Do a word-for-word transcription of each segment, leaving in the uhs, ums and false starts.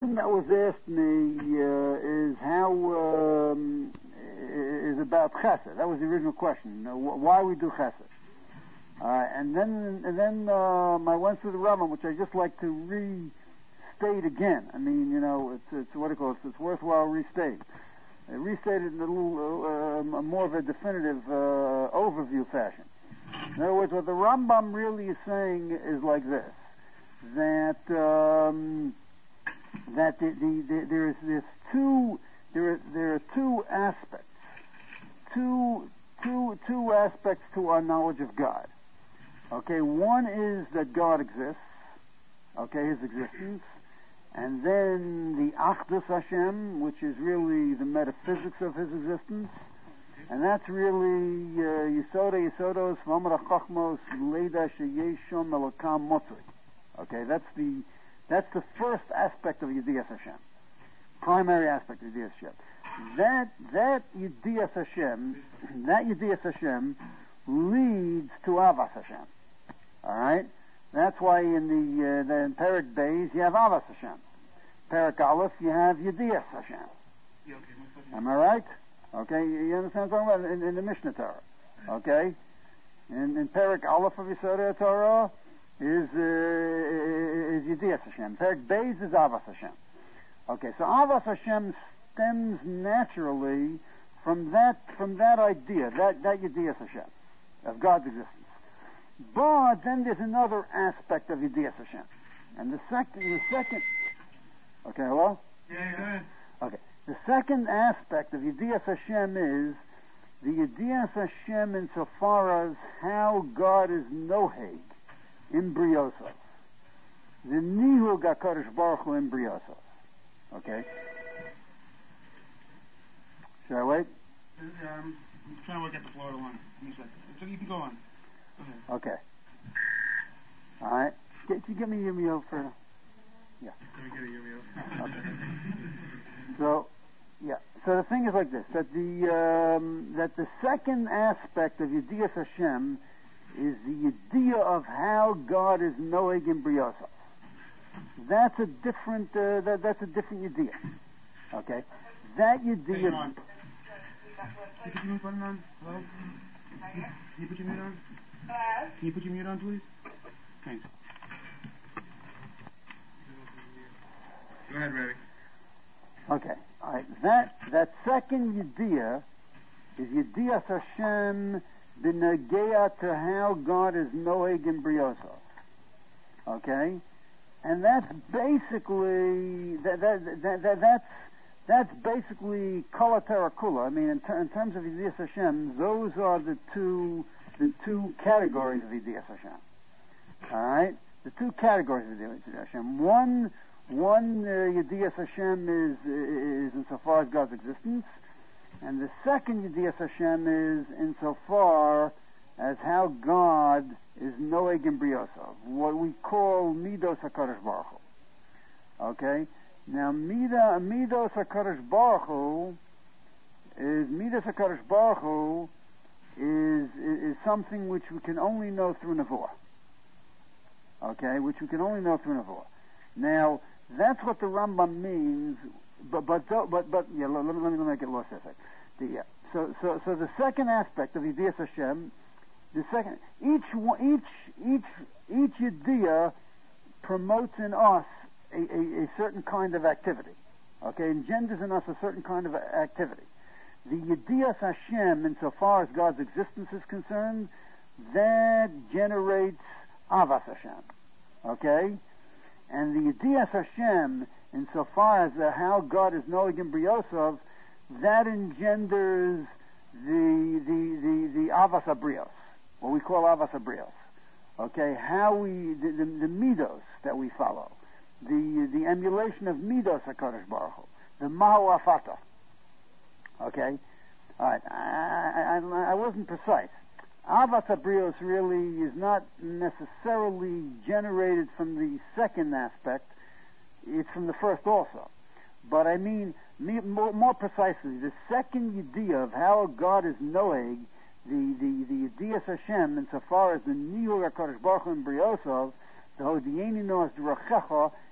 question that was asked me uh, is how um, is about chesed. That was the original question. Uh, why we do chesed. Uh, and then and then um, I went through the Rambam, which I just like to restate again. I mean, you know, it's it's what do you call it? It's worthwhile restating. I restated in a little uh, more of a definitive uh, overview fashion. In other words, what the Rambam really is saying is like this: that um, that the, the, the, there is this two there are, there are two aspects, two two two aspects to our knowledge of God. Okay, one is that God exists. Okay, His existence. And then the Achdus Hashem, which is really the metaphysics of His existence, and that's really Yisoda Yisodos V'Amar HaChachmos Leida Sheyeshom Elokam Motzri. Okay, that's the that's the first aspect of Yediyas Hashem, primary aspect of Yediyas Hashem. That that Yediyas Hashem, that Yediyas Hashem leads to Avas Hashem. All right. That's why in the, uh, the in Perek Beis you have Avas Hashem. Perek Aleph you have Yediyas Hashem. Yeah, okay. Am I right? Okay, you, you understand what I'm talking about? In, in the Mishnah Torah. Okay? In, in Perek Aleph of Yisodei Torah is, uh, is Yediyas Hashem. Perek Beis is Avas Hashem. Okay, so Avas Hashem stems naturally from that, from that idea, that, that Yediyas Hashem, of God's existence. But then there's another aspect of Yediyas Hashem. And the second, the second, okay, hello? Yeah, go ahead. Okay. The second aspect of Yediyas Hashem is the Yediyas Hashem insofar as how God is noheg in Briosos. The Nihug HaKadosh Baruch Hu in Briosos. Okay? Should I wait? Um, I'm trying to work at the Florida one. Give me a second. So you can go on. Okay. All right. Can you give me Yumio for? Yeah. Let me get a Yumio. Okay. So, yeah. So the thing is like this: that the um, that the second aspect of Yediyas Hashem is the idea of how God is noeg in Briosos. That's a different. Uh, that, that's a different idea. Okay. That idea. Can you put your mute button on? Hello? Can you put your mute on? Can you put your mute on, please? Thanks. Go ahead, Ray. Okay. All right. That that second Yediyah is Yediyas Hashem b'negea to how God is noeg in Briosos. Okay, and that's basically that that that, that that's that's basically kol kula. I mean, in, ter- in terms of Yediyas Hashem, those are the two. The two categories of Yediyas Hashem. All right, the two categories of Yediyas Hashem. One, one uh, Yediyas Hashem is is insofar as God's existence, and the second Yediyas Hashem is insofar as how God is noeg in Brioso, what we call Midos HaKadosh Baruch Hu. Okay, now Mida Midos HaKadosh Baruch Hu is Midos HaKadosh Baruch Hu. Is, is is something which we can only know through Nevuah. Okay, which we can only know through Nevuah. Now, that's what the Rambam means, but but but but yeah, let, let me let me make it more specific. The yeah. So so so the second aspect of Yediyas Hashem, the second each each each each Yediyah promotes in us a, a, a certain kind of activity. Okay, engenders in us a certain kind of activity. The Yediyas Hashem, insofar as God's existence is concerned, that generates Avas Hashem. Okay? And the Yediyas Hashem, insofar as uh, how God is noeg in Briosov, that engenders the the the, the Avas Abrios, what we call Avas Abrios. Okay? How we, the, the, the Midos that we follow, the the emulation of Midos HaKadosh Baruch Hu, the Mahu Afata. Okay? All right. I, I, I wasn't precise. Avas Abrios really is not necessarily generated from the second aspect. It's from the first also. But I mean, me, more, more precisely, the second Yediyah of how God is noeg, the, the, the Yediyas Hashem, insofar as the Nihur HaKadosh Baruch Hu in Briosov, the Hodieni Noas D'Rachecha,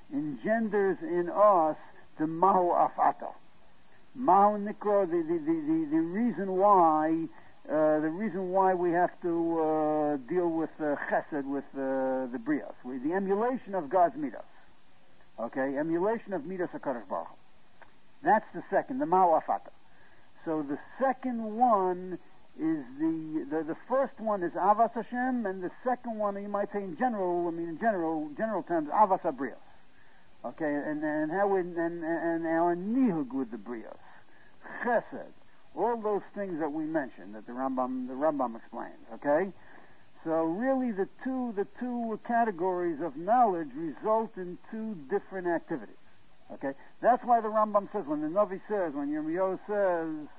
engenders in us the Mahu Afata. Mahu Nikro, the, the, the, the, the reason why uh, the reason why we have to uh, deal with uh, Chesed, with uh, the Brios, with the emulation of God's Midas. Okay, emulation of Midas HaKadosh Baruch Hu. That's the second, the Mahu Afata. So the second one is the, the the first one is Avas Hashem, and the second one, you might say in general, I mean in general general terms, Avas HaBrios. Okay, and and how we and and our nihug with the Brios, Chesed, all those things that we mentioned that the Rambam the Rambam explains. Okay, so really the two the two categories of knowledge result in two different activities. Okay, that's why the Rambam says, when the Navi says, when Yirmiyahu says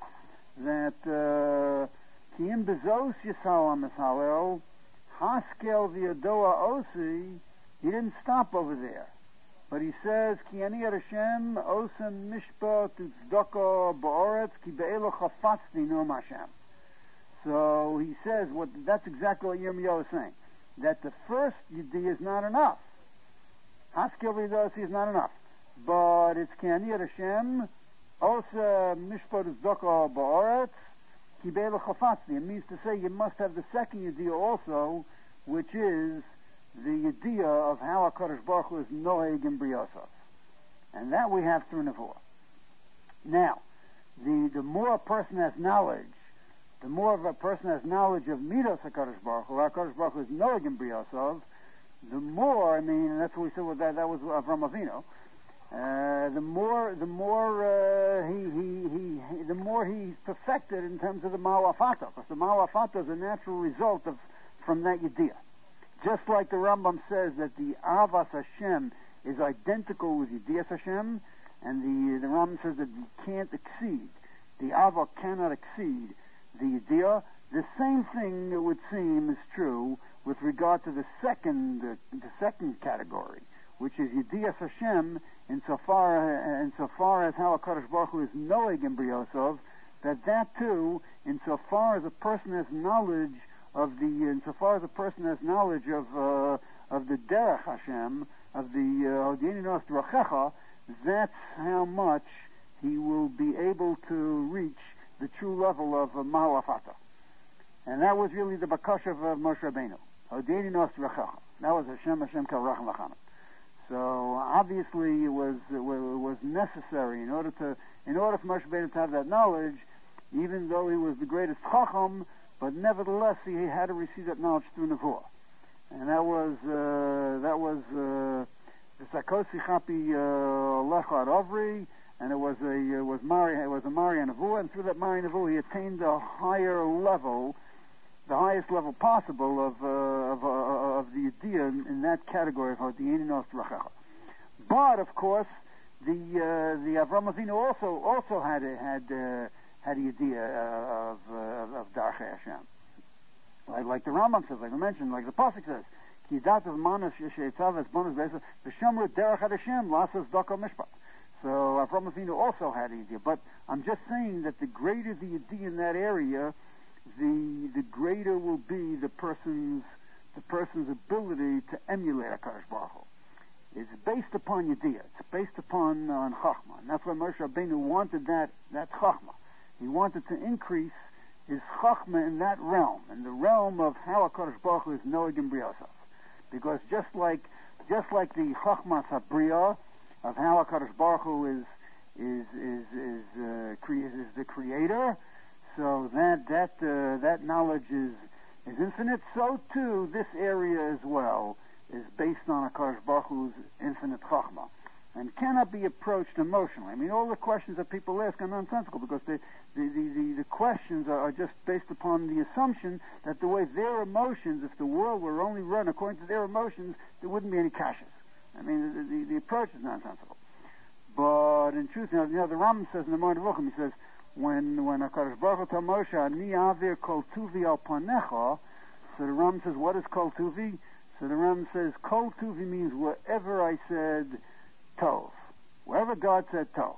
that Kiim bezos Yisrael Misalel Haskel v'Yadoa Osi, he didn't stop over there, but he says Ki ani Hashem Osem Mishpat Tzedakah Ba'oretz Ki Be'elo Chafatzti Nom Hashem. So he says what that's exactly what Yirmiyahu is saying, that the first Yiddi is not enough. Haskel v'Yadoa Osi is not enough. But it's Ki'ani Hashem, Osa Mishpat Tzedakah Ba'oretz, Ki Be'elo Chafatzti. It means to say you must have the second Yediyah also, which is the Yediyah of how HaKadosh Baruch Hu is Noeg and Briosov. And that we have through Nevuah. Now, the, the more a person has knowledge, the more of a person has knowledge of Midos HaKadosh Baruch Hu, HaKadosh Baruch Hu is Noeg and Briosov, the more, I mean, and that's what we said with that, that was Avram Avinu, Uh, the more, the more uh, he, he, he, he, the more he's perfected in terms of the Mahu Afata, because the Mahu Afata is a natural result of from that Yediyah. Just like the Rambam says that the Avas Hashem is identical with Yediyas Hashem, and the the Rambam says that you can't exceed, the Ava cannot exceed the Yediyah. The same thing, it would seem, is true with regard to the second, uh, the second category, which is Yediyas Hashem, insofar, uh, insofar as how HaKadosh Baruch Hu is Noeg in Briosov, that that too, insofar as a person has knowledge of the, insofar as a person has knowledge of uh, of the Derech Hashem, of the Hodieni Nos Drachecha, that's how much he will be able to reach the true level of uh, Mahu Afata. And that was really the Bakash of uh, Moshe Rabbeinu. Hodieni Nos Drachecha. That was Hashem, Hashem Kel Rachem Lachanam. So obviously it was it was necessary in order to in order for Moshe Rabbeinu to have that knowledge, even though he was the greatest Chacham, but nevertheless he had to receive that knowledge through Nevuah, and that was uh, that was uh, the Sakosi Chapi Lechad Ovri, and it was a it was Mari it was a Mari Nevuah, and through that Mari Nevuah he attained a higher level, the highest level possible of uh, of, uh, of the Yediyah in, in that category of Hodieni Nos Drachecha. But of course, the uh, the Avram Avinu also also had a, had uh, had a Yediyah uh, of uh, of Darchei Hashem, like like the Rambam says, like I mentioned, like the Pasuk says, Ki Yidatav Manas Yesheitzav Es Bonus Beisa V'Shamru Derech Hashem Lasas Daka Mishpat. So Avram Avinu also had a Yediyah, but I'm just saying that the greater the Yediyah in that area, the the greater will be the person's the person's ability to emulate HaKadosh Baruch Hu. It's based upon Yediyah. It's based upon uh, on Chachma, and that's why Moshe Rabbeinu wanted that that Chachma. He wanted to increase his Chachma in that realm, in the realm of how HaKadosh Baruch Hu is Noeg and Briosov, because just like just like the Chachma Sabriya of how HaKadosh Baruch Hu is is is is, uh, cre- is the creator. So that that uh, that knowledge is is infinite. So too, this area as well is based on HaKadosh Baruch Hu's infinite Chachma, and cannot be approached emotionally. I mean, all the questions that people ask are nonsensical because the the, the, the, the questions are, are just based upon the assumption that the way their emotions, if the world were only run according to their emotions, there wouldn't be any kashas. I mean, the, the, the approach is nonsensical. But in truth, you know, you know the Rambam says in the Morning Nevuchim, he says, When when HaKadosh Baruch Hu told Moshe, Ani avir kol tuvi al panecha, so the Ram says, what is kol tuvi? So the Ram says, kol tuvi means wherever I said tov. Wherever God said tov.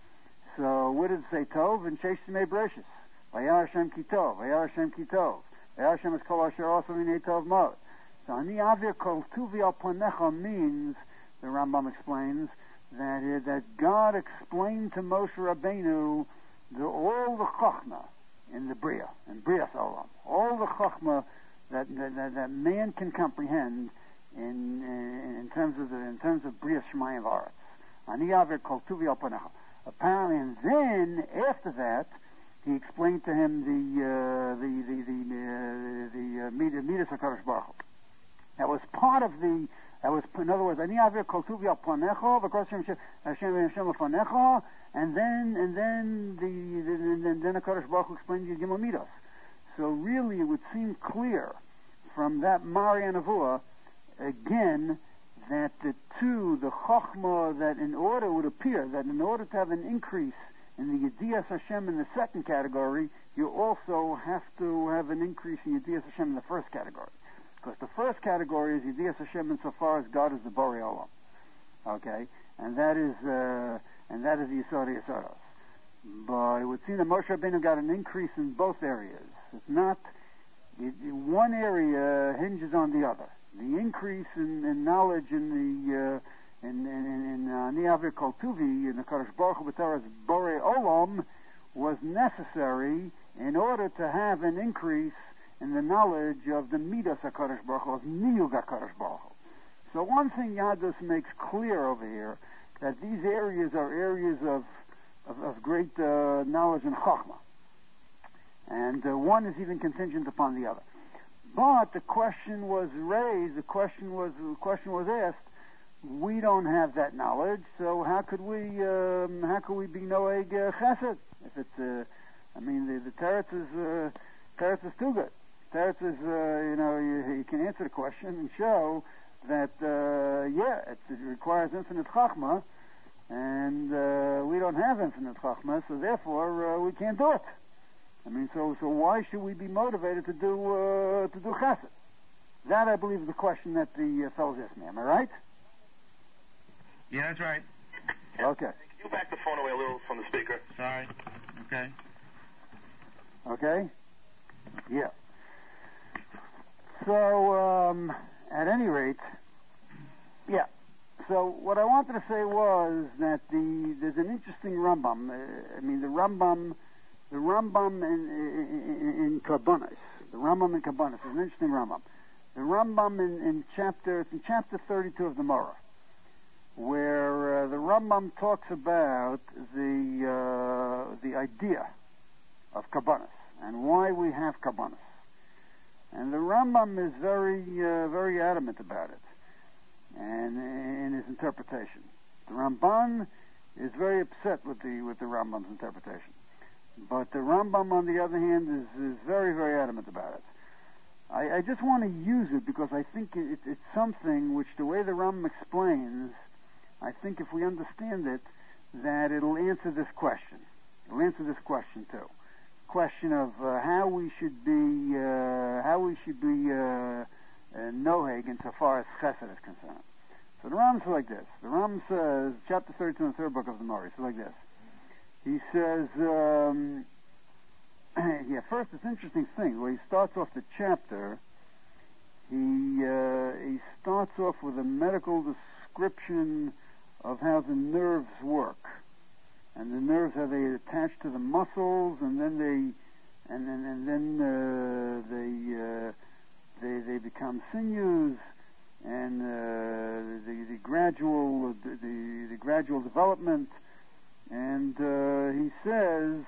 So where did it say tov? In Sheish Tzimei Bereshis. Vayar Hashem ki tov. Vayar Hashem ki tov. Vayar Hashem es kol asher also minei tov mod. So Ani avir kol tuvi al panecha means the Rambam explains, that uh, that God explained to Moshe Rabbeinu the, all the Chochmah in the Bria, in Brias Olam, all the Chochmah that, that that man can comprehend in in, in terms of the in terms of Brias Shemayim V'Aretz. Ani Aver Kol Tuvi Al Panecha. Apparently, and then after that, he explained to him the uh, the the the uh, the uh, Midas HaKadosh Baruch Hu. That was part of the. That was, in other words, Ani Aver Kol Tuvi Al Panecha, V'Kol Hashem Hashem Hashem Panecha, and then and then the, the, the then HaKadosh Baruch Hu explained the Gimel Midas. So really, it would seem clear from that Mari Nevuah again that the two, the Chochmah, that in order it would appear that in order to have an increase in the Yedias Hashem in the second category, you also have to have an increase in Yedias Hashem in the first category. Because the first category is Yedias Hashem insofar as God is the Borei Olam. Okay? And that is, uh, and that is the Yisod Yisodos. But it would seem that Moshe Rabbeinu got an increase in both areas. It's not, it, one area hinges on the other. The increase in, in knowledge in the, uh, in, in, in Ani Aver Kol Tuvi, in the Kadosh Baruch Hu B'Torah's Borei Olam, was necessary in order to have an increase in the knowledge of the Midas HaKadosh Baruch Hu, of Niyug HaKadosh Baruch Hu. So one thing Yadus makes clear over here, that these areas are areas of, of, of great uh, knowledge and Chachma. And uh, one is even contingent upon the other. But the question was raised, the question was the question was asked, we don't have that knowledge, so how could we um, how could we be Noeg uh, Chesed? If it's, uh, I mean, the, the Teretz is, uh, Teretz is too good. Teretz is, uh, you know, you, you can answer the question and show that, uh, yeah, it, it requires infinite Chachma, and uh, we don't have infinite Chachma, so therefore uh, we can't do it. I mean, so so why should we be motivated to do uh, to do Chesed? That, I believe, is the question that the uh, fellows asked me. Am I right? Yeah, that's right. Okay. Can you back the phone away a little from the speaker? Sorry. Okay. Okay? Yeah. So, um, at any rate, yeah. So what I wanted to say was that the there's an interesting Rambam. Uh, I mean, the Rambam, the Rambam in in, in Karbonis, the Rambam in Karbonis is an interesting Rambam. The Rambam in, in chapter it's in chapter thirty-two of the Morah, where uh, the Rambam talks about the uh, the idea of Karbonis and why we have Karbonis. And the Rambam is very, uh, very adamant about it, and in his interpretation. The Ramban is very upset with the with the Rambam's interpretation, but the Rambam, on the other hand, is, is very, very adamant about it. I, I just want to use it because I think it, it's something which, the way the Rambam explains, I think if we understand it, that it'll answer this question. It'll answer this question too. Question of uh, how we should be, uh, how we should be uh, uh, noheg insofar as chesed is concerned. So the Ram says like this. The Ram says, chapter thirty-two in the third book of the Morah, says like this. He says, um, yeah, first it's an interesting thing. Where he starts off the chapter, he uh, he starts off with a medical description of how the nerves work. And the nerves, how they attach to the muscles, and then they, and then and then uh, they, uh, they they become sinews, and uh, the the gradual the the gradual development. And uh, he says,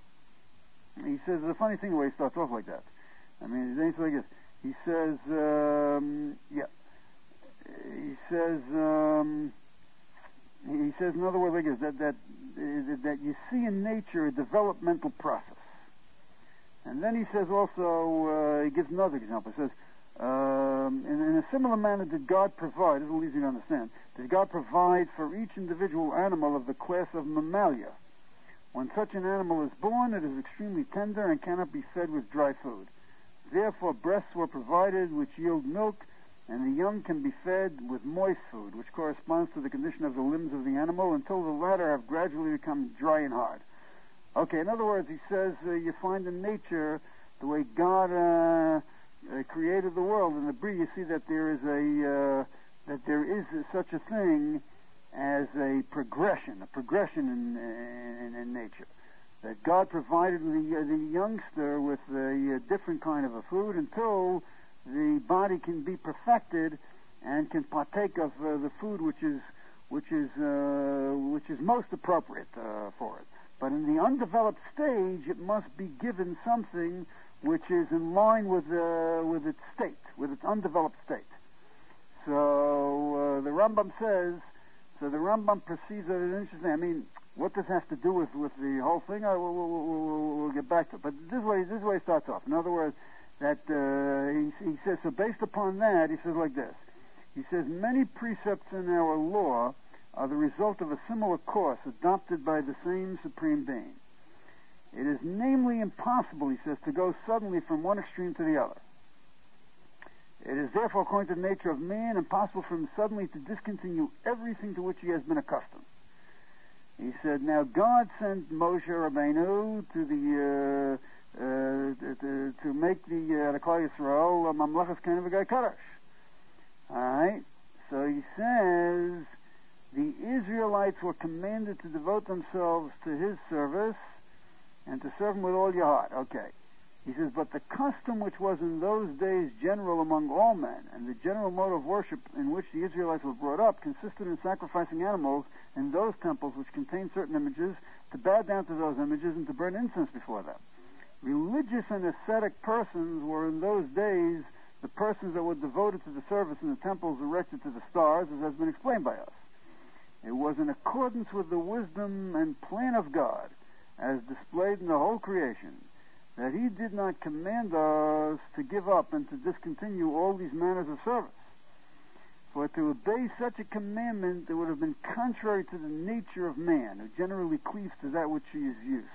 he says the funny thing the way he starts off like that. I mean, it's like this. He says, um, yeah, he says. Um, He says, in other words, like this, that, that, that you see in nature a developmental process. And then he says also, uh, he gives another example. He says, um, in, in a similar manner did God provide, this is easy to understand, did God provide for each individual animal of the class of mammalia. When such an animal is born, it is extremely tender and cannot be fed with dry food. Therefore, breasts were provided which yield milk, and the young can be fed with moist food, which corresponds to the condition of the limbs of the animal, until the latter have gradually become dry and hard. Okay, in other words, he says uh, you find in nature, the way God uh, uh, created the world, in the Bri, you see that there is a uh, that there is such a thing as a progression, a progression in, in, in nature. That God provided the, the youngster with a, a different kind of a food until the body can be perfected and can partake of uh, the food which is which is uh, which is most appropriate uh, for it. But in the undeveloped stage, it must be given something which is in line with uh, with its state, with its undeveloped state. So uh, the Rambam says. So the Rambam perceives that it's interesting. I mean, what this has to do with, with the whole thing, I, we'll, we'll, we'll, we'll get back to it. But this way, this way it starts off. In other words, that uh, he, he says, so based upon that, he says like this. He says, many precepts in our law are the result of a similar course adopted by the same Supreme Being. It is namely impossible, he says, to go suddenly from one extreme to the other. It is therefore, according to the nature of man, impossible for him suddenly to discontinue everything to which he has been accustomed. He said, now God sent Moshe Rabbeinu to the uh, uh, to, to make the uh, the Klal Yisrael Mamlechas Kohen V'Gai Kadosh. All right. So he says the Israelites were commanded to devote themselves to His service and to serve Him with all your heart. Okay. He says, but the custom which was in those days general among all men, and the general mode of worship in which the Israelites were brought up, consisted in sacrificing animals in those temples which contained certain images, to bow down to those images and to burn incense before them. Religious and ascetic persons were in those days the persons that were devoted to the service in the temples erected to the stars, as has been explained by us. It was in accordance with the wisdom and plan of God, as displayed in the whole creation, that He did not command us to give up and to discontinue all these manners of service. For to obey such a commandment, it would have been contrary to the nature of man, who generally cleaves to that which he is used.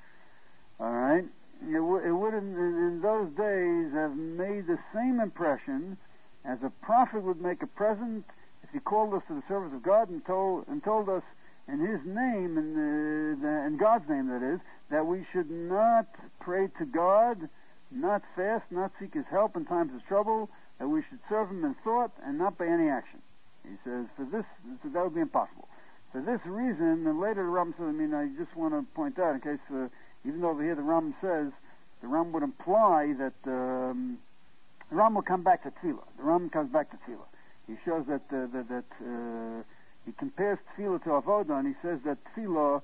All right? It, w- it would, in, in those days, have made the same impression as a prophet would make a present if he called us to the service of God and told, and told us in His name, in, uh, the, in God's name, that is, that we should not pray to God, not fast, not seek His help in times of trouble, that we should serve Him in thought and not by any action. He says, for this, that would be impossible. For this reason, and later the Rambam says, I mean, I just want to point out, in case, uh, even though over here the Rambam says, the Rambam would imply that, um, the Rambam will come back to Tefillah. The Rambam comes back to Tefillah. He shows that, uh, that, that uh, he compares Tefillah to Avodah, and he says that Tefillah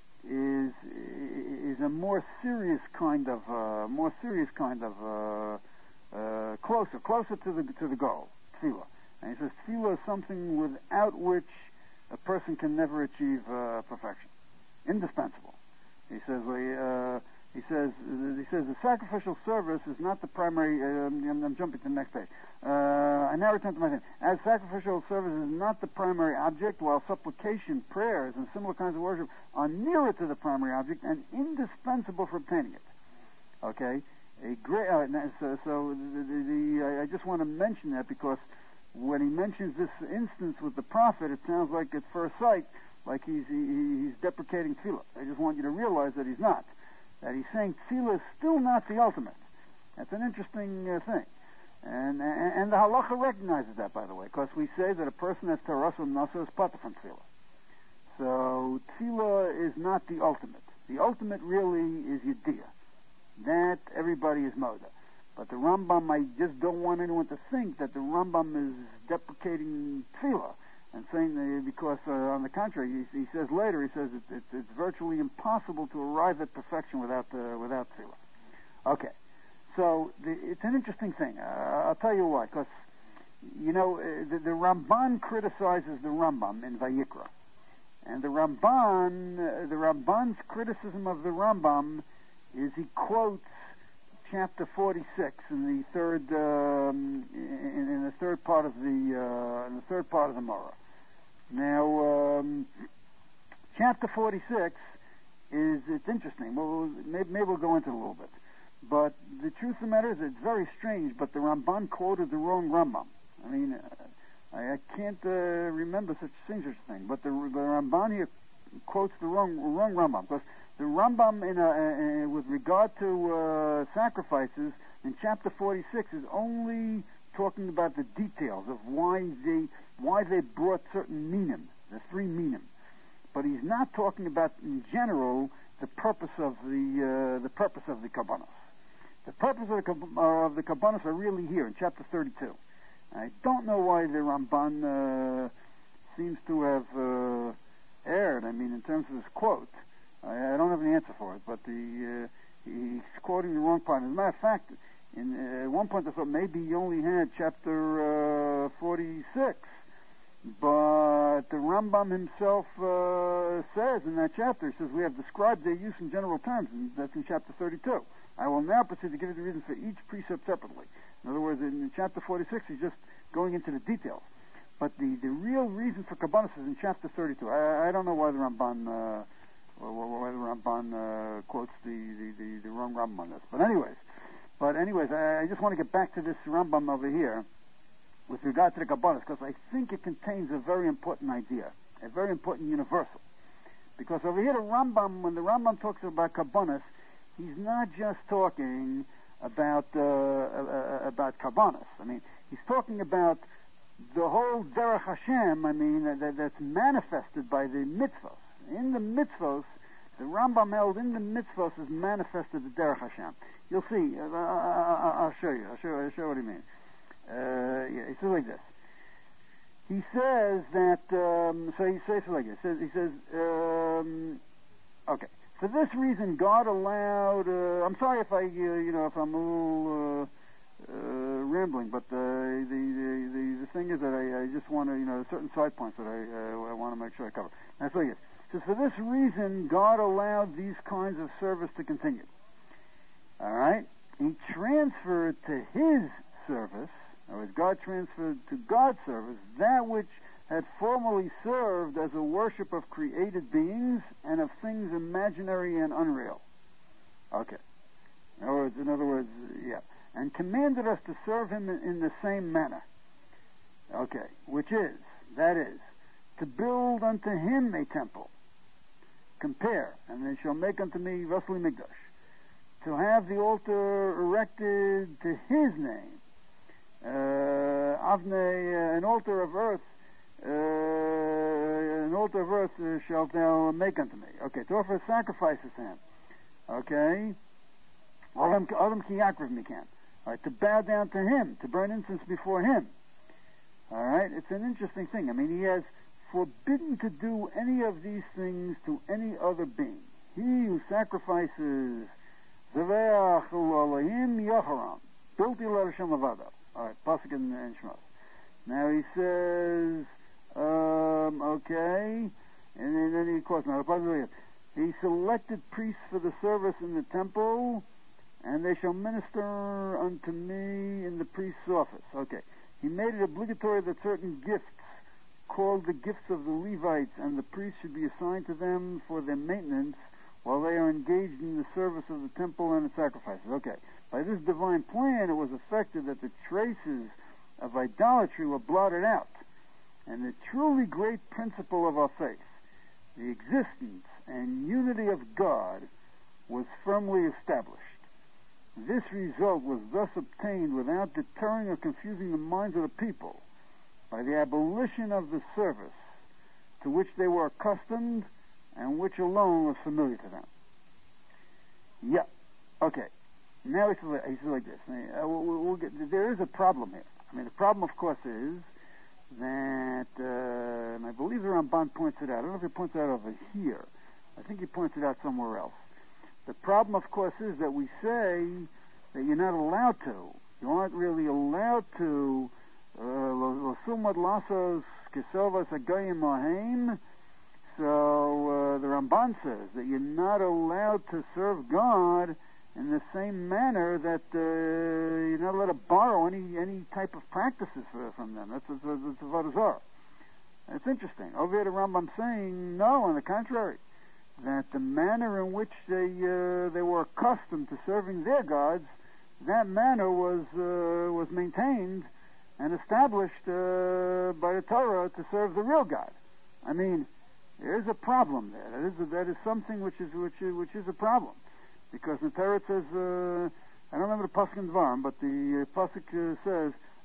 is is a more serious kind of uh, more serious kind of uh, uh, closer closer to the to the goal, tefillah. And he says tefillah is something without which a person can never achieve uh, perfection, indispensable. He says uh, he says he says the sacrificial service is not the primary. Uh, I'm, I'm jumping to the next page. Uh, I now return to my thing. As sacrificial service is not the primary object, while supplication, prayers, and similar kinds of worship are nearer to the primary object and indispensable for obtaining it. Okay, a great. Uh, so, so the, the, the, I just want to mention that because when he mentions this instance with the prophet, it sounds like at first sight like he's he, he's deprecating tefillah. I just want you to realize that he's not. That he's saying tefillah is still not the ultimate. That's an interesting uh, thing. And, and and the halacha recognizes that, by the way, because we say that a person that's taras v'nasa is pata from tefillah. So tefillah is not the ultimate. The ultimate really is yediyah. That everybody is moda. But the Rambam, I just don't want anyone to think that the Rambam is deprecating tefillah and saying that because, uh, on the contrary, he, he says later, he says it, it, it's virtually impossible to arrive at perfection without uh, without tefillah. Okay. So the, it's an interesting thing. Uh, I'll tell you why. Because, you know, uh, the, the Ramban criticizes the Rambam in Vayikra. And the Ramban, uh, the Ramban's criticism of the Rambam is he quotes chapter forty-six in the third, um, in, in the third part of the, uh, in the third part of the Morah. Now, um, chapter forty-six is, it's interesting. Well, maybe, maybe we'll go into it a little bit. But the truth of the matter is it's very strange, but the Ramban quoted the wrong Rambam. I mean, uh, I, I can't uh, remember such such a thing, but the, the Ramban here quotes the wrong wrong Rambam, because the Rambam, in a, uh, with regard to uh, sacrifices, in chapter forty-six is only talking about the details of why they why they brought certain minim, the three minim. But he's not talking about, in general, the purpose of the uh, the purpose of the Kabbanos. The purpose of the, uh, of the Kabbanos are really here in chapter thirty-two. I don't know why the Ramban uh, seems to have uh, erred. I mean, in terms of his quote, I, I don't have an answer for it. But the uh, he's quoting the wrong part. As a matter of fact, in uh, at one point I thought maybe he only had chapter uh, forty-six. But the Rambam himself uh, says in that chapter, he says, we have described their use in general terms, and that's in chapter thirty-two. I will now proceed to give you the reasons for each precept separately. In other words, in chapter forty-six, he's just going into the details. But the, the real reason for Kabbanos is in chapter thirty-two. I, I don't know why the Ramban, uh, why the Ramban uh, quotes the, the, the, the wrong Rambam on this. But anyways, but anyways, I, I just want to get back to this Rambam over here with regard to the Kabbanos, because I think it contains a very important idea, a very important universal. Because over here, the Rambam, when the Rambam talks about Kabbanos, he's not just talking about uh, uh, about Kabbanos. I mean, he's talking about the whole Derech Hashem. I mean, that, that's manifested by the mitzvos. In the mitzvos, the Rambam held in the mitzvos is manifested the Derech Hashem. You'll see. Uh, I'll show you. I'll show you. I'll show you what he means. Uh, yeah, he says like this. He says that. Um, so he says like this. He says. He says um, okay. For this reason, God allowed. Uh, I'm sorry if I, uh, you know, if I'm a little uh, uh, rambling, but uh, the, the the the thing is that I, I just want to, you know, certain side points that I uh, I want to make sure I cover. That's like this. It says, for this reason, God allowed these kinds of service to continue. All right. He transferred to His service. Or as God transferred to God's service that which had formerly served as a worship of created beings and of things imaginary and unreal. Okay. In other words, in other words, yeah. And commanded us to serve Him in, in the same manner. Okay. Which is, that is, to build unto Him a temple. Compare, and they shall make unto me Vasli Migdash. To have the altar erected to His name. Uh, Avne, uh, an altar of earth, uh, an altar of earth uh, shalt thou make unto me. Okay, to offer sacrifices to Him. Okay, Adam ki yakriv mikan. All right, to bow down to Him, to burn incense before Him. All right, it's an interesting thing. I mean, He has forbidden to do any of these things to any other being. He who sacrifices Zaveach Elohim Yaharam, Bilti L'Hashem Avado. All right, Pasuk and, and Shmos. Now he says, um, okay, and then, then he quotes, now, He selected priests for the service in the temple, and they shall minister unto me in the priest's office. Okay. He made it obligatory that certain gifts, called the gifts of the Levites, and the priests should be assigned to them for their maintenance while they are engaged in the service of the temple and its sacrifices. Okay. By this divine plan, it was effected that the traces of idolatry were blotted out, and the truly great principle of our faith, the existence and unity of God, was firmly established. This result was thus obtained without deterring or confusing the minds of the people by the abolition of the service to which they were accustomed and which alone was familiar to them. Yeah, okay. Now he says, he says like this. Uh, we'll, we'll get, there is a problem here. I mean, the problem, of course, is that, uh, and I believe the Ramban points it out. I don't know if he points it out over here. I think he points it out somewhere else. The problem, of course, is that we say that you're not allowed to. You aren't really allowed to. L'sumad lasos kesovas hagayim ahem. So uh, the Ramban says that you're not allowed to serve God in the same manner that uh, you're not allowed to borrow any any type of practices for, from them. That's that's that's Avodah Zarah. It's interesting. Over here, the Rambam saying no. On the contrary, that the manner in which they uh, they were accustomed to serving their gods, that manner was uh, was maintained and established uh, by the Torah to serve the real God. I mean, there is a problem there. That is a, that is something which is which is, which is a problem, because the Torah says, uh, I don't remember the pasuk in Dvarim, but the uh, pasuk uh, says,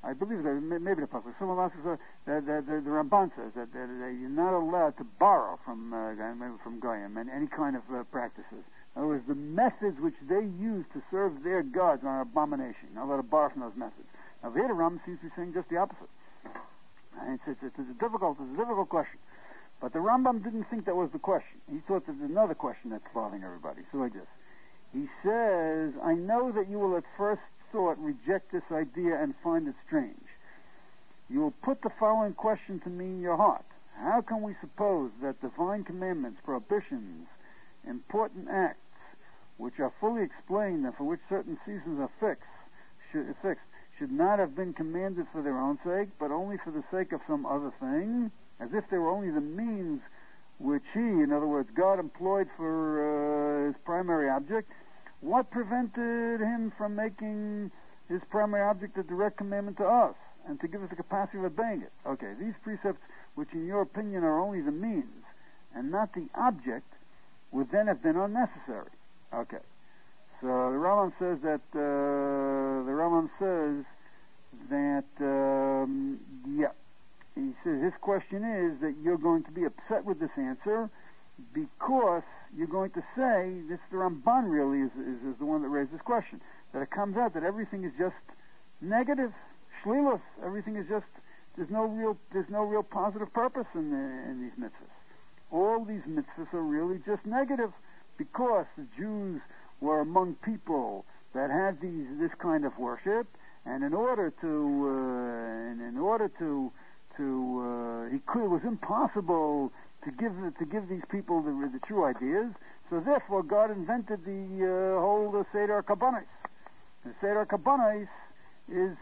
I believe that maybe the pasuk. Someone else says that the, the, the Ramban says that, that, that you're not allowed to borrow from uh, from goyim and any kind of uh, practices. In other words, the methods which they use to serve their gods are an abomination. You're not allowed to borrow from those methods. Now, the Rambam seems to be saying just the opposite. And it's, it's, it's a difficult, it's a difficult question. But the Rambam didn't think that was the question. He thought there's another question that's bothering everybody. So like this. He says, I know that you will at first thought reject this idea and find it strange. You will put the following question to me in your heart. How can we suppose that divine commandments, prohibitions, important acts, which are fully explained and for which certain seasons are fixed, should, fixed, should not have been commanded for their own sake, but only for the sake of some other thing, as if they were only the means which he, in other words, God employed for uh, his primary object? What prevented him from making his primary object a direct commandment to us and to give us the capacity of obeying it? Okay, these precepts, which in your opinion are only the means and not the object, would then have been unnecessary. Okay, so the Rambam says that uh, the Rambam says that um, yeah, he says his question is that you're going to be upset with this answer because you're going to say, this the Ramban really is, is, is the one that raised this question, that it comes out that everything is just negative, shlilus, everything is just, there's no real, there's no real positive purpose in, the, in these mitzvahs. All these mitzvahs are really just negative because the Jews were among people that had these, this kind of worship, and in order to, uh, and in order to, to, uh, he could, it was impossible to give to give these people the, the true ideas. So therefore, God invented the uh, whole uh, Seder Kabbanis. The Seder Kabbanis is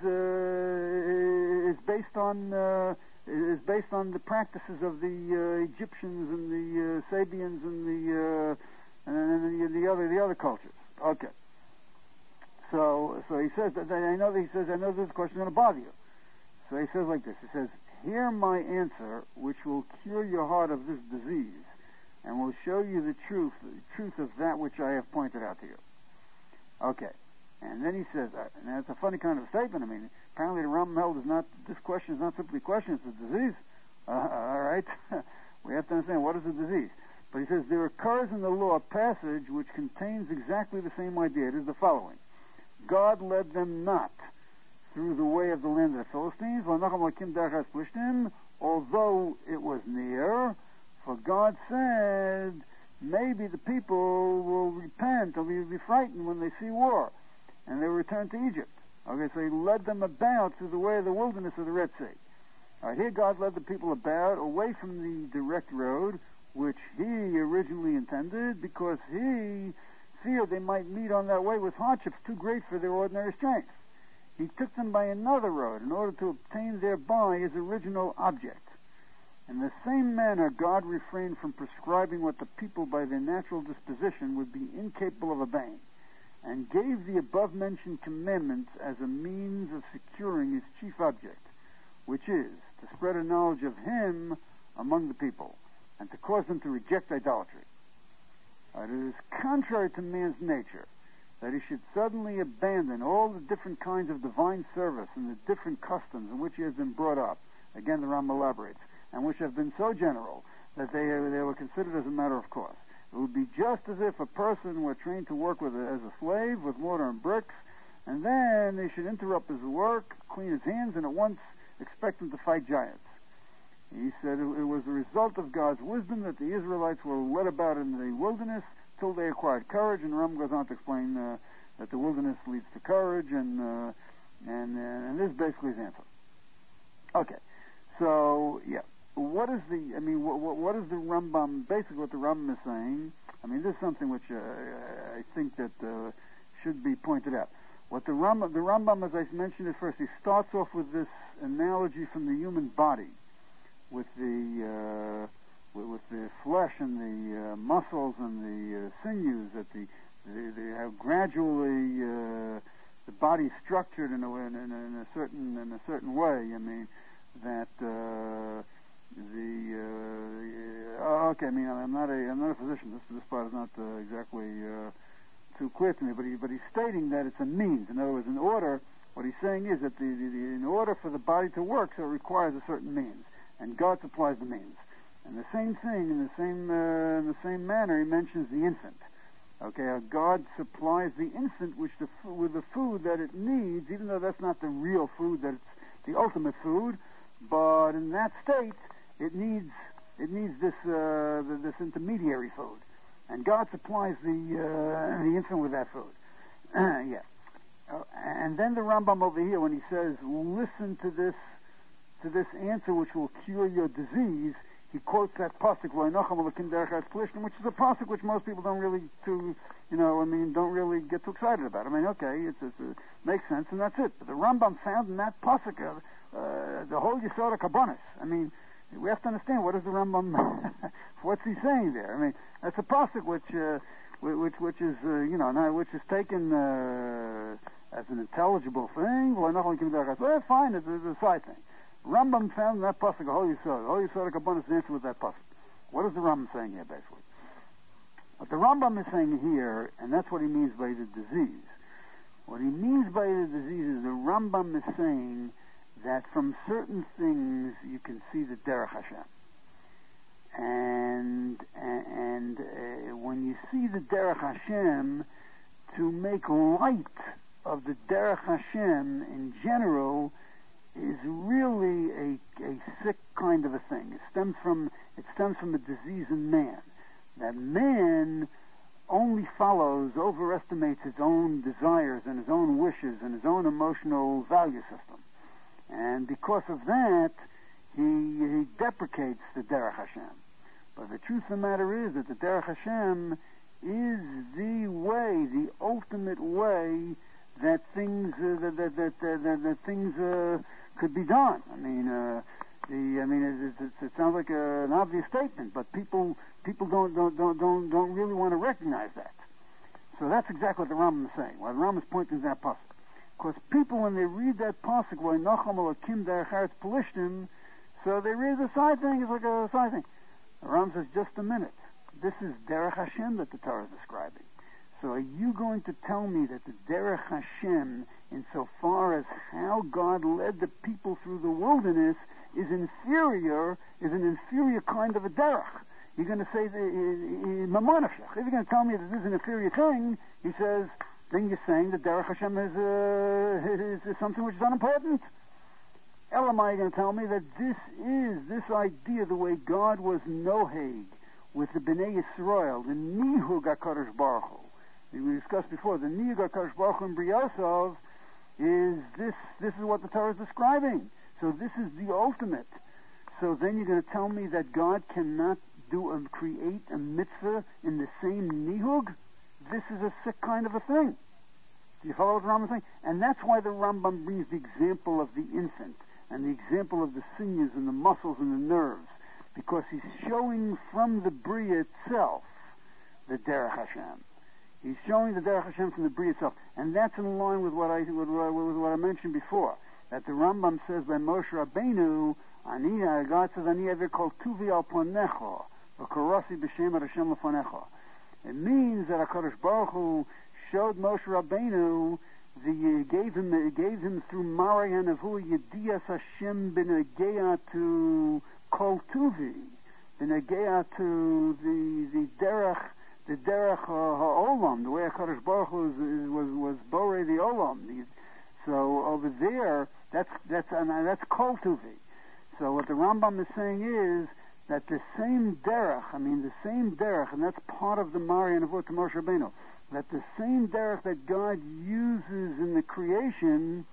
uh, is based on uh, is based on the practices of the uh, Egyptians and the uh, Sabians and the uh, and the, the other the other cultures. Okay. So so he says that I know that he says I know this question is going to bother you. So he says like this. He says, hear my answer, which will cure your heart of this disease, and will show you the truth, the truth of that which I have pointed out to you. Okay. And then he says, uh, and that's a funny kind of statement. I mean, apparently the Rambam held is not, this question is not simply a question, it's a disease. Uh, all right. We have to understand, what is a disease? But he says, there occurs in the law a passage which contains exactly the same idea. It is the following. God led them not through the way of the land of the Philistines, although it was near, for God said, maybe the people will repent or be frightened when they see war, and they return to Egypt. Okay, so he led them about through the way of the wilderness of the Red Sea. All right, here God led the people about away from the direct road, which he originally intended, because he feared they might meet on that way with hardships too great for their ordinary strength. He took them by another road in order to obtain thereby his original object. In the same manner, God refrained from prescribing what the people by their natural disposition would be incapable of obeying, and gave the above-mentioned commandments as a means of securing his chief object, which is to spread a knowledge of him among the people, and to cause them to reject idolatry. It is contrary to man's nature that he should suddenly abandon all the different kinds of divine service and the different customs in which he has been brought up, again the Rambam elaborates, and which have been so general that they, they were considered as a matter of course. It would be just as if a person were trained to work with a, as a slave with mortar and bricks, and then they should interrupt his work, clean his hands, and at once expect him to fight giants. He said it, it was the result of God's wisdom that the Israelites were led about in the wilderness till they acquired courage, and Ram goes on to explain uh, that the wilderness leads to courage, and uh, and uh, and this is basically his answer. Okay, so yeah, what is the? I mean, what, what is the Rambam? Basically, what the Rambam is saying. I mean, this is something which uh, I think that uh, should be pointed out. What the Rambam, the Rambam, as I mentioned at first, he starts off with this analogy from the human body, with the uh, with the flesh and the uh, muscles and the uh, sinews, that the they, they have gradually uh, the body structured in a, in, in, in a certain in a certain way. I mean that uh, the uh, oh, okay. I mean I'm not a I'm not a physician. This this part is not uh, exactly uh, too clear to me. But he but he's stating that it's a means. In other words, in order What he's saying is that the, the, the, in order for the body to work, so it requires a certain means, and God supplies the means. And the same thing, in the same uh, in the same manner, he mentions the infant. Okay, uh, God supplies the infant which the, with the food that it needs, even though that's not the real food, that it's the ultimate food. But in that state, it needs it needs this uh, this intermediary food, and God supplies the uh, the infant with that food. yeah. Uh, and then the Rambam over here, when he says, "Listen to this to this answer which will cure your disease," he quotes that pasuk, which is a pasuk which most people don't really, too, you know, I mean, don't really get too excited about. I mean, okay, it's, it's, it makes sense, and that's it. But the Rambam found in that pasuk uh, uh, the whole Yisod HaKabbanis. I mean, we have to understand what is the Rambam, what's he saying there? I mean, that's a pasuk which, uh, which, which is, uh, you know, which is taken uh, as an intelligible thing. Well, fine, it's, it's a side thing. Rambam found in that pasuk a whole Yisod. Whole Yisod HaKabbanis answer with that pasuk. What is the Rambam saying here, basically? What the Rambam is saying here, and that's what he means by the disease. What he means by the disease is the Rambam is saying that from certain things you can see the Derech Hashem. And and uh, when you see the Derech Hashem, to make light of the Derech Hashem in general is really a, a sick kind of a thing. It stems from it stems from a disease in man. That man only follows, overestimates his own desires and his own wishes and his own emotional value system. And because of that, he, he deprecates the Derech Hashem. But the truth of the matter is that the Derech Hashem is the way, the ultimate way that things uh, that, that, that, that, that, that things uh, could be done. I mean, uh, the I mean, it, it, it sounds like a, an obvious statement, but people people don't don't don't don't, don't really want to recognize that. So that's exactly what the Rambam is saying. Why the Rambam is pointing to that pasuk. Because people, when they read that pasuk, why Nacham Elokim Derech Eretz Pelishtim, so they read the side thing. It's like a side thing. The Rambam says, just a minute. This is Derech Hashem that the Torah is describing. So are you going to tell me that the Derech Hashem, insofar as how God led the people through the wilderness, is inferior, is an inferior kind of a Derech? You're going to say, Mamonashach. If you're going to tell me that this is an inferior thing, he says, then you're saying that Derech Hashem is, uh, is, is something which is unimportant. Elamai, you're going to tell me that this is, this idea, the way God was noheg with the Bnei Yisrael, the Nihug HaKadosh Baruch Hu. We discussed before, the Nihug HaKadosh Baruch Hu in Briyosov is this, this is what the Torah is describing. So this is the ultimate. So then you're going to tell me that God cannot do a, create a mitzvah in the same Nihug? This is a sick kind of a thing. Do you follow what the Rambam is saying? And that's why the Rambam brings the example of the infant and the example of the sinews and the muscles and the nerves, because he's showing from the Bria itself the Derech Hashem. He's showing the Derech Hashem from the Bria itself, and that's in line with what I with what I, with what I mentioned before. That the Rambam says by Moshe Rabbeinu, Ani, God says, Ani ever called Tuvi al Ponecho, v'korasi b'shem Hashem lefonecho. It means that HaKadosh Baruch Hu showed Moshe Rabbeinu, the, gave him gave him through Mari Hanavu Yediyas Hashem b'negeya to Kol Tuvi, b'negeya to the the derech the derech ha'olam, the way HaKadosh Baruch Hu was was, was borei the olam. The, so over there, that's that's uh, that's Kol Tuvi. So what the Rambam is saying is that the same derech, I mean the same derech, and that's part of the Mari Hanavu to Moshe Rabbeinu, that the same derech that God uses in the creation,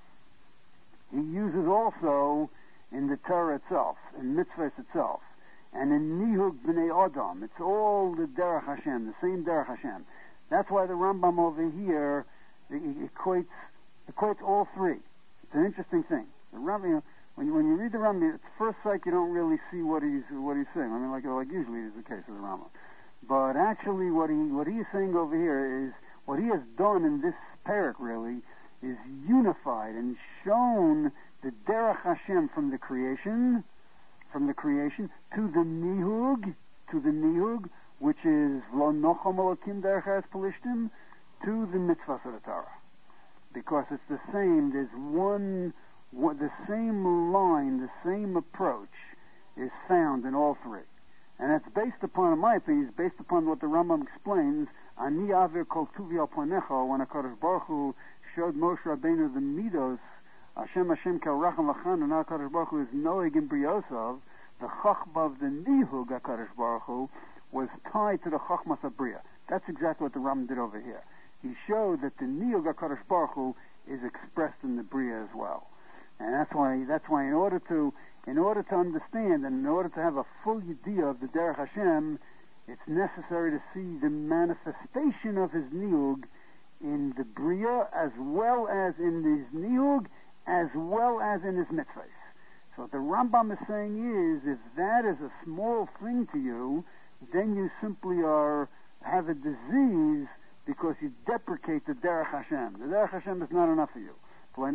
he uses also in the Torah itself, in mitzvahs itself, and in Nihug B'nei Adam. It's all the derech Hashem, the same derech Hashem. That's why the Rambam over here equates equates all three. It's an interesting thing. The Rambam, you know, when you, when you read the Rambam, at first sight you don't really see what he's what he's saying. I mean, like like usually is the case with the Rambam. But actually, what he what he is saying over here is what he has done in this parak really is unified and shown the Derech Hashem from the creation, from the creation to the Nihug, to the Nihug, which is Lo Nocham Elokim Derech Eretz Pelishtim, to the mitzvahs of the Torah. because it's the same. There's one, one, the same line, the same approach is found in all three. And it's based upon, in my opinion, it's based upon what the Rambam explains, Ani Avir Kol Tuvi Al Panecha, when HaKadosh Baruch Hu showed Moshe Rabbeinu the Midos, Hashem Hashem Kel Racham Lachan, and HaKadosh Baruch Hu is Noeg in Briosov, the Chachma of the Nihug HaKadosh Baruch Hu was tied to the Chachmas of Bria. That's exactly what the Rambam did over here. He showed that the Nihug HaKadosh Baruch Hu is expressed in the Bria as well. And that's why, that's why in order to, in order to understand and in order to have a full idea of the Derech Hashem, it's necessary to see the manifestation of his Nihug in the Bria as well as in his Nihug as well as in his mitzvahs. So what the Rambam is saying is, if that is a small thing to you, then you simply are, have a disease because you deprecate the Derech Hashem. The Derech Hashem is not enough for you. Something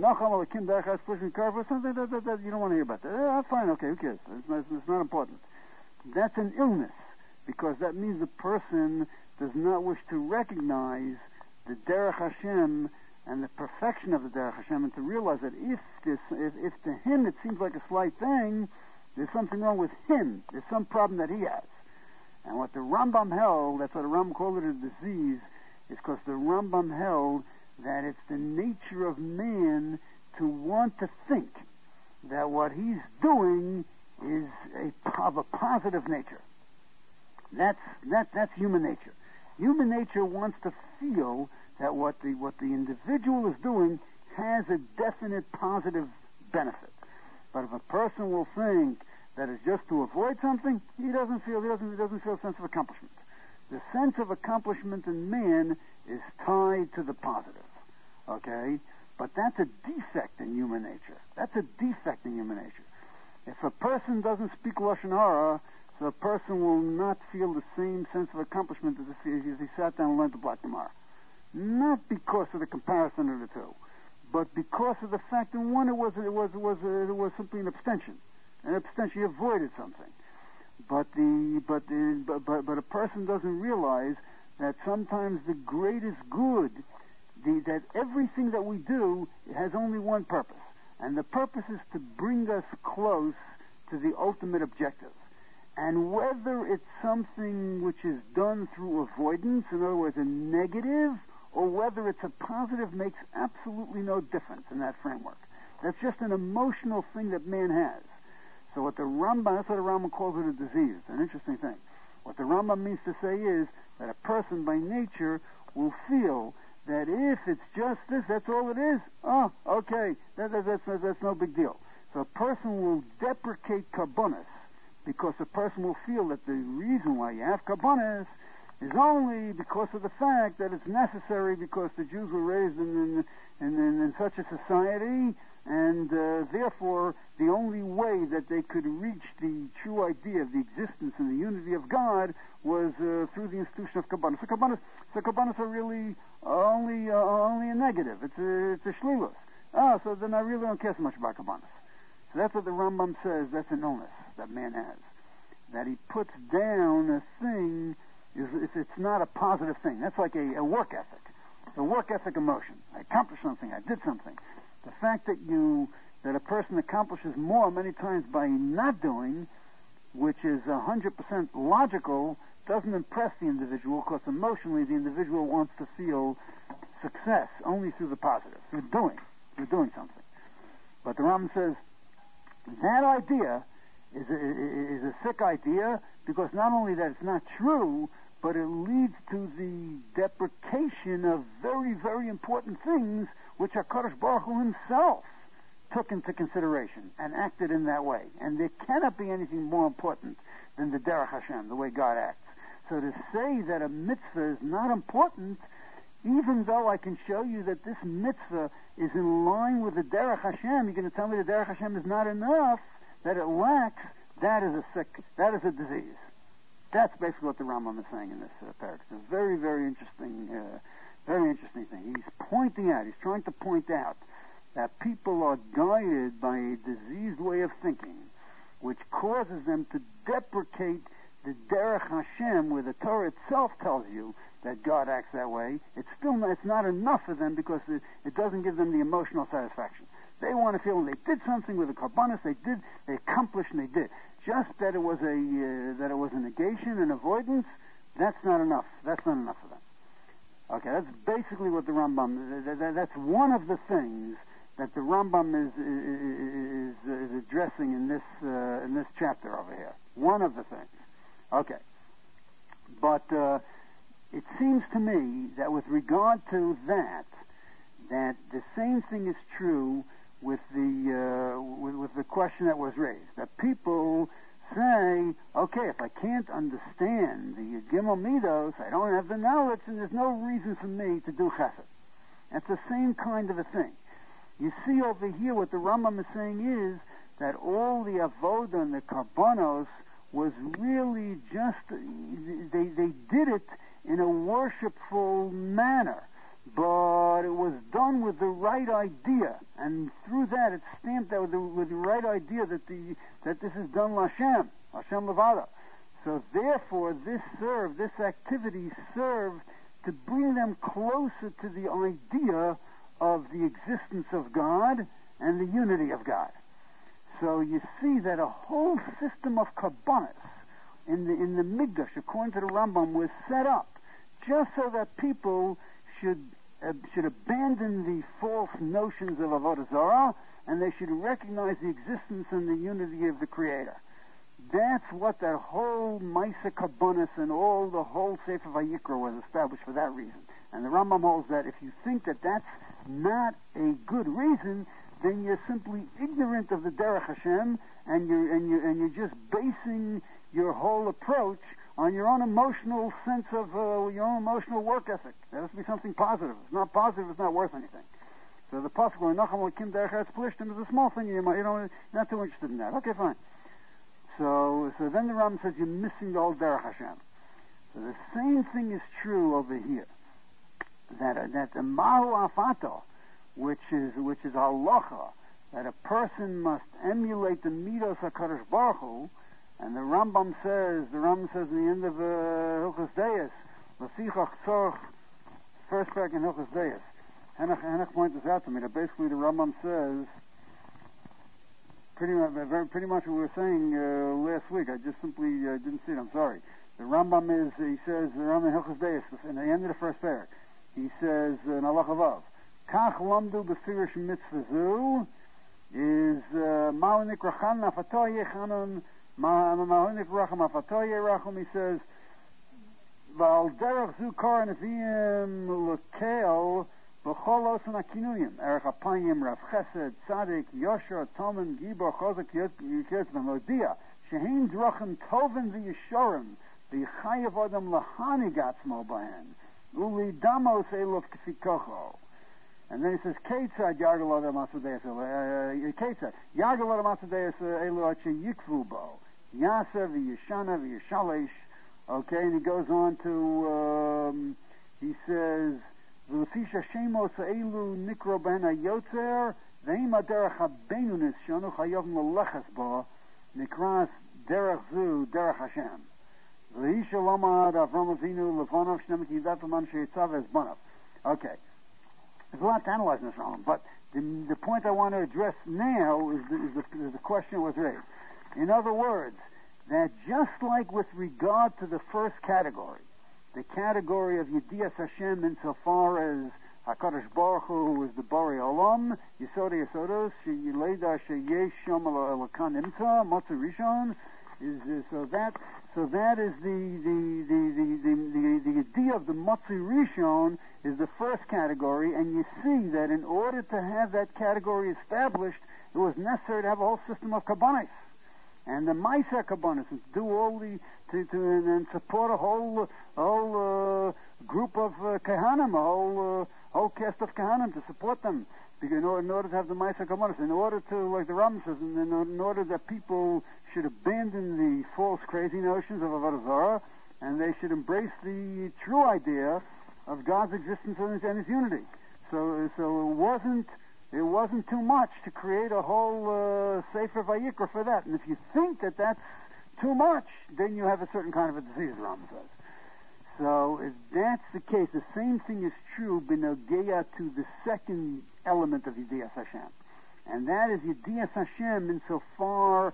that, that, that you don't want to hear about that. Eh, fine, okay, who cares? It's not, it's not important. That's an illness, because that means the person does not wish to recognize the Derech Hashem and the perfection of the Derech Hashem, and to realize that if this, if, if to him it seems like a slight thing, there's something wrong with him. There's some problem that he has. And what the Rambam held, that's what the Rambam called it a disease, is because the Rambam held that it's the nature of man to want to think that what he's doing is a, of a positive nature. That's, that, that's human nature. Human nature wants to feel that what the, what the individual is doing has a definite positive benefit. But if a person will think that it's just to avoid something, he doesn't feel, he doesn't, he doesn't feel a sense of accomplishment. The sense of accomplishment in man is tied to the positive. Okay? But that's a defect in human nature. That's a defect in human nature. If a person doesn't speak Lashon Hara, so a person will not feel the same sense of accomplishment as if he sat down and learned the Black Gemara. Not because of the comparison of the two, but because of the fact that one, it was, it was, it was, uh, it was simply an abstention. An abstention, he avoided something. But the, but, the, but, but, but a person doesn't realize that sometimes the greatest good, the, that everything that we do has only one purpose. And the purpose is to bring us close to the ultimate objective. And whether it's something which is done through avoidance, in other words, a negative, or whether it's a positive, makes absolutely no difference in that framework. That's just an emotional thing that man has. So what the Rambam, that's what the Rambam calls it a disease. It's an interesting thing. What the Rambam means to say is that a person by nature will feel that if it's just this, that's all it is. Oh, okay, that, that, that's, that, that's no big deal. So a person will deprecate karbonis because a person will feel that the reason why you have karbonis is only because of the fact that it's necessary because the Jews were raised in, in, in, in such a society, and uh, therefore the only way that they could reach the true idea of the existence and the unity of God was uh, through the institution of Kabbalah. So Kabbalah, so Kabbalah are really only uh, only a negative. It's a, it's a shlilus. Ah, so then I really don't care so much about Kabbalah. So that's what the Rambam says. That's an illness that man has. That he puts down a thing, is if it's not a positive thing. That's like a, a work ethic. It's a work ethic emotion. I accomplished something. I did something. The fact that you, that a person accomplishes more many times by not doing, which is one hundred percent logical, doesn't impress the individual because emotionally the individual wants to feel success only through the positive, through doing, through doing something. But the Rambam says that idea is a, is a sick idea because not only that it's not true, but it leads to the deprecation of very, very important things which HaKadosh Baruch Hu himself took into consideration and acted in that way. And there cannot be anything more important than the Derech Hashem, the way God acts. So to say that a mitzvah is not important, even though I can show you that this mitzvah is in line with the Derech Hashem, you're going to tell me the Derech Hashem is not enough, that it lacks, that is a sick, that is a disease. That's basically what the Rambam is saying in this uh, paragraph. It's a very, very interesting, uh, very interesting thing. He's pointing out, he's trying to point out that people are guided by a diseased way of thinking, which causes them to deprecate the Derech Hashem, where the Torah itself tells you that God acts that way, it's still not, it's not enough for them because it, it doesn't give them the emotional satisfaction. They want to feel when they did something with the Karbanos, they did, they accomplished, and they did. Just that it was a uh, that it was a negation and avoidance, that's not enough. That's not enough for them. Okay, that's basically what the Rambam. That, that, that's one of the things that the Rambam is is, is, is addressing in this uh, in this chapter over here. One of the things. Okay, but uh, it seems to me that with regard to that, that the same thing is true with the uh, with, with the question that was raised. That people say, okay, if I can't understand the Gimel Midos, I don't have the knowledge, and there's no reason for me to do Chesed. That's the same kind of a thing. You see over here what the Rambam is saying is that all the Avodah and the Karbanos was really just, they, they did it in a worshipful manner, but it was done with the right idea, and through that it's stamped out with the, with the right idea that the that this is done L'Hashem, Hashem Levada. So therefore, this served, this activity served to bring them closer to the idea of the existence of God and the unity of God. So you see that a whole system of Karbanos in the in the Mikdash, according to the Rambam, was set up just so that people should uh, should abandon the false notions of Avodah Zarah, and they should recognize the existence and the unity of the Creator. That's what that whole Maisa Karbanos and all the whole Sefer Vayikra was established for that reason. And the Rambam holds that if you think that that's not a good reason, then you're simply ignorant of the Derech Hashem, and you're and you and you're just basing your whole approach on your own emotional sense of uh, your own emotional work ethic. There has to be something positive. If it's not positive, it's not worth anything. So the pasuk where Nacham Kim Derech Eretz Plishtim is a small thing. You might, you know, you're not too interested in that. Okay, fine. So so then the Rambam says you're missing the whole Derech Hashem. So the same thing is true over here. That uh, that the Mahu Afato, which is which is halacha, that a person must emulate the Midos HaKadosh Baruch Hu, and the Rambam says, the Rambam says in the end of Hilchos Deis, L'fichach tzorch, first parak in Hilchos Deis. Henoch, Henoch pointed this out to me, that basically the Rambam says, pretty much, very, pretty much what we were saying uh, last week. I just simply uh, didn't see it, I'm sorry. The Rambam is, he says, the Rambam in Hilchos Deis, in the end of the first parak, he says, in Allah Chavav, Kach lamdu b'firish mitzvah zu, is Ma'onik Rachan Afato Yechanon Ma'onik Racham Afato Yerachum. He says Val Derech Zu Kor Neviim Lekel B'chol Osan Akinuyim Erech Apayim Rav Chesed Tzadik Yosher Tomen Gibor Chozak Yiketz B'Modia Shehein Drachim Toven V'Yishorim V'Yichayev Adam Lahani Gatzmo Bahen Uli Damos Elov Kfikocho. And then he says, Ketzad Yargalot HaMasadeis, Ketzad Yargalot HaMasadeis Elu Ache Yikvubo, Yaser V'Yishana V'Yishalish. Okay, and he goes on to, um, he says, V'Lefisha Shemos Elu Nikro Ben HaYotzer, V'im HaDerech HaBeinunis Shonu Chayov Melechas Bo, Nikras Derech Zu, Derech Hashem. V'Hisha Lomad Avram Avinu Levanov Shnemet Yidat L'man Sheitzav Es Bonav. Okay. There's a lot to analyze in this problem, but the, the point I want to address now is the, is, the, is the question that was raised. In other words, that just like with regard to the first category, the category of Yedias Hashem insofar as HaKadosh Baruch Hu, who is the Borei Olam, Yisodei Yisodos, Sheyileda Sheyesh Shom Elokan Imtza, Motzu Rishon, is uh, so that so that is the the the the the, the, the idea of the Motzu Rishon is the first category, and you see that in order to have that category established, it was necessary to have a whole system of Karbanos. And the Maisa Karbanos, to do all the, to, to and, and support a whole, a whole uh, group of uh, Kehanim, a whole, uh, whole cast of Kehanim to support them. Because in order, in order to have the Maisa Karbanos, in order to, like the Rambam says, in, in order that people should abandon the false, crazy notions of Avodah Zarah, and they should embrace the true idea of God's existence and his, and his unity. So, so it wasn't it wasn't too much to create a whole uh, Sefer Vayikra for that. And if you think that that's too much, then you have a certain kind of a disease, Rambam says. So if that's the case, the same thing is true b'nogea to the second element of Yedias Hashem. And that is Yedias Hashem insofar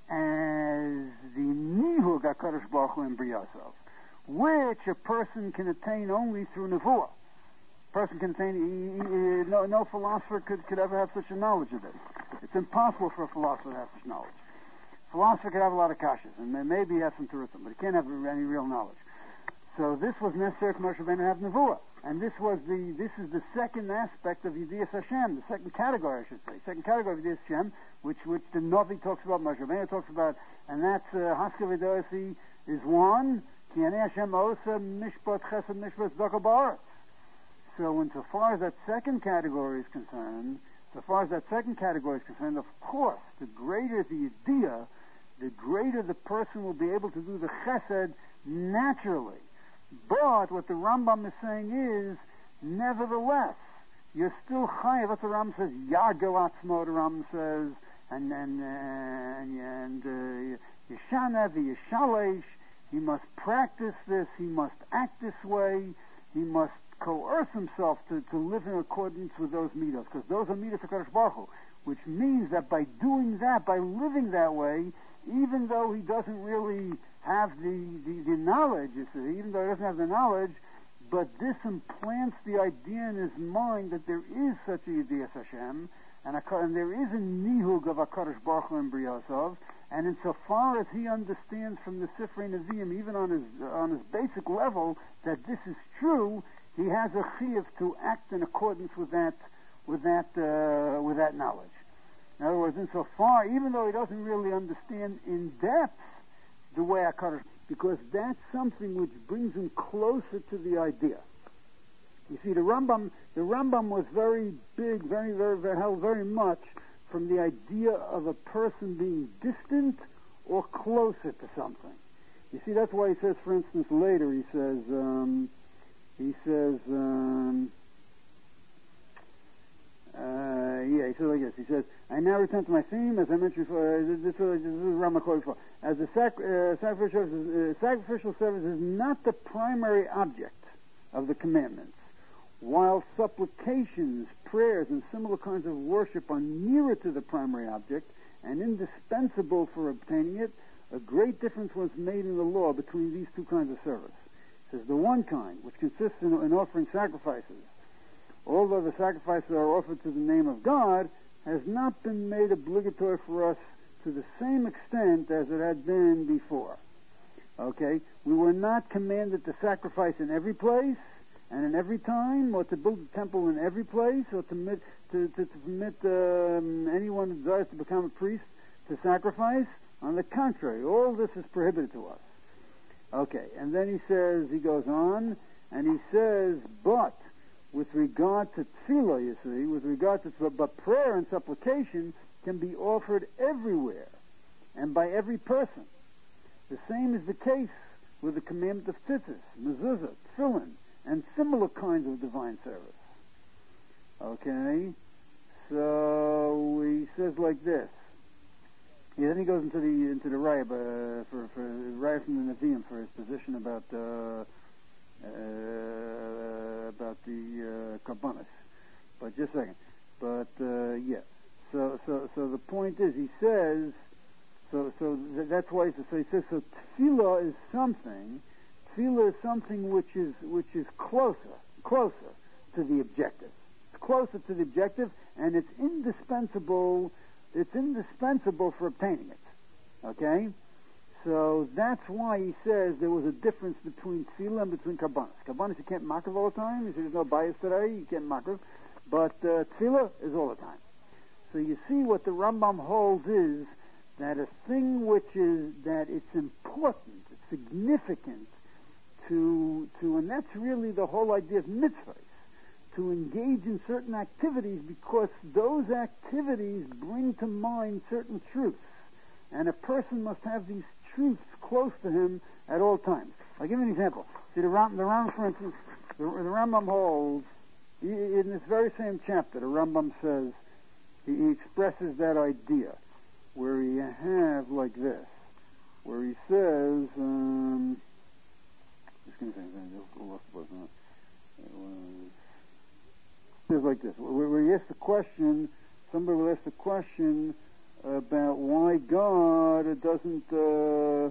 as the Nihug HaKadosh Baruch Hu in Briyosov, which a person can attain only through Nevuah. A person can attain, he, he, no, no philosopher could, could ever have such a knowledge of this. It's impossible for a philosopher to have such knowledge. A philosopher could have a lot of kashas, and maybe he has some tourism, but he can't have any real knowledge. So this was necessary for Moshe Rabbeinu to have Nevuah. And this was the, this is the second aspect of Yedias Hashem, the second category, I should say, second category of Yedias Hashem, which, which the Novi talks about, Moshe Rabbeinu talks about, and that's, Haskell V'Dosi is one, Ki Anei Hashem Osa Mishpat Chesed Mishpat Tzedakah Ba'aretz. So insofar as that second category is concerned, so far as that second category is concerned, of course, the greater the Yediyah, the greater the person will be able to do the Chesed naturally. But what the Rambam is saying is, nevertheless, you're still chayav. What the Rambam says, Yargel Atzmo, the Rambam says, and and and uh, Yeshana v'Yeshalesh. He must practice this. He must act this way. He must coerce himself to, to live in accordance with those midos, because those are midos of Kadosh Baruch Hu, which means that by doing that, by living that way, even though he doesn't really have the, the, the knowledge, you see, even though he doesn't have the knowledge, but this implants the idea in his mind that there is such a Yedias Hashem, and, a, and there is a nihug of HaKadosh Baruch Hu in Briyosov, and insofar as he understands from the Sifrei Nevi'im, even on his on his basic level, that this is true, he has a chiyuv to act in accordance with that with that uh, with that knowledge. In other words, insofar, even though he doesn't really understand in depth the way HaKadosh, because that's something which brings him closer to the idea. You see, the Rambam, the Rambam was very big, very, very, very, held very much from the idea of a person being distant or closer to something. You see, that's why he says, for instance, later he says, um, he says, um, uh, yeah, he says like this. He says, I now return to my theme, as I mentioned before. Uh, this, this, this is Rambam quoted before. As the sac- uh, sacrificial, uh, sacrificial service is not the primary object of the commandments, while supplications, prayers, and similar kinds of worship are nearer to the primary object and indispensable for obtaining it, a great difference was made in the law between these two kinds of service. It says the one kind, which consists in, in offering sacrifices, although the sacrifices are offered to the name of God, has not been made obligatory for us to the same extent as it had been before. Okay? We were not commanded to sacrifice in every place and in every time, or to build a temple in every place, or to permit, to, to, to permit um, anyone who desires to become a priest to sacrifice. On the contrary, all this is prohibited to us. Okay, and then he says, he goes on, and he says, but with regard to tefillah, you see, with regard to tefillah, but prayer and supplication can be offered everywhere and by every person. The same is the case with the commandment of tzitzis, mezuzah, tefillin, and similar kinds of divine service. Okay, so he says like this. Yeah, then he goes into the into the Raya uh, for for Raya from the Nevi'im for his position about uh, uh, about the uh, Karbonos. But just a second. But uh, yeah. So so so the point is, he says. So so th- that's why he says. So he says. So tefillah is something. Tefillah is something which is which is closer closer to the objective. It's closer to the objective, and it's indispensable. It's indispensable for obtaining it. Okay? So that's why he says there was a difference between tefillah and between karbanos. Karbanos you can't makriv all the time. You see there's no bias today, you can't makriv. But uh, tefillah is all the time. So you see what the Rambam holds is that a thing which is, that it's important, it's significant to, to and that's really the whole idea of mitzvahs, to engage in certain activities because those activities bring to mind certain truths. And a person must have these truths close to him at all times. I'll give you an example. See, the Rambam, the Rambam for instance, the, the Rambam holds, in this very same chapter, the Rambam says, he, he expresses that idea, where you have like this. where he says, um, just going to say, I lost the place, huh? It was, it was like this, where, where he asked the question, somebody will ask the question about why God doesn't uh,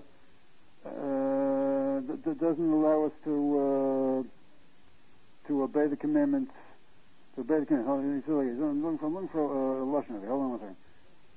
uh, d- doesn't allow us to uh, to obey the commandments. To obey the commandments. Hold on, he's looking for, I'm looking for uh, lashon. Hold on one second.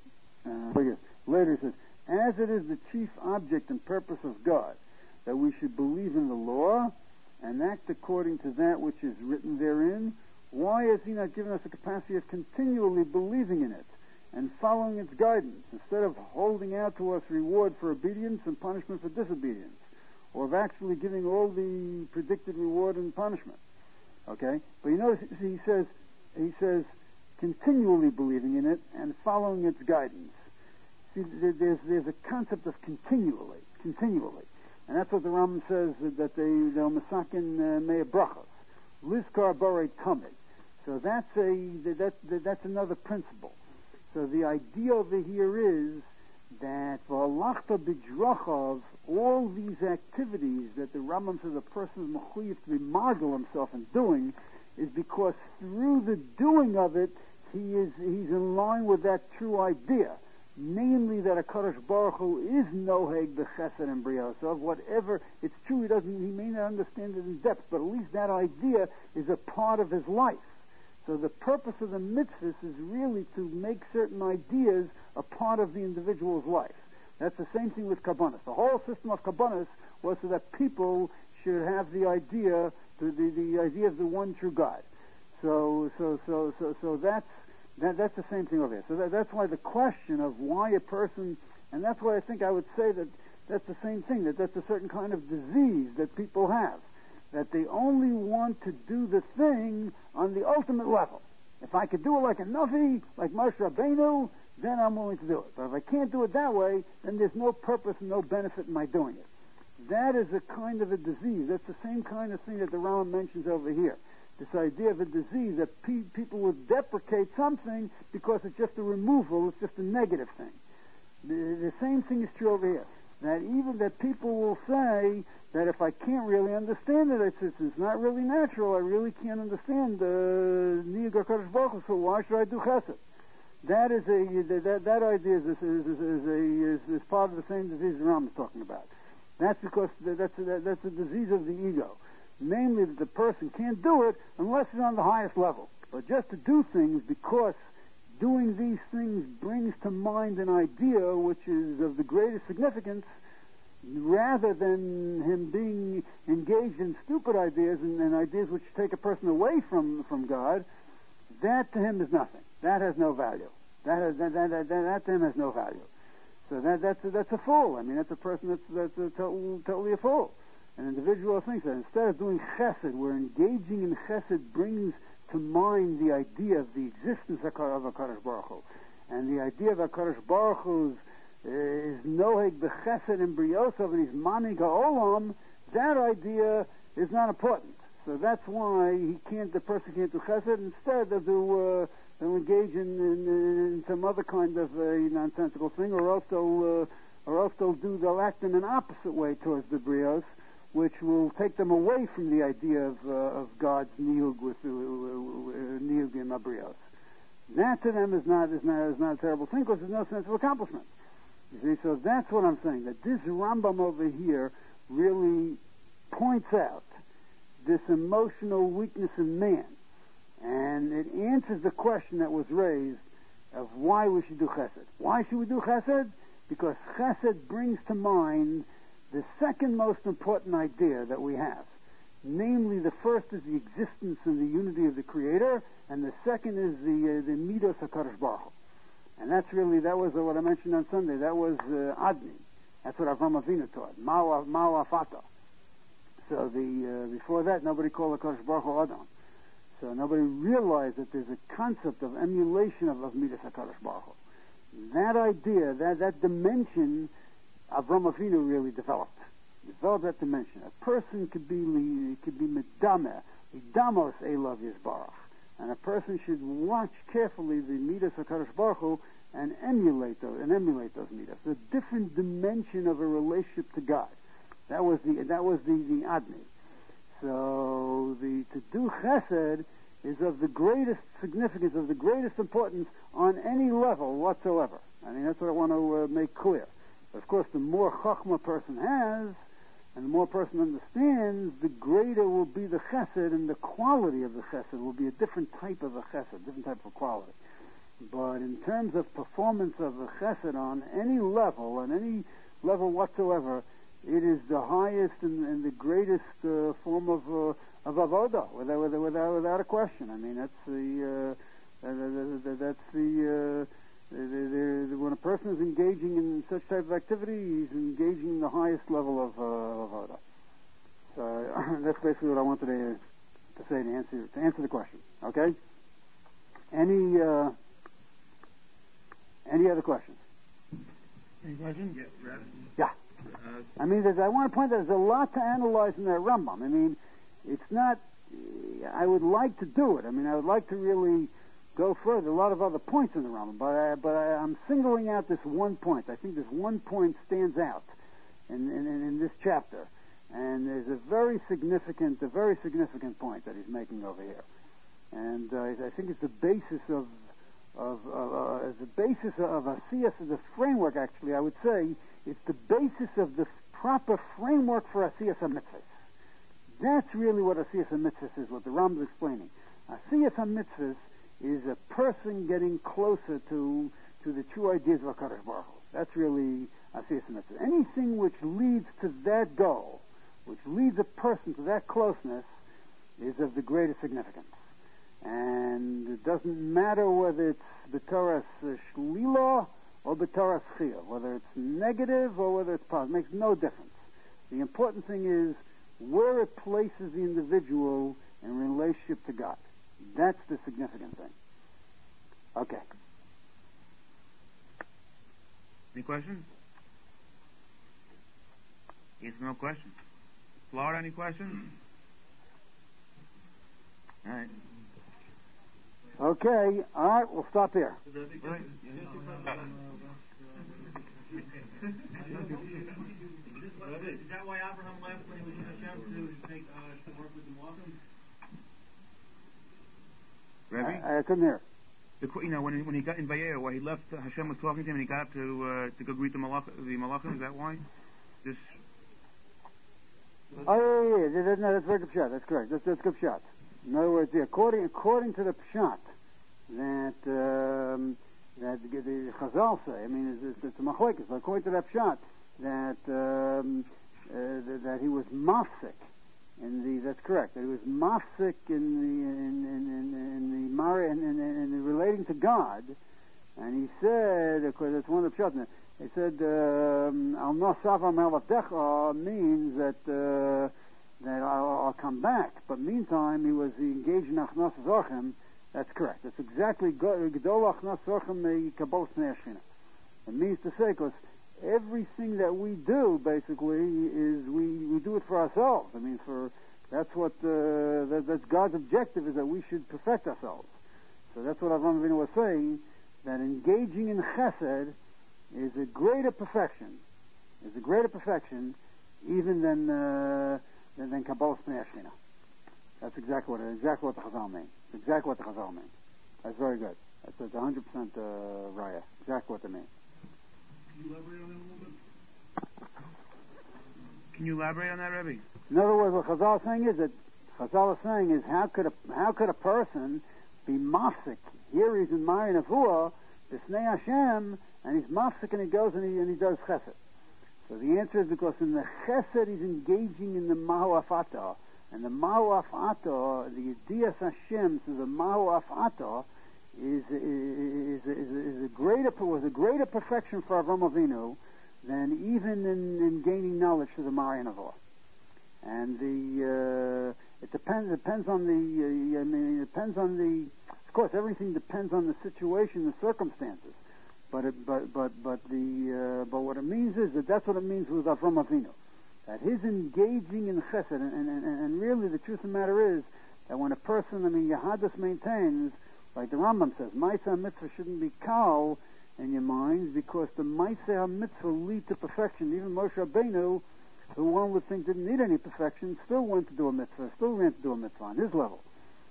Uh, like Later he says, as it is the chief object and purpose of God that we should believe in the law and act according to that which is written therein, why has he not given us the capacity of continually believing in it and following its guidance, instead of holding out to us reward for obedience and punishment for disobedience, or of actually giving all the predicted reward and punishment? Okay? But you notice he says, he says, continually believing in it and following its guidance. See, there's, there's a concept of continually, continually. And that's what the Rambam says, that they, they'll masakin mea brachos. Lizkar borei tamid. So that's a, that, that, that's another principle. So the idea over here is that v'alachta b'drachav, all these activities that the Rambam says a person is mechuyev to be margel himself in doing, is because through the doing of it, he is he's in line with that true idea, namely that a Kadosh Baruch Hu is noheg b'chesed and briosov. Whatever, it's true, he doesn't, he may not understand it in depth, but at least that idea is a part of his life. So the purpose of the mitzvahs is really to make certain ideas a part of the individual's life. That's the same thing with Kabbanis. The whole system of Kabbanis was so that people should have the idea, the, the, the idea of the one true God. So, so, so, so, so that's that, that's the same thing over here. So that, that's why the question of why a person, and that's why I think I would say that that's the same thing. That that's a certain kind of disease that people have. That they only want to do the thing on the ultimate level. If I could do it like a Navi, like Moshe Rabbeinu, then I'm willing to do it. But if I can't do it that way, then there's no purpose and no benefit in my doing it. That is a kind of a disease. That's the same kind of thing that the Rambam mentions over here. This idea of a disease that pe- people would deprecate something because it's just a removal, it's just a negative thing. The, the same thing is true over here. That even that people will say that if I can't really understand it, it's, it's, it's not really natural. I really can't understand Niyag HaKadosh Baruch Hu, so why should I do chesed? That is a that that idea is, is, is, is, a, is, is part of the same disease the Rambam is talking about. That's because that's a, that's a disease of the ego, namely that the person can't do it unless it's on the highest level. But just to do things because doing these things brings to mind an idea which is of the greatest significance, rather than him being engaged in stupid ideas and, and ideas which take a person away from, from God, that to him is nothing. That has no value. That, has, that, that, that, that to him has no value. So that, that's, a, that's a fool. I mean, that's a person that's, that's a total, totally a fool. An individual thinks that instead of doing chesed, where engaging in chesed brings to mind the idea of the existence of HaKadosh Baruch Hu, and the idea of HaKadosh Baruch Hu's is noheg b'chesed and briosov and he's manig ha'olam, that idea is not important. So that's why he can't, the person can't do chesed. Instead, they'll do, uh, they'll engage in, in, in some other kind of uh, nonsensical thing, or else they'll, uh, or else they'll do, they'll act in an opposite way towards the brios, which will take them away from the idea of, uh, of God's niyug with uh, niyug in brios. That to them is not is not is not a terrible thing because there's no sense of accomplishment. You see, so that's what I'm saying, that this Rambam over here really points out this emotional weakness in man, and it answers the question that was raised of why we should do chesed. Why should we do chesed? Because chesed brings to mind the second most important idea that we have. Namely, the first is the existence and the unity of the Creator, and the second is the uh, the midos HaKadosh Baruch Hu. And that's really, that was uh, what I mentioned on Sunday. That was uh, Adni. That's what Avraham Avinu taught. Ma'u Afata. So the uh, before that, nobody called HaKadosh Baruch Hu Adam. So nobody realized that there's a concept of emulation of, of midos HaKadosh Baruch Hu. That idea, that, that dimension, Avraham Avinu really developed. Developed that dimension. A person could be could be medameh, midamos elav yisbarach, and a person should watch carefully the midas HaKadosh Baruch Hu and emulate those and emulate those midas. A different dimension of a relationship to God. That was the that was the the adni. So the to do chesed is of the greatest significance, of the greatest importance on any level whatsoever. I mean, that's what I want to uh, make clear. Of course, the more chachma a person has, and the more a person understands, the greater will be the chesed, and the quality of the chesed will be a different type of a chesed, different type of quality. But in terms of performance of the chesed on any level, on any level whatsoever, it is the highest and, and the greatest uh, form of uh, of avodah, without, without without a question. I mean, that's the uh, uh, that's the, uh, the, the, the when a person is engaging in such type of activity, he's engaging in the highest level of uh, avodah. So that's basically what I wanted to, to say to answer to answer the question. Okay. Any uh, any other questions? Any questions? Yeah, Rev. Yeah. Uh, I mean, there's, I want to point out there's a lot to analyze in that Rambam. I mean, it's not. I would like to do it. I mean, I would like to really go further. A lot of other points in the Rambam, but I, but I, I'm singling out this one point. I think this one point stands out in, in, in this chapter, and there's a very significant, a very significant point that he's making over here, and uh, I think it's the basis of of uh, uh, the basis of a C S, the framework. Actually, I would say it's the basis of the proper framework for a C S mitzvah. That's really what a C S mitzvah is, what the Rambam is explaining. A C S mitzvah is a person getting closer to to the true ideas of HaKadosh Baruch Hu. That's really a C S mitzvah. Anything which leads to that goal, which leads a person to that closeness, is of the greatest significance. And it doesn't matter whether it's b'toras shlila or b'toras chiyuv, whether it's negative or whether it's positive. It makes no difference. The important thing is where it places the individual in relationship to God. That's the significant thing. Okay. Any questions? Yes, no questions. Florida, any questions? All right. Okay, all right, we'll stop here. Right. Is that why Abraham left when he was with Hashem to take uh, to work with the Malachim? Rebbe? I, I couldn't hear. The, you know, when he, when he got in Vayera, where he left, uh, Hashem was talking to him, and he got up to uh, to go greet the Malach, the Malachim. Is that why? This. Oh yeah, yeah, yeah. That, no, that's very good shot. That's correct. That's that's good shot. In other words, yeah, according according to the pshat that um, that the, the Chazal say, I mean, it's, it's, it's a machlekes, but according to that pshat that um, uh, that, that he was mafsik in the. That's correct. That he was mafsik in the in in in, in the Mari in, in, in, in relating to God, and he said, of course, that's one of the pshat. He said, "Al nosavam elavdecha" means that. Uh, that I'll, I'll come back. But meantime, he was engaged in Achnas Zorchem. That's correct. That's exactly Gedol Achnas Zorchem Kabbalas Pnei Shechina. It means to say, because everything that we do, basically, is we, we do it for ourselves. I mean, for that's what uh, that, that's God's objective, is that we should perfect ourselves. So that's what Avraham Avinu was saying, that engaging in Chesed is a greater perfection, is a greater perfection, even than. Uh, And then Kabbalas Pnei Shechina. That's exactly what exactly what the Chazal means. Exactly what the Chazal means. That's very good. That's, that's one hundred percent uh, raya. Exactly what they mean. Can you elaborate on that a little bit? Can you elaborate on that, Rebbe? In other words, what Chazal is saying is that Chazal is saying is how could a how could a person be mafsik? Here he's in Mari Nevuah, B'snei Hashem, and he's mafsik, and he goes and he and he does chesed. So the answer is because in the chesed he's engaging in the mahu afato, and the mahu afato, the Yedias Hashem, so the mahu afato is is, is is a greater was a greater perfection for Avraham Avinu than even in, in gaining knowledge to the Mari Nevuah. And the uh, it depends depends on the uh, I mean it depends on the of course everything depends on the situation, the circumstances. But it, but but but the uh, but what it means is that that's what it means with Avraham Avinu, that his engaging in Chesed, and, and, and, and really the truth of the matter is that when a person, I mean, Yahadus maintains, like the Rambam says, Ma'aseh Mitzvah shouldn't be kal in your minds, because the Maaseh mitzvah lead to perfection. Even Moshe Rabbeinu, who one would think didn't need any perfection, still went to do a mitzvah, still went to do a mitzvah on his level.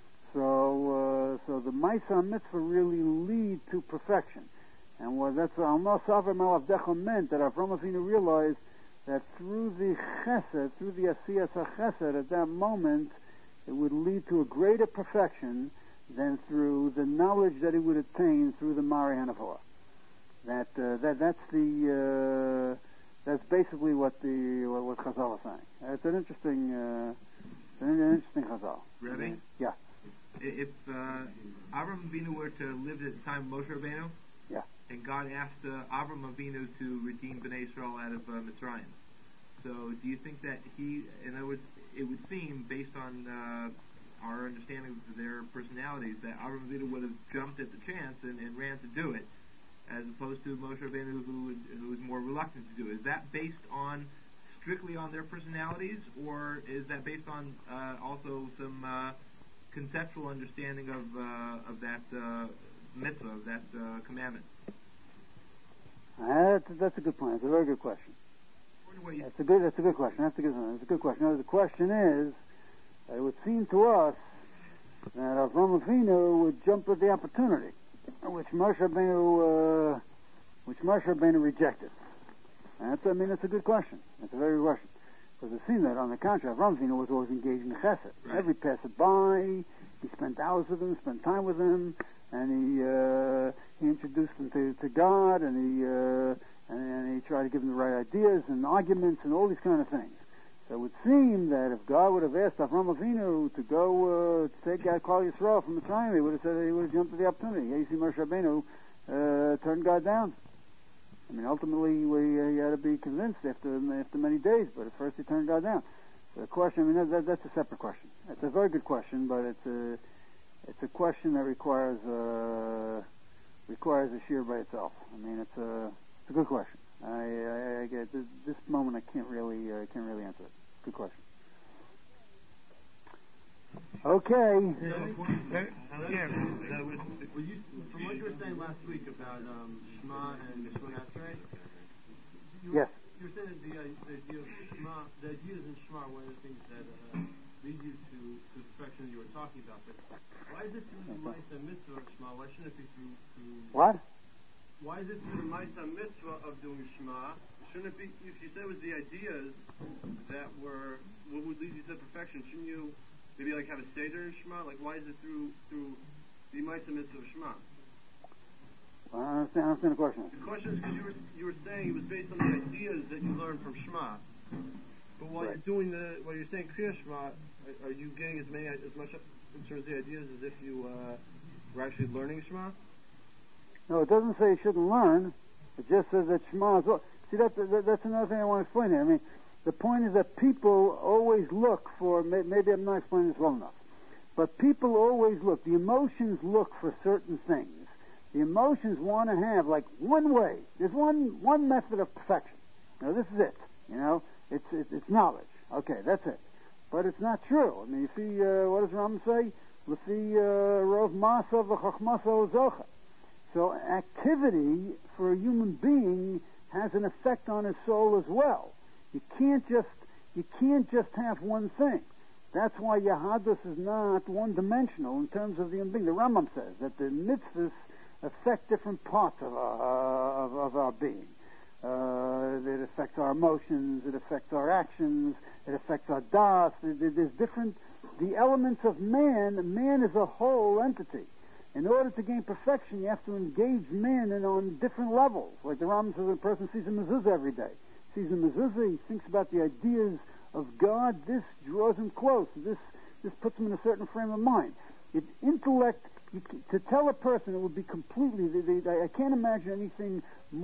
So, uh, so the Maaseh mitzvah really lead to perfection. And what that's Almas Avram Alavdecha meant, that Avram Avinu realized that through the chesed, through the asiyas chesed, at that moment, it would lead to a greater perfection than through the knowledge that he would attain through the Mari Hanavah. That uh, that that's the uh, that's basically what the what, what Chazal is saying. It's an interesting, uh, an interesting Chazal. Rebbe? Yeah. If uh, Avram Avinu were to live at the time of Moshe Rabbeinu, yeah, and God asked uh, Avram Avinu to redeem Bnei Israel out of uh, Mitzrayim, so do you think that he, in other words, it would seem, based on uh, our understanding of their personalities, that Avram Avinu would have jumped at the chance and, and ran to do it, as opposed to Moshe Rabbeinu, who was, who was more reluctant to do it? Is that based on strictly on their personalities, or is that based on uh, also some uh, conceptual understanding of uh, of that uh, mitzvah, of that uh, commandment? Uh, that's, that's a good point. It's a very good question. That's a good. That's a good question. That's a good one. That's a good question. Now, the question is, uh, it would seem to us that Avram Avinu would jump at the opportunity, which Moshe Rabbeinu, uh, which Moshe Rabbeinu rejected. And that's, I mean, that's a good question. That's a very good question. Because it seems that, on the contrary, Avram Avinu was always engaged in chesed. Right. Every passerby, he spent hours with him, spent time with him, and he uh, he introduced him to, to God, and he uh, and, and he tried to give him the right ideas and arguments and all these kind of things. So it would seem that if God would have asked Avram Avinu to go uh, to take out Klal Yisrael from Mitzrayim, he would have said that he would have jumped at the opportunity. You see, Moshe Rabbeinu uh, turned God down. I mean, ultimately, we, uh, he had to be convinced after after many days, but at first he turned God down. So the question, I mean, that, that, that's a separate question. It's a very good question, but it's a it's a question that requires uh, requires a shear by itself. I mean, it's a it's a good question. I, I, I get this, this moment, I can't really uh, can't really answer it. Good question. Okay. Yeah. Were you, from what you were saying last week about um, Shema and Shema Nasrei, you were, Yes. you were saying that the, uh, the idea of Shema, the ideas in Shema are one of the things that uh, lead you to, to the perfection that you were talking about. But why is it through the Ma'aseh Mitzvah of Shema? Why shouldn't it be through, through What? Why is it through the Ma'aseh Mitzvah of doing Shema? Shouldn't it be, if you said it was the ideas that were what would lead you to perfection, shouldn't you maybe like have a Seder in Shema? Like, why is it through through the Ma'aseh Mitzvah of Shema? Well, I understand, I understand the question. The question is because you were you were saying it was based on the ideas that you learned from Shema. But while Right. you're doing the while you're saying Kriya Shema, are, are you getting as many as much in terms of the ideas as if you uh, were actually learning Shema? No, it doesn't say you shouldn't learn. It just says that Shema is. See, that, that that's another thing I want to explain here. I mean, the point is that people always look for. Maybe I'm not explaining this well enough, but people always look. The emotions look for certain things. The emotions want to have like one way. There's one one method of perfection. Now this is it. You know, it's it's, it's knowledge. Okay, that's it. But it's not true. I mean, you see, uh, what does Rambam say? L'fi rov masa v'chachmasa ozocha. So activity for a human being has an effect on his soul as well. You can't just you can't just have one thing. That's why Yahadus is not one-dimensional in terms of the human being. The Rambam says that the mitzvahs affect different parts of our, of, of our being. Uh, it affects our emotions. It affects our actions. It affects our das. There's different. The elements of man. Man is a whole entity. In order to gain perfection, you have to engage man in, on different levels. Like the Rambam says, a person sees a mezuzah every day. Sees a mezuzah, he thinks about the ideas of God. This draws him close. This this puts him in a certain frame of mind. It, intellect, you, to tell a person, it would be completely, they, they, I can't imagine anything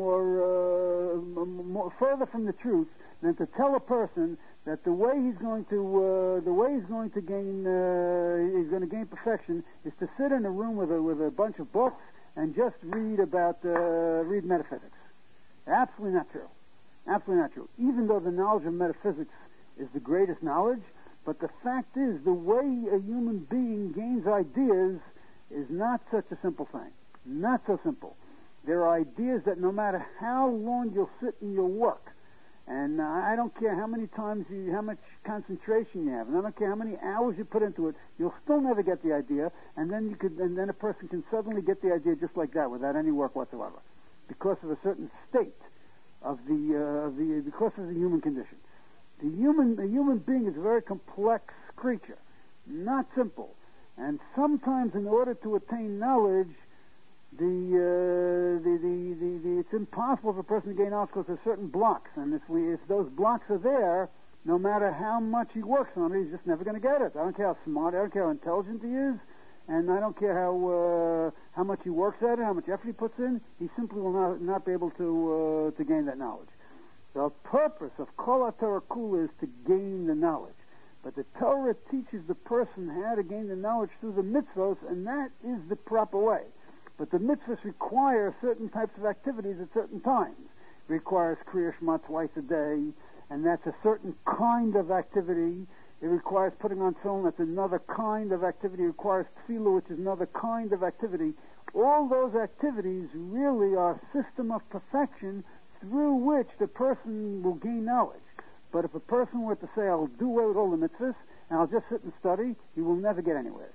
more, uh, more further from the truth than to tell a person that the way he's going to uh, the way he's going to gain uh, he's going to gain perfection is to sit in a room with a with a bunch of books and just read about uh, read metaphysics. Absolutely not true. Absolutely not true. Even though the knowledge of metaphysics is the greatest knowledge, but the fact is the way a human being gains ideas is not such a simple thing. Not so simple. there are ideas that no matter how long you'll sit in your work, and uh, I don't care how many times you, how much concentration you have, and I don't care how many hours you put into it, you'll still never get the idea, and then you could, and then a person can suddenly get the idea just like that without any work whatsoever, because of a certain state of the, uh, of the, because of the human condition. The human, the human being is a very complex creature, not simple, and sometimes in order to attain knowledge, The, uh, the, the, the, the, it's impossible for a person to gain knowledge because there's certain blocks, and if we, if those blocks are there, no matter how much he works on it, he's just never going to get it. I don't care how smart, I don't care how intelligent he is, and I don't care how uh, how much he works at it, how much effort he puts in. He simply will not not be able to uh, to gain that knowledge. The purpose of Kol HaTorah Kula is to gain the knowledge, but the Torah teaches the person how to gain the knowledge through the mitzvos, and that is the proper way. But the mitzvahs require certain types of activities at certain times. It requires Kriya Shema twice a day, and that's a certain kind of activity. It requires putting on film, that's another kind of activity. It requires Tefillah, which is another kind of activity. All those activities really are a system of perfection through which the person will gain knowledge. But if a person were to say, I'll do away with all the mitzvahs, and I'll just sit and study, he will never get anywhere.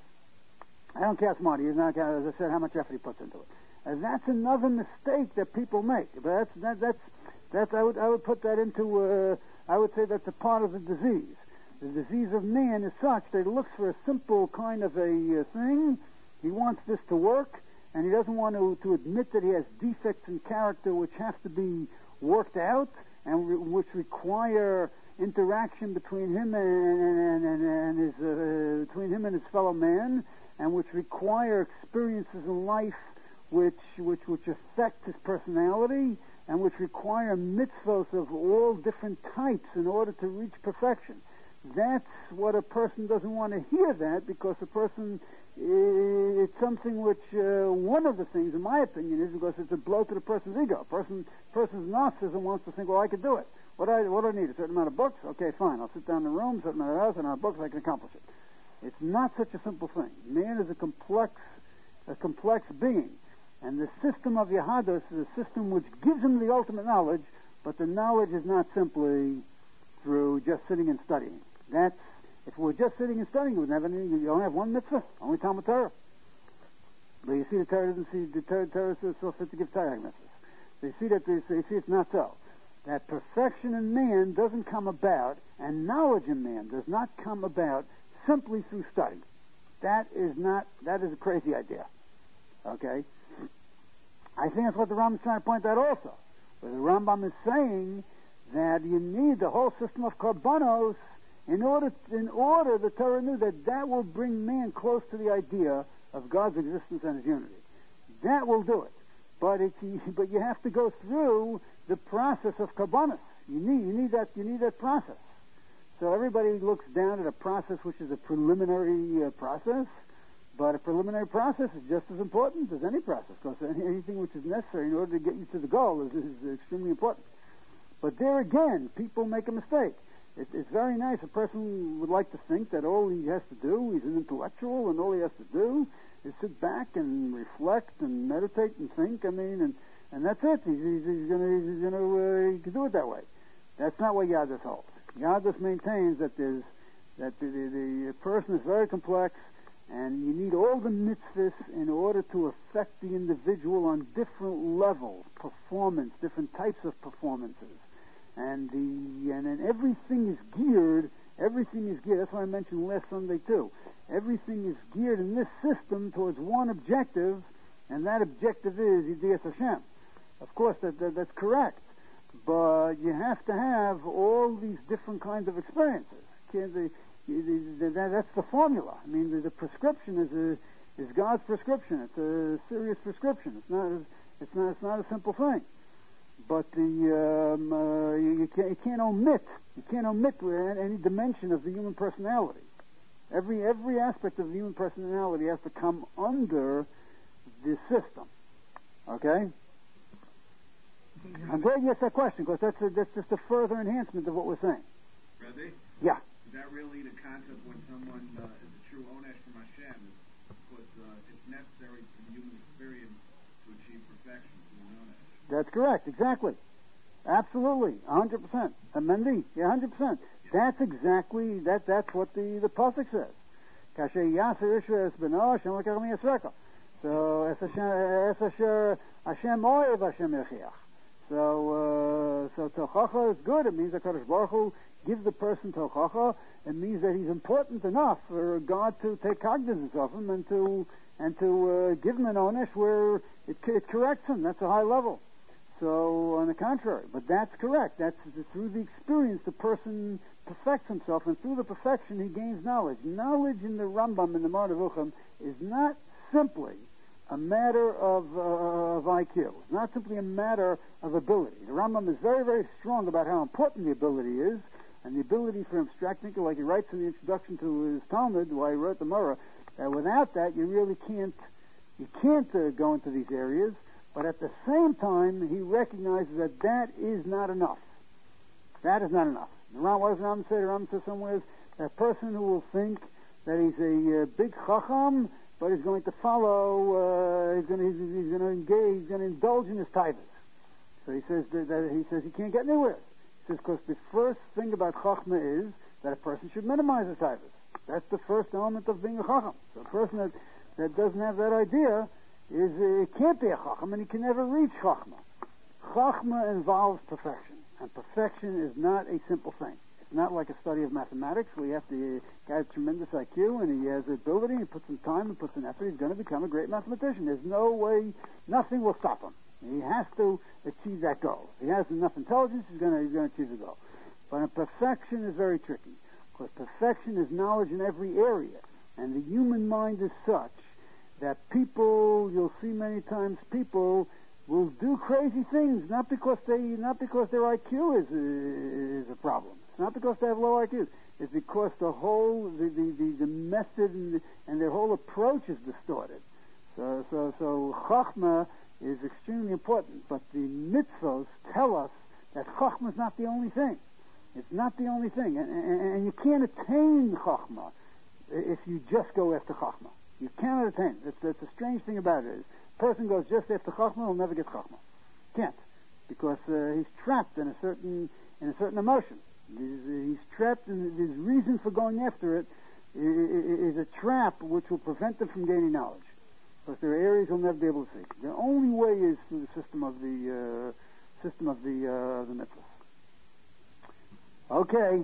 I don't care how smart he is, not care, as I said, how much effort he puts into it. And that's another mistake that people make. But that's that, that's that's I would I would put that into uh, I would say that's a part of the disease. The disease of man is such that he looks for a simple kind of a uh, thing. He wants this to work, and he doesn't want to to admit that he has defects in character which have to be worked out and re- which require interaction between him and and, and, and his uh, between him and his fellow man, and which require experiences in life which which which affect his personality, and which require mitzvos of all different types in order to reach perfection. That's what a person doesn't want to hear, that, because a person, it's something which, uh, one of the things, in my opinion, is because it's a blow to the person's ego. A person, person's narcissism wants to think, well, I could do it. What do I, what do I need? A certain amount of books? Okay, fine. I'll sit down in the room, a certain amount of hours, and I have books, I can accomplish it. It's not such a simple thing. Man is a complex, a complex being, and the system of Yahadus is a system which gives him the ultimate knowledge, but the knowledge is not simply through just sitting and studying. That's, if we're just sitting and studying, we would never need, you only have one mitzvah, only Talmud Torah. But you see, the Torah doesn't see, the Torah, Torah is so fit to give Torah mitzvahs. They see that, they, they see it's not so. That perfection in man doesn't come about, and knowledge in man does not come about simply through study. That is not, that is a crazy idea. Okay? I think that's what the Rambam is trying to point out also. Where the Rambam is saying that you need the whole system of korbanos in order, in order, the Torah knew that that will bring man close to the idea of God's existence and his unity. That will do it. But it's, but you have to go through the process of korbanos. You need, you need that, you need that process. So everybody looks down at a process which is a preliminary uh, process, but a preliminary process is just as important as any process, because anything which is necessary in order to get you to the goal is, is extremely important. But there again, people make a mistake. It, it's very nice. A person would like to think that all he has to do, he's an intellectual, and all he has to do is sit back and reflect and meditate and think. I mean, and, and that's it. He's, he's, he's going to, he's going to, uh, he can do it that way. That's not what Yadus holds. Yadus maintains that there's, that the, the, the person is very complex, and you need all the mitzvahs in order to affect the individual on different levels, performance, different types of performances. And the and then everything is geared, everything is geared, that's what I mentioned last Sunday too. Everything is geared in this system towards one objective, and that objective is Yedias Hashem. Of course, that, that that's correct. But you have to have all these different kinds of experiences. The, the, the, that's the formula. I mean, the, the prescription is a, is God's prescription. It's a serious prescription. It's not. It's not. It's not a simple thing. But the um, uh, you, you, can't, you can't omit. You can't omit any dimension of the human personality. Every every aspect of the human personality has to come under this system. Okay. I'm glad you asked that question, because that's a, that's just a further enhancement of what we're saying. Rabbi? Yeah. Is that really the concept when someone uh, is a true onesh from Hashem? Because uh, it's necessary for the human experience to achieve perfection. To That's correct, exactly. Absolutely, one hundred percent. Amendi, yeah, one hundred percent. That's exactly, that. that's what the, the Pasuk says. Kasher Yasser Isha Es Beno, Hashem Lekach Mi Yisrael. So, Es Hashem, Es Asher, Hashem Oyev Hashem Yechiach. So, uh, so Tochacha is good. It means that Kadosh Baruch Hu gives the person Tochacha. It means that he's important enough for God to take cognizance of him and to and to uh, give him an onesh where it, it corrects him. That's a high level. So, on the contrary, but that's correct. That's through the experience the person perfects himself, and through the perfection he gains knowledge. Knowledge in the Rambam, in the Moreh Nevuchim, is not simply a matter of, uh, of I Q. It's not simply a matter of ability. The Rambam is very, very strong about how important the ability is, and the ability for abstract thinking, like he writes in the introduction to his Talmud, why he wrote the Moreh, that without that you really can't, you can't uh, go into these areas. But at the same time, he recognizes that that is not enough. That is not enough. The Ram, what does the Ram say? The Ram says somewhere is that person who will think that he's a uh, big chacham, but is going to follow, uh, he's going to, he's, he's going to engage, he's going to indulge in his taivas. So he says that, that he says he can't get anywhere. He says because the first thing about chachma is that a person should minimize his taivas. That's the first element of being a chacham. So a person that, that doesn't have that idea is uh, can't be a chacham, and he can never reach chachma. Chachma involves perfection, and perfection is not a simple thing. It's not like a study of mathematics where you have to uh, have tremendous I Q, and he has the ability, he puts some time and puts some effort, he's going to become a great mathematician. There's no way, nothing will stop him. He has to achieve that goal. If he has enough intelligence, he's going to, he's going to achieve the goal. But perfection is very tricky, because perfection is knowledge in every area, and the human mind is such that people, you'll see many times, people will do crazy things, not because they, not because their I Q is a, is a problem. It's not because they have low I Qs. It's because the whole, the, the, the, the method and, the, and their whole approach is distorted. So, so, so Chachma is extremely important, but the mitzvos tell us that Chachma is not the only thing. It's not the only thing, and, and, and you can't attain Chachma if you just go after Chachma. You cannot attain it. That's, that's the strange thing about it is, a person goes just after Chachma, he'll never get Chachma. Can't, because uh, he's trapped in a certain in a certain emotion. He's, uh, he's trapped, and his reason for going after it is, is a trap which will prevent him from gaining knowledge. Because there are areas he'll never be able to see. The only way is through the system of the uh, system of the uh, the mitzvahs. Okay.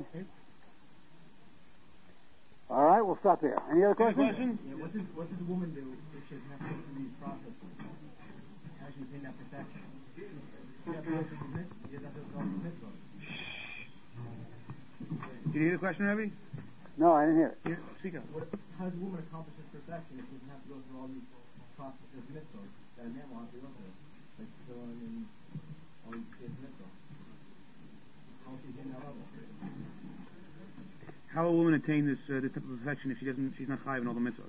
All right, we'll stop there. Any other questions? Question? Yeah, what does what does a woman do if she doesn't have to go through these processes? How should she attain that perfection? She has to go through the mitzvah. She doesn't have to go through the mitzvah. Did you hear the question, Rabbi? No, I didn't hear it. Here, speak up. What, how does a woman accomplish this perfection if she doesn't have to go through all these processes of mitzvah that a man will have to go through? Like filling in all these kids' mitzvah. How will she attain that level? How will a woman attain this uh, this type of perfection if she doesn't? She's not chayiv in all the mitzvahs.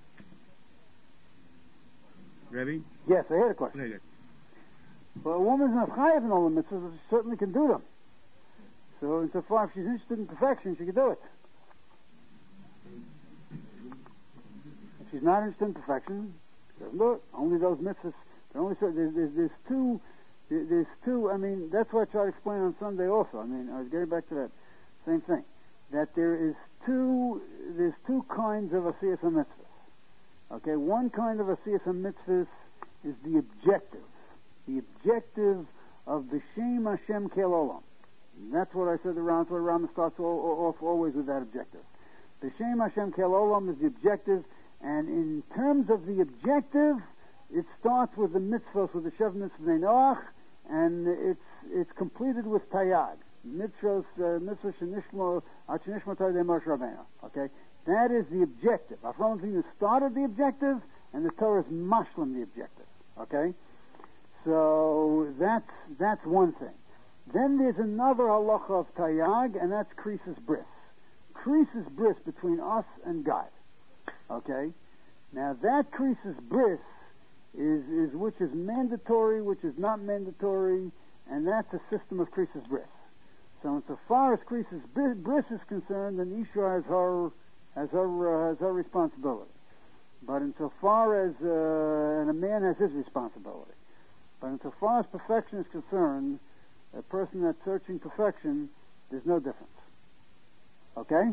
Rebbe? Yes, I heard a question. Okay, good. Well, a woman's not chayiv in all the mitzvahs, she certainly can do them. So, insofar if she's interested in perfection, she can do it. If she's not interested in perfection, she doesn't do it. Only those mitzvahs. Only so, there's, there's, there's two. There's two. I mean, that's what I try to explain on Sunday also. I mean, I was getting back to that same thing. That there is two, there's two kinds of asiyas mitzvahs. Okay, one kind of asiyas mitzvahs is the objective, the objective of B'Shem Hashem Kel Olam. And that's what I said around. That's what Rambam starts off always with that objective. B'Shem Hashem Kel Olam is the objective, and in terms of the objective, it starts with the mitzvahs, with the Shev Mitzvah Noach, and it's it's completed with Tayag. Mitzvahs, uh, mitzvah shenishmo, shenishmo Torah Moshe Rabbeinu. Okay, that is the objective. Avram Avinu started the objective, and the Torah is mashlim the objective. Okay, so that's that's one thing. Then there's another halacha of Tayag, and that's krisis bris. Krisis bris between us and God. Okay, now that krisis bris is is which is mandatory, which is not mandatory, and that's a system of krisis bris. So, insofar as krisis bris is concerned, then Isha has her has her uh, has her responsibility. But insofar as uh, and a man has his responsibility. But insofar as perfection is concerned, a person that's searching perfection, there's no difference. Okay?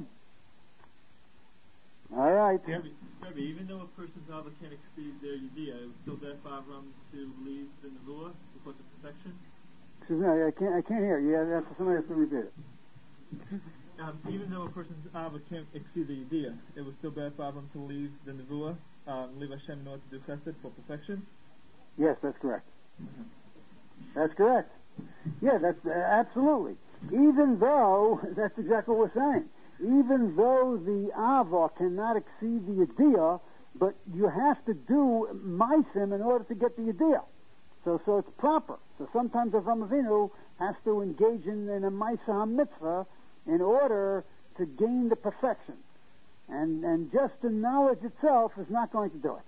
All right. Yeah. Rebbe, even though a person's Ava can't exceed their Yediyah, it was still there for Avram to leave the Nevuah because of perfection? Excuse me, I can't, I can't hear you. Yeah, that's, somebody has to repeat it. Um, even though a person's Ava can't exceed the Yediyah, it was still better for Avram to leave the Nevuah, um, leave Hashem in order to do chesed for perfection? Yes, that's correct. That's correct. Yeah, that's uh, absolutely. Even though, that's exactly what we're saying. Even though the Ava cannot exceed the Yediyah, but you have to do Maisim in order to get the Yediyah. So, so it's proper. So sometimes Avram Avinu has to engage in, in a Maisa HaMitzvah in order to gain the perfection. And, and just the knowledge itself is not going to do it.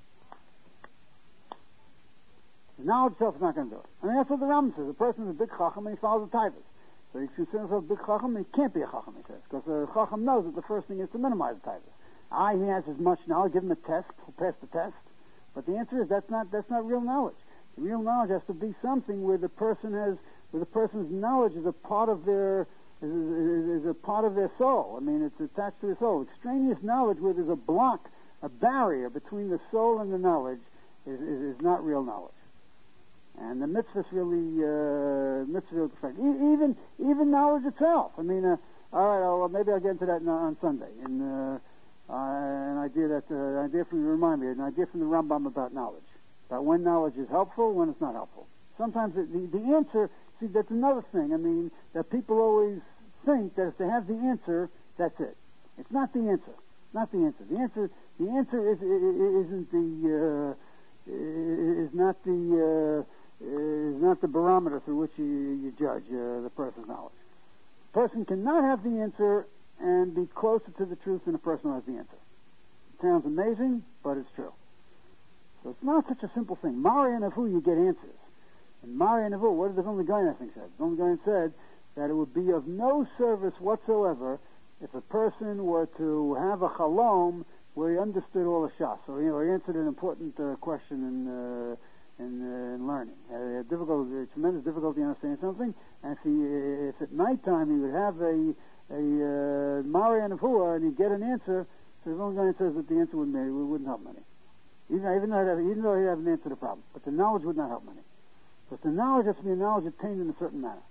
The knowledge itself is not going to do it. I mean, that's what the Rambam says. A person is a big Chacham and he follows the Taivas. So he considers himself a big Chacham, he can't be a Chacham, he says. Because the Chacham knows that the first thing is to minimize the Taivas. Ah, he has as much knowledge, give him a test, he'll pass the test. But the answer is that's not that's not real knowledge. The real knowledge has to be something where the person has, where the person's knowledge is a part of their, is, is, is a part of their soul. I mean, it's attached to their soul. Extraneous knowledge where there's a block, a barrier between the soul and the knowledge is, is, is not real knowledge. And the mitzvahs really, uh, mitzvah really perfect. E- even, even knowledge itself. I mean, uh, all right, well, maybe I'll get into that on, on Sunday. And, uh, uh, an idea that, uh, an idea from, remind me, an idea from the Rambam about knowledge. About when knowledge is helpful, when it's not helpful. Sometimes it, the, the answer, see, that's another thing. I mean, that people always think that if they have the answer, that's it. It's not the answer. Not the answer. The answer, the answer is, isn't the, uh, is not the, uh, is not the barometer through which you, you judge uh, the person's knowledge. A person cannot have the answer and be closer to the truth than a person who has the answer. It sounds amazing, but it's true. So it's not such a simple thing. Mari and Avu, you get answers. And Mari and Avu, what did the Vilna Gaon, I think, said? The Vilna Gaon said that it would be of no service whatsoever if a person were to have a chalom where he understood all the shas. So, you know, he answered an important uh, question in, uh, in, uh, in learning. Uh, difficult, uh, tremendous difficulty in understanding something. And if, he, if at nighttime he would have a, a uh, Mari and Avu and he'd get an answer, so the Vilna Gaon says that the answer wouldn't, it wouldn't help money. Even, even, though have, even though he have an answer to the problem. But the knowledge would not help money. Because the knowledge has to be a knowledge attained in a certain manner.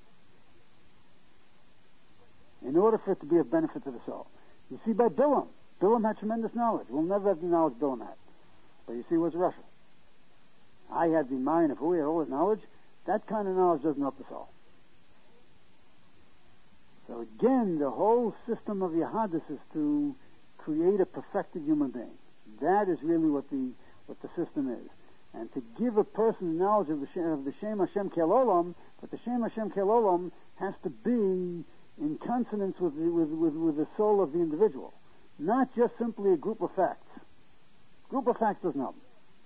In order for it to be of benefit to the soul. You see by Bilam. Bilam had tremendous knowledge. We'll never have the knowledge Bilam had. But you see what's Russia. I had the mind of who he had all that knowledge. That kind of knowledge doesn't help the soul. So again, the whole system of Yahadis is to create a perfected human being. That is really what the what the system is. And to give a person knowledge of the Shem, of the Shem Hashem Kel Olam, but the Shem Hashem Kel Olam has to be in consonance with the, with, with, with the soul of the individual. Not just simply a group of facts. Group of facts doesn't help.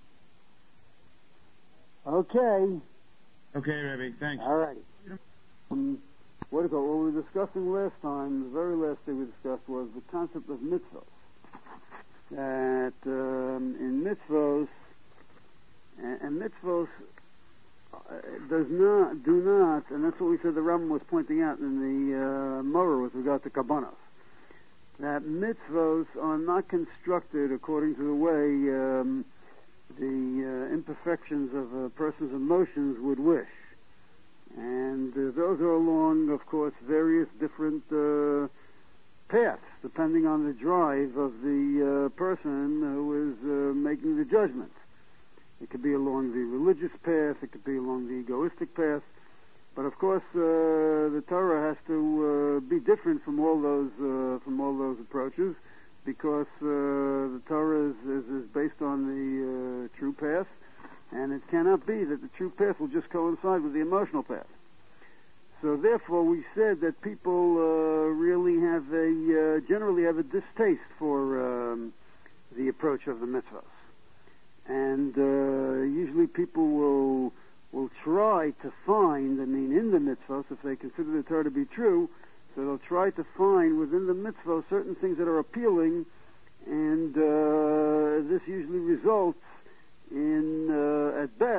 Okay. Okay, Rebbe, thanks. All righty. Um, what, what we were discussing last time, the very last thing we discussed was the concept of mitzvahs. That um, in mitzvahs, and, and mitzvahs uh, does not, do not, and that's what we said the Rambam was pointing out in the uh, Morah with regard to Kabbanos, that mitzvahs are not constructed according to the way um, the uh, imperfections of a person's emotions would wish. And uh, those are along, of course, various different uh, paths, depending on the drive of the uh, person who is uh, making the judgment. It could be along the religious path, it could be along the egoistic path, but of course uh, the Torah has to uh, be different from all those uh, from all those approaches, because uh, the Torah is, is, is based on the uh, true path, and it cannot be that the true path will just coincide with the emotional path. So therefore, we said that people uh, really have a uh, generally have a distaste for um, the approach of the mitzvahs, and uh, usually people will will try to find. I mean, in the mitzvahs, if they consider the Torah to be true, so they'll try to find within the mitzvah certain things that are appealing, and uh, this usually results in, uh, at best,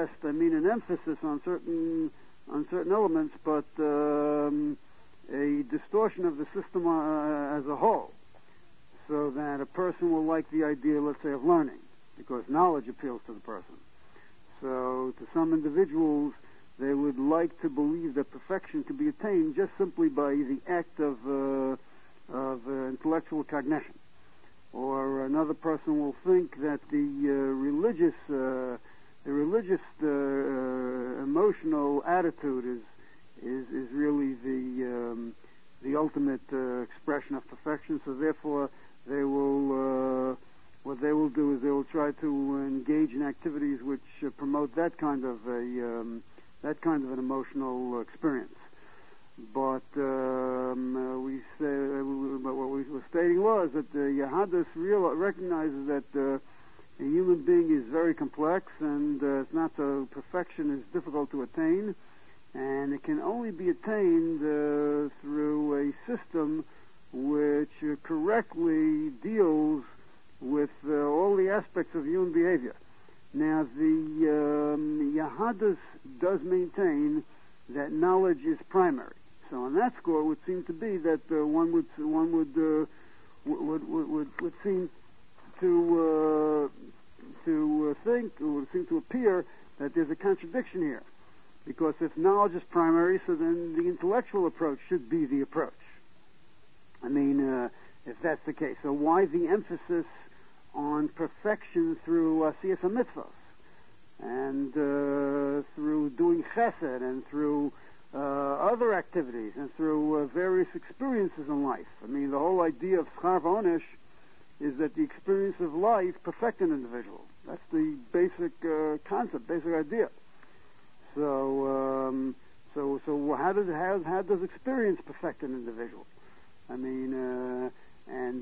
best, I mean an emphasis on certain on certain elements, but um, a distortion of the system uh, as a whole, so that a person will like the idea, let's say, of learning, because knowledge appeals to the person. So to some individuals, they would like to believe that perfection can be attained just simply by the act of uh, of uh, intellectual cognition. Or another person will think that the uh, religious uh, the religious uh, uh, emotional attitude is is is really the um, the ultimate uh, expression of perfection. So therefore, they will uh, what they will do is they will try to engage in activities which uh, promote that kind of a um, that kind of an emotional experience. But um, uh, we say, uh, but what we were stating was that the Yahadus real, recognizes that uh, a human being is very complex, and uh, it's not so perfection is difficult to attain, and it can only be attained uh, through a system which uh, correctly deals with uh, all the aspects of human behavior. Now, the um, Yahadus does maintain that knowledge is primary. So on that score, it would seem to be that uh, one would one would, uh, would would would would seem to uh, to uh, think, or would seem to appear that there's a contradiction here, because if knowledge is primary, so then the intellectual approach should be the approach. I mean, uh, if that's the case, so why the emphasis on perfection through asiyas mitzvos and uh, through doing chesed and through Uh, other activities and through uh, various experiences in life? I mean, the whole idea of schar v'onesh is that the experience of life perfect an individual. That's the basic uh, concept, basic idea. So, um, so, so how does how, how does experience perfect an individual? I mean, uh, and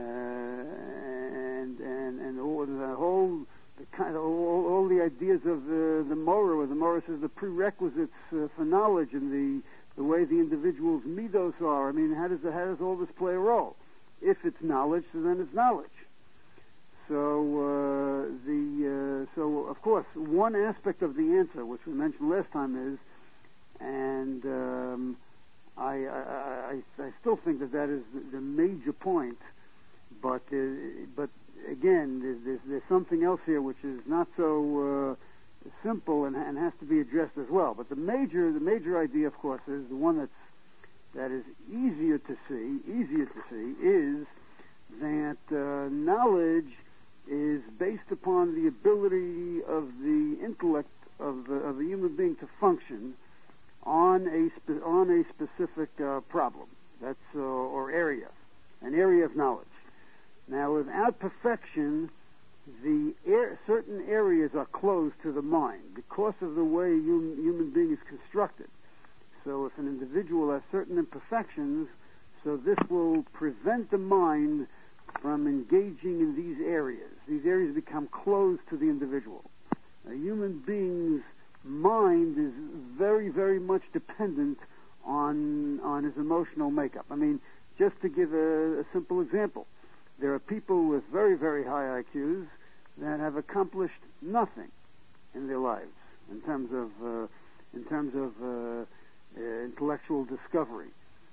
uh, and and and all, the whole. The kind of, all, all the ideas of the, the Morah, where the Morah says the prerequisites uh, for knowledge and the, the way the individual's midos are. I mean, how does how does all this play a role? If it's knowledge, so then it's knowledge. So uh, the uh, so of course one aspect of the answer, which we mentioned last time, is, and um, I, I, I I still think that that is the, the major point, but uh, but. Again, there's, there's, there's something else here which is not so uh, simple and, and has to be addressed as well. But the major, the major idea, of course, is the one that's that is easier to see. Easier to see is that uh, knowledge is based upon the ability of the intellect of the, of the human being to function on a spe- on a specific uh, problem. That's uh, or area, an area of knowledge. Now, without perfection, the air, certain areas are closed to the mind because of the way human, human being is constructed. So if an individual has certain imperfections, so this will prevent the mind from engaging in these areas. These areas become closed to the individual. A human being's mind is very, very much dependent on, on his emotional makeup. I mean, just to give a, a simple example, there are people with very, very high I Qs that have accomplished nothing in their lives in terms of uh, in terms of uh, uh, intellectual discovery,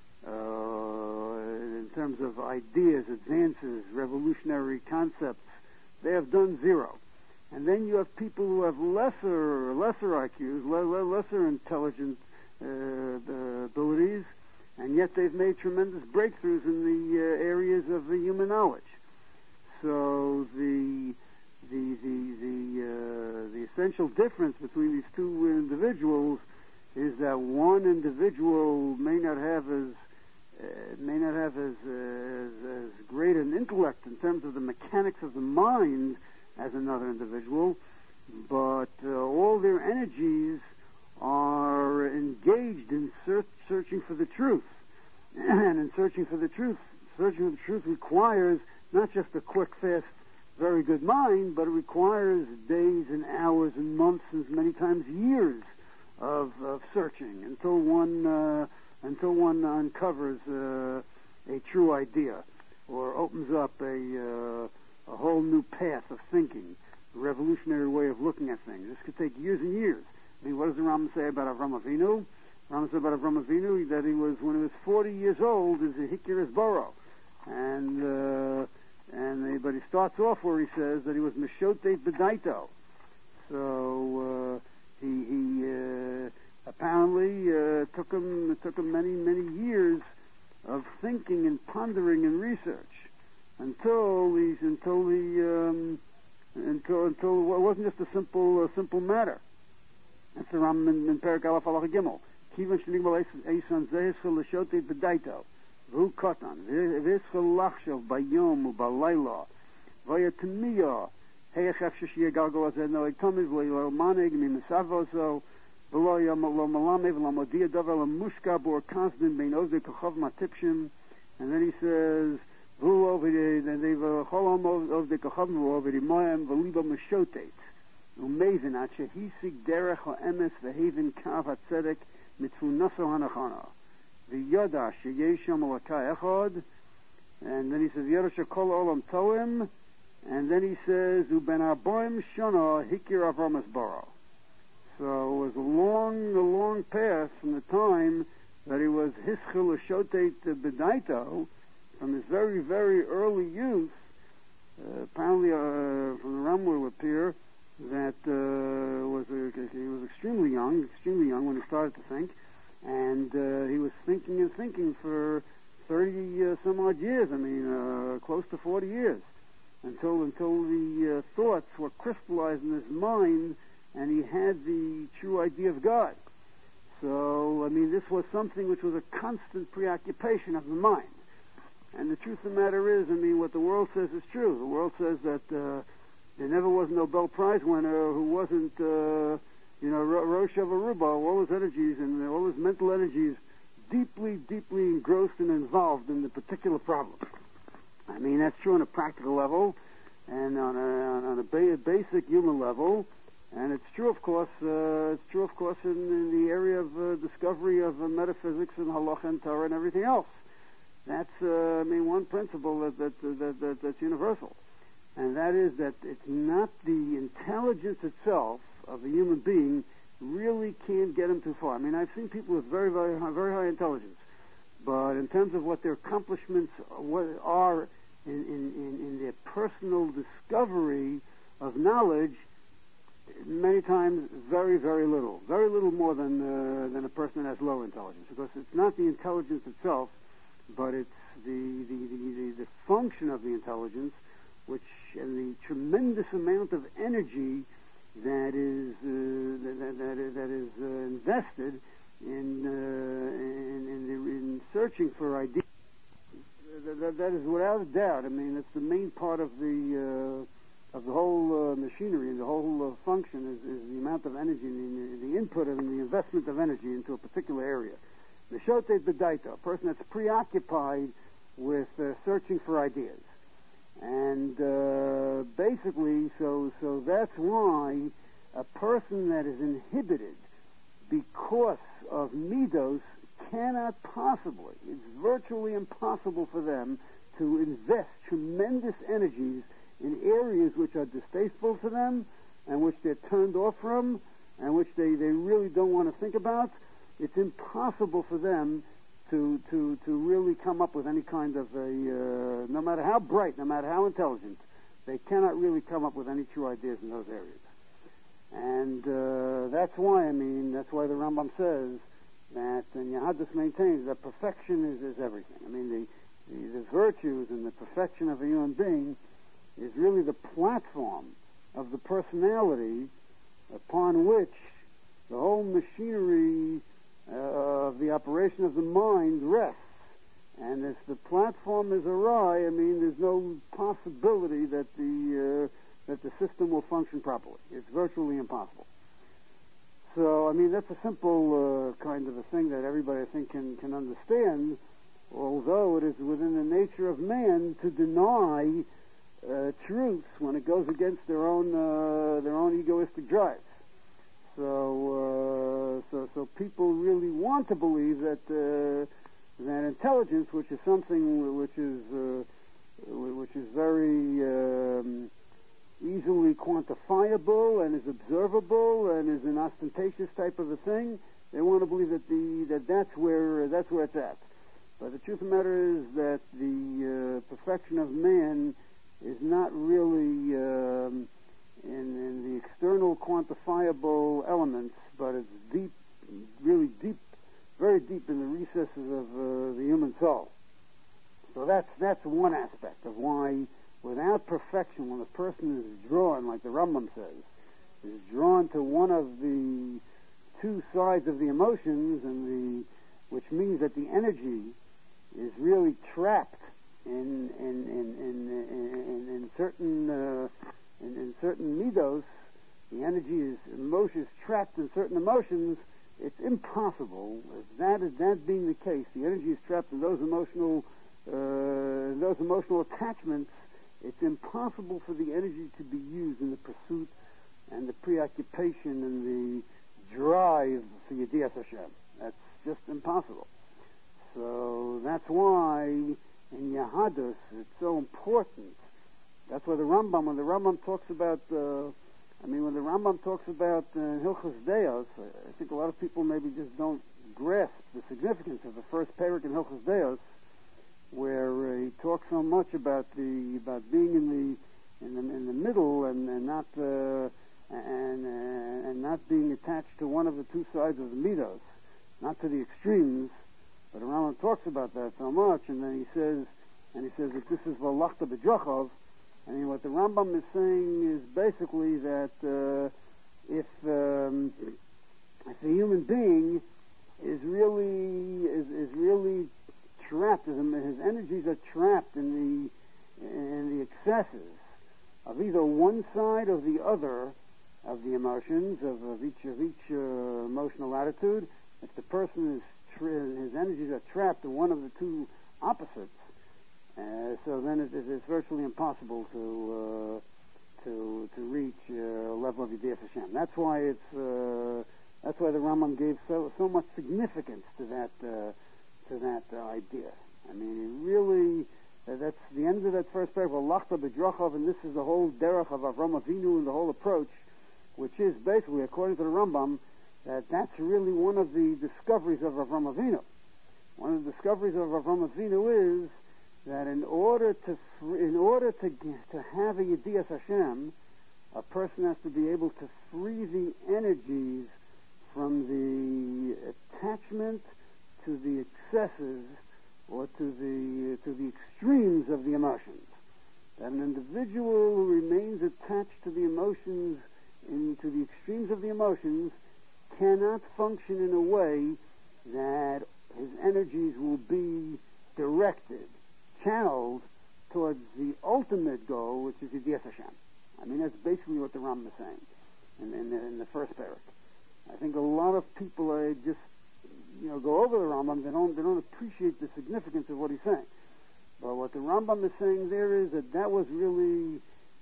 uh, in terms of ideas, advances, revolutionary concepts. They have done zero. And then you have people who have lesser lesser I Qs, le- lesser intelligent uh, abilities, and yet they've made tremendous breakthroughs in the uh, areas of the human knowledge. So the the the the, uh, the essential difference between these two individuals is that one individual may not have as uh, may not have as, uh, as as great an intellect in terms of the mechanics of the mind as another individual, but uh, all their energies are engaged in search, searching for the truth. And in searching for the truth, searching for the truth requires not just a quick, fast, very good mind, but it requires days and hours and months and many times years of, of searching until one uh, until one uncovers uh, a true idea or opens up a, uh, a whole new path of thinking revolutionary way of looking at things. This could take years and years. I mean, what does the Rambam say about Avram Avinu? Rambam says about Avram Avinu that he was, when he was forty years old, is a Hikir Boro. And, uh, and he, but he starts off where he says that he was Meshotet Bedaito. So, uh, he, he, uh, apparently, uh, took him, it took him many, many years of thinking and pondering and research until he's, until he, um, until, until it wasn't just a simple, a simple matter. That's the Rambam in, in Perek Aleph Halacha Gimel. Kivan shenigbal eisan zehischel l'shotet b'daito v'hu kotan v'hischel lachshav bayom u'balayla v'yatmiya heichef sheshiyah galgal azed noeg tomiv v'lo maneg mimisavozo v'lo yom lo malame v'lo modia davar l'mushka bor kasdin bein ozde kochav matipshim. And then he says v'hu over the then they v'cholom ozde kochav v'hu over the moyam v'liba meshotet umezin at shehisig derech ha'emes v'haven kav ha'tzedek mitfunaso hanachana v'yoda sheyesham alakay echad. And then he says yoda shekol olam toim. And then he says uben arboim shana hikir avram esbara. So it was a long, a long path from the time that he was hischil l'shotet bedaito, from his very, very early youth. Uh, apparently, uh, from the Rambam will appear that uh, was a, he was extremely young, extremely young when he started to think, and uh, he was thinking and thinking for thirty uh, some odd years. I mean, uh, close to forty years, until until the uh, thoughts were crystallized in his mind, and he had the true idea of God. So, I mean, this was something which was a constant preoccupation of the mind. And the truth of the matter is, I mean, what the world says is true. The world says that uh, there never was a Nobel Prize winner who wasn't, uh, you know, Rosh Aruba, all his energies and all his mental energies deeply, deeply engrossed and involved in the particular problem. I mean, that's true on a practical level and on a, on a ba- basic human level. And it's true, of course, uh, it's true, of course, in, in the area of uh, discovery of uh, metaphysics and halacha and Torah and everything else. That's, uh, I mean, one principle that, that, that, that that's universal. And that is that it's not the intelligence itself of a human being really can't get him too far. I mean, I've seen people with very, very high, very high intelligence, but in terms of what their accomplishments are in, in, in, in their personal discovery of knowledge, many times very, very little. Very little more than uh, than a person that has low intelligence. Because it's not the intelligence itself, but it's the, the, the, the, the function of the intelligence, which and the tremendous amount of energy that is uh, that, that, that, that is uh, invested in, uh, in, in, the, in searching for ideas. That, that, that is without a doubt. I mean, it's the main part of the uh, of the whole uh, machinery and the whole uh, function is, is the amount of energy, and the, the input and the investment of energy into a particular area. The Meshotet Bedaito, a person that's preoccupied with uh, searching for ideas. And uh, basically, so so that's why a person that is inhibited because of midos cannot possibly, it's virtually impossible for them to invest tremendous energies in areas which are distasteful to them and which they're turned off from and which they, they really don't want to think about. It's impossible for them to, to, to really come up with any kind of a, uh, no matter how bright, no matter how intelligent, they cannot really come up with any true ideas in those areas. And uh, that's why, I mean, that's why the Rambam says that, and Yahadus maintains that perfection is, is everything. I mean, the, the, the virtues and the perfection of a human being is really the platform of the personality upon which the whole machinery uh, of the operation of the mind rests. And if the platform is awry, I mean, there's no possibility that the uh, that the system will function properly. It's virtually impossible. So, I mean, that's a simple uh, kind of a thing that everybody, I think, can, can understand, although it is within the nature of man to deny uh, truths when it goes against their own uh, their own egoistic drives. So, uh, so, so people really want to believe that uh, that intelligence, which is something which is uh, which is very um, easily quantifiable and is observable and is an ostentatious type of a thing. They want to believe that the that that's where that's where it's at. But the truth of the matter is that the uh, perfection of man is not really um, in, in the external quantifiable elements, but it's deep, really deep, very deep in the recesses of uh, the human soul. So that's that's one aspect of why, without perfection, when a person is drawn, like the Rambam says, is drawn to one of the two sides of the emotions, and the which means that the energy is really trapped in in in in, in, in certain uh, in, in certain midos. The energy is emotion is trapped in certain emotions. It's impossible. If that is that being the case, the energy is trapped in those emotional uh, those emotional attachments. It's impossible for the energy to be used in the pursuit and the preoccupation and the drive for Yedias Hashem. That's just impossible. So that's why in Yahadus it's so important. That's why the Rambam, when the Rambam talks about, uh, I mean, when the Rambam talks about uh, Hilchos Deos, I think a lot of people maybe just don't grasp the significance of the first parak in Hilchos Deos, where uh, he talks so much about the about being in the in the in the middle and, and not uh, and uh, and not being attached to one of the two sides of the midos, not to the extremes. But the Rambam talks about that so much, and then he says, and he says that this is V'lachta b'drachav. I mean, what the Rambam is saying is basically that uh, if um, if the human being is really is, is really trapped, his, his energies are trapped in the in the excesses of either one side or the other of the emotions of, of each of each uh, emotional attitude. If the person is his energies are trapped in one of the two opposites, uh, so then it, it's virtually impossible to uh, to to reach uh, a level of Yedias Hashem. That's why it's uh, that's why the Rambam gave so so much significance to that uh, to that uh, idea. I mean, it really uh, that's the end of that first paragraph. Lachta b'drachav, and this is the whole derech of Avram Avinu and the whole approach, which is basically, according to the Rambam, that that's really one of the discoveries of Avram Avinu. One of the discoveries of Avram Avinu is that in order to in order to to have a Yedias Hashem, a person has to be able to free the energies from the attachment to the excesses or to the to the extremes of the emotions. That an individual who remains attached to the emotions, into the extremes of the emotions, cannot function in a way that his energies will be directed, channeled towards the ultimate goal, which is Yedias Hashem. I mean, that's basically what the Rambam is saying in, in, the, in the first parak. I think a lot of people uh, just, you know, go over the Rambam. They don't, they don't appreciate the significance of what he's saying. But what the Rambam is saying there is that that was really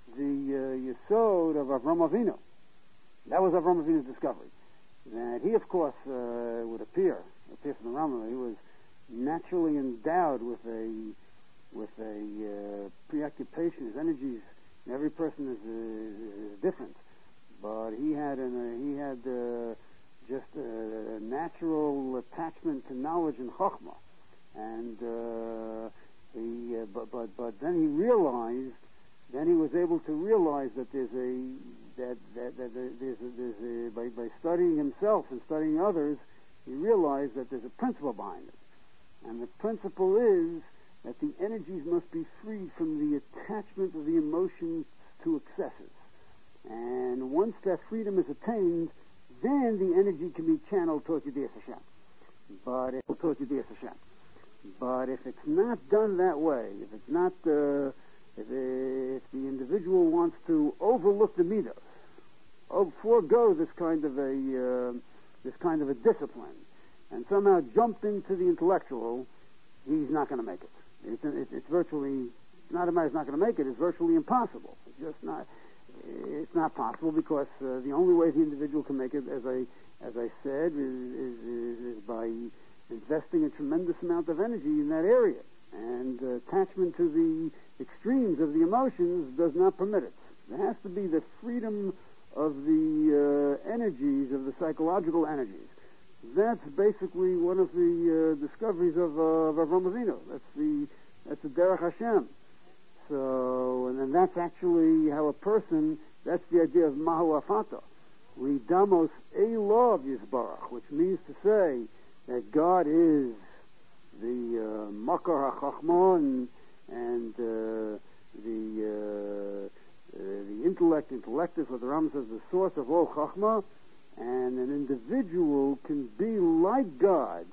the uh, yesod of Avram Avinu. That was Avram Avinu's discovery. That he, of course, uh, would appear, appear from the Rambam, he was naturally endowed with a with a uh, preoccupation. His energies, every person is, uh, is different, but he had an, uh, he had uh, just a, a natural attachment to knowledge and chokhmah, and uh, he, uh, but but but then he realized, then he was able to realize that there's a that that, that there's a, there's a, by by studying himself and studying others, he realized that there's a principle behind it, and the principle is that the energies must be freed from the attachment of the emotions to excesses. And once that freedom is attained, then the energy can be channeled towards Yedias Hashem. But if, towards Yedias Hashem. But if it's not done that way, if it's not, uh, if, if the individual wants to overlook the midos, or forego this kind of a uh, this kind of a discipline, and somehow jump into the intellectual, he's not going to make it. It's, it's, it's virtually, not a matter of not going to make it, it's virtually impossible. It's just not, it's not possible because uh, the only way the individual can make it, as I as I said, is, is, is by investing a tremendous amount of energy in that area. And uh, attachment to the extremes of the emotions does not permit it. There has to be the freedom of the uh, energies, of the psychological energies. That's basically one of the uh, discoveries of, uh, of Avraham Avinu. That's the that's the Derech Hashem. So, and then that's actually how a person, that's the idea of Mahu Afata. Lidamos Elov Yisbarach, which means to say that God is the uh, Makar HaChachma and, and uh, the uh, uh, the intellect, intellectus, what the Ram says, the source of all Chachma, and an individual can be like God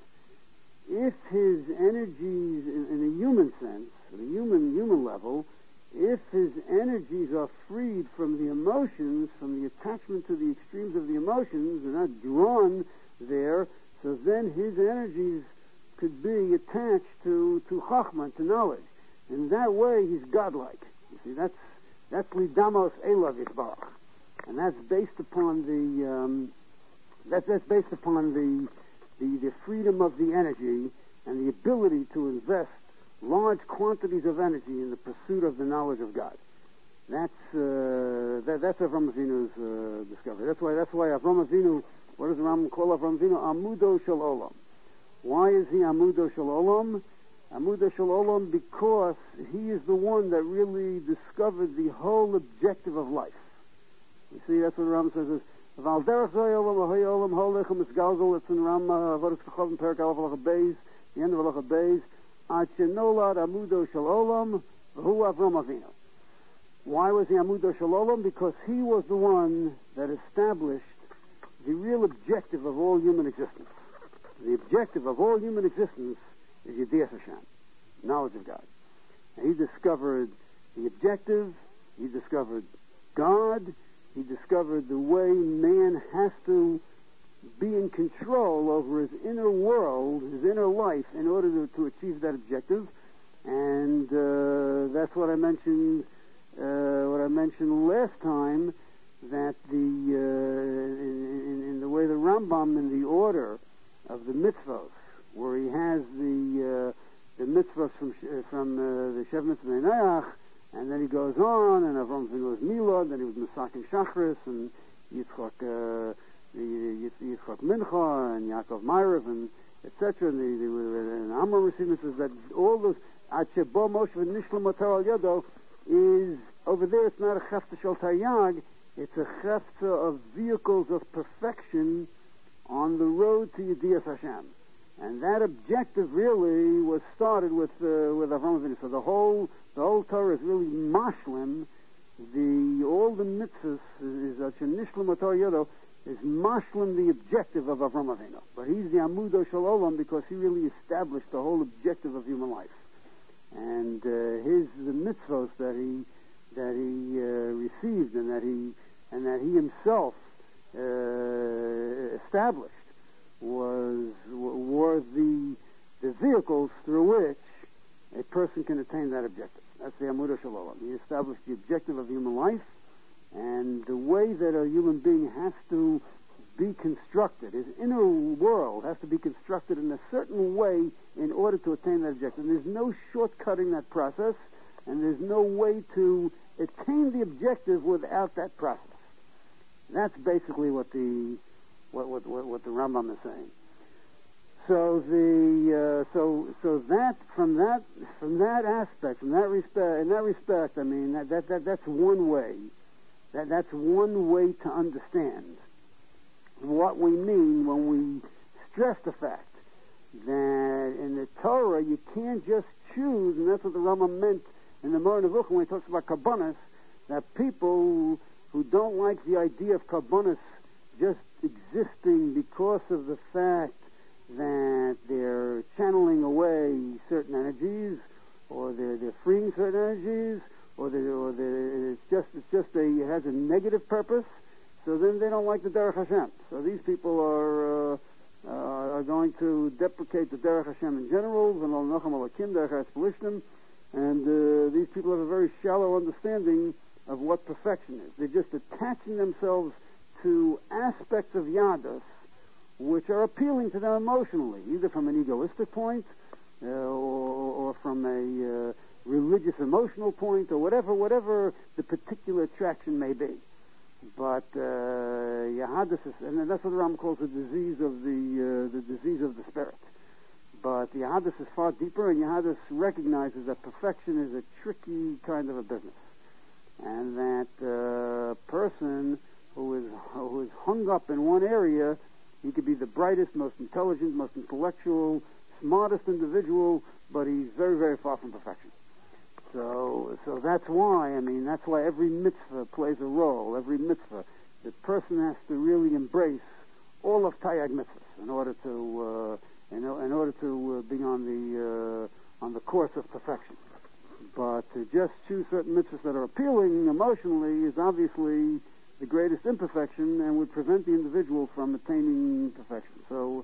if his energies, in, in a human sense, at a human human level, if his energies are freed from the emotions, from the attachment to the extremes of the emotions, they're not drawn there, so then his energies could be attached to, to Chachma, to knowledge. In that way, he's godlike. You see, that's that's Lidamos Elav Yisbarach. And that's based upon the um, that's that's based upon the, the the freedom of the energy and the ability to invest large quantities of energy in the pursuit of the knowledge of God. That's uh, that, that's Avraham Avinu's uh, discovery. That's why that's why Avraham Avinu. What does the Ram call Avraham Avinu? Amudo Shel Olam. Why is he Amudo Shel Olam? Amudo Shel Olam because he is the one that really discovered the whole objective of life. You see, that's what the Ram says. Is, Val derech zoy olam ahoy olam holechem esgalgal. It's in Ram Avodas Kechavim Perak Aleph Halacha Beis, the end of Halacha Beis. Ad shenolad Amudo Shel Olam v'hu Avraham Avinu. Why was he Amudo Shel Olam? Because he was the one that established the real objective of all human existence. The objective of all human existence is Yedias Hashem, knowledge of God. And he discovered the objective, he discovered God, he discovered the way man has to be in control over his inner world, his inner life, in order to, to achieve that objective. And uh, that's what I mentioned, uh, what I mentioned last time, that the uh, in, in, in the way the Rambam, in the order of the mitzvos, where he has the uh, the mitzvahs from uh, from uh, the Shev Mitzvah Neach, and then he goes on, and Avraham Avinu was Milad, then he was Masakin Shachris, and Yitzchak uh, the Yitzchak Mincha, and Yaakov Ma'ariv, and et cetera. And the, the and Amram received mitzvahs. That all those Ad Shebo Moshe V'Nishlam Matar Al Yodo is over there. It's not a chefta shel taryag. It's a chefta of vehicles of perfection on the road to Yedias Hashem. And that objective really was started with uh, with Avraham Avinu. So the whole the whole Torah is really mashlim. The all the mitzvahs is a shenishlam atar yodo is mashlim the objective of Avraham Avinu. But he's the Amudo Shel Olam because he really established the whole objective of human life. And uh, his the mitzvahs that he that he uh, received and that he and that he himself uh, established was were the the vehicles through which a person can attain that objective. That's the Amudo Shel Olam. He established the objective of human life and the way that a human being has to be constructed. His inner world has to be constructed in a certain way in order to attain that objective. And there's no shortcutting that process, and there's no way to attain the objective without that process. That's basically what the what what what, what the Rambam is saying. So the uh, so so that from that from that aspect, from that respect, in that respect, I mean that that, that that's one way. That that's one way to understand what we mean when we stress the fact that in the Torah you can't just choose, and that's what the Rambam meant in the Moreh Nevuchim when he talks about Karbonos, that people who don't like the idea of Karbonos just existing because of the fact that they're channeling away certain energies, or they're, they're freeing certain energies, or, they're, or they're, it's just it's just a it has a negative purpose. So then they don't like the Derech Hashem. So these people are uh, uh, are going to deprecate the Derech Hashem in general, and uh, these people have a very shallow understanding of what perfection is. They're just attaching themselves to aspects of Yadus which are appealing to them emotionally, either from an egoistic point uh, or, or from a uh, religious emotional point or whatever, whatever the particular attraction may be. But uh, Yahadus is, and that's what the Ram calls the disease of the uh, the disease of the spirit. But Yahadus is far deeper, and Yahadus recognizes that perfection is a tricky kind of a business, and that uh, person who is who is hung up in one area, he could be the brightest, most intelligent, most intellectual, smartest individual, but he's very, very far from perfection. So, so that's why, I mean, that's why every mitzvah plays a role. Every mitzvah, the person has to really embrace all of Tayyag mitzvahs in order to, uh, in, in order to uh, be on the uh, on the course of perfection. But to just choose certain mitzvahs that are appealing emotionally is obviously the greatest imperfection and would prevent the individual from attaining perfection. So,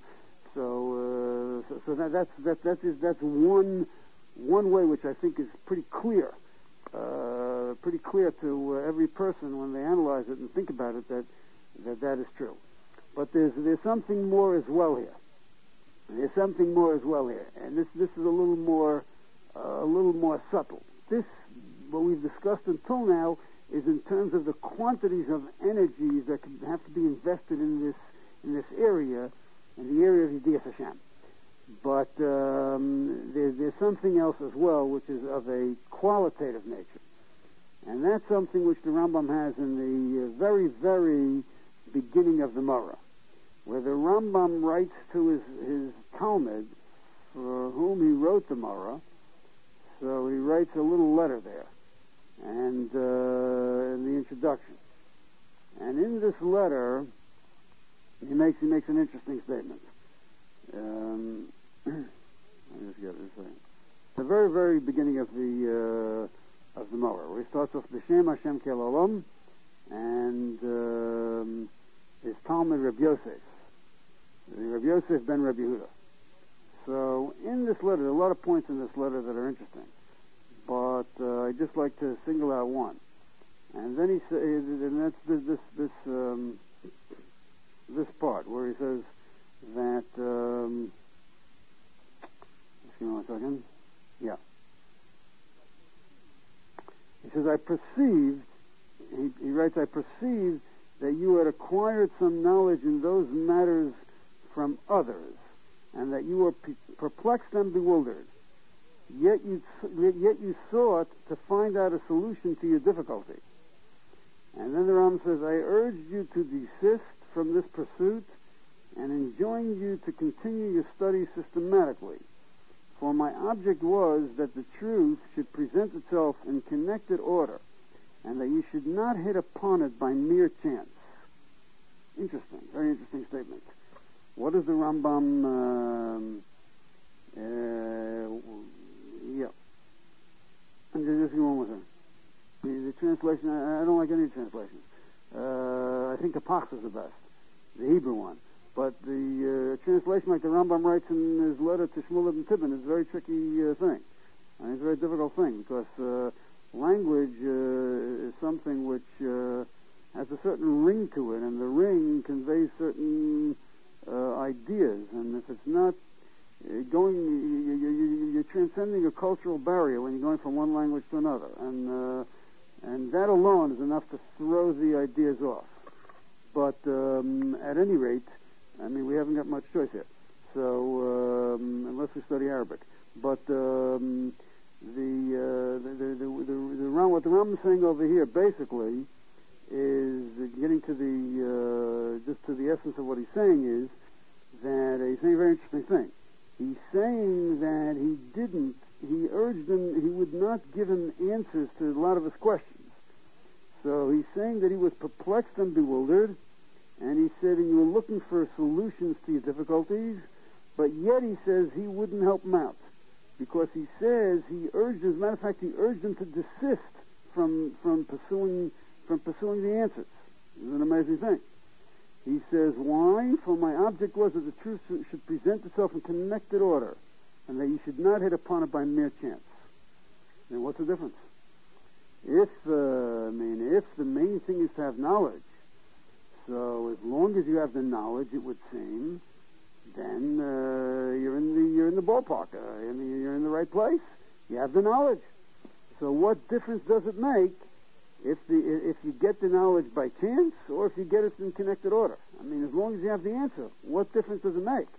so, uh, so, so that, that's that that is that's one. One way which I think is pretty clear, uh, pretty clear to uh, every person when they analyze it and think about it that, that that is true. But there's there's something more as well here. There's something more as well here, and this this is a little more uh, a little more subtle. This, what we've discussed until now, is in terms of the quantities of energies that can have to be invested in this in this area, in the area of Yedias Hashem. But um, there's, there's something else as well, which is of a qualitative nature. And that's something which the Rambam has in the uh, very, very beginning of the Morah, where the Rambam writes to his, his Talmud, for whom he wrote the Morah. So he writes a little letter there, and uh, in the introduction. And in this letter, he makes, he makes an interesting statement. Um, I just get this thing. The very, very beginning of the uh, of the Morah, where he starts off B'Shem Hashem Kel Olam, and um, his Talmud Reb Yosef, Reb Yosef ben Reb Yehuda. So in this letter, there are a lot of points in this letter that are interesting, but uh, I'd just like to single out one. And then he says, and that's this this this, um, this part where he says that. Um, Excuse me one second. Yeah. He says, I perceived, he, he writes, I perceived that you had acquired some knowledge in those matters from others, and that you were pe- perplexed and bewildered. Yet you, yet you sought to find out a solution to your difficulty. And then the Ram says, I urged you to desist from this pursuit and enjoined you to continue your studies systematically. For my object was that the truth should present itself in connected order, and that you should not hit upon it by mere chance. Interesting, very interesting statement. What is the Rambam? Um, uh, yeah. I'm just going with it. The, the translation, I, I don't like any translations. Uh, I think the Pach is the best, the Hebrew one. But the uh, translation, like the Rambam writes in his letter to Shmuel ibn Tibbon, is a very tricky uh, thing. And it's a very difficult thing, because uh, language uh, is something which uh, has a certain ring to it, and the ring conveys certain uh, ideas. And if it's not uh, going, you, you, you, you're transcending a cultural barrier when you're going from one language to another. And, uh, and that alone is enough to throw the ideas off. But um, at any rate, I mean, we haven't got much choice here, so um, unless we study Arabic. But um, the, uh, the, the, the, the, the what the Ram is saying over here basically is getting to the uh, just to the essence of what he's saying is that he's saying a very interesting thing. He's saying that he didn't. He urged him. He would not give him answers to a lot of his questions. So he's saying that he was perplexed and bewildered. And he said, and you were looking for solutions to your difficulties, but yet he says he wouldn't help him out. Because he says, he urged, as a matter of fact, he urged him to desist from from pursuing from pursuing the answers. It's an amazing thing. He says, why? For my object was that the truth should present itself in connected order, and that you should not hit upon it by mere chance. And what's the difference? If, uh, I mean, if the main thing is to have knowledge, so as long as you have the knowledge, it would seem, then uh, you're in the you're in the ballpark. Uh, I mean, you're in the right place. You have the knowledge. So what difference does it make if the if you get the knowledge by chance or if you get it in connected order? I mean, as long as you have the answer, what difference does it make?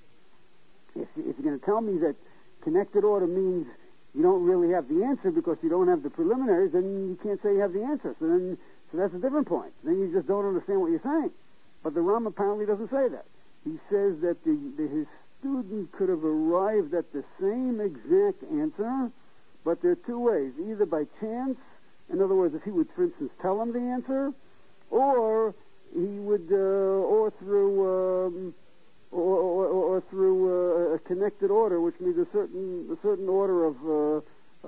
If, you, if you're going to tell me that connected order means you don't really have the answer because you don't have the preliminaries, then you can't say you have the answer. So then, so that's a different point. Then you just don't understand what you're saying. But the Ram apparently doesn't say that. He says that the, the, his student could have arrived at the same exact answer, but there are two ways: either by chance, in other words, if he would, for instance, tell him the answer, or he would, uh, or through. Um, Or, or, or through uh, a connected order, which means a certain a certain order of uh,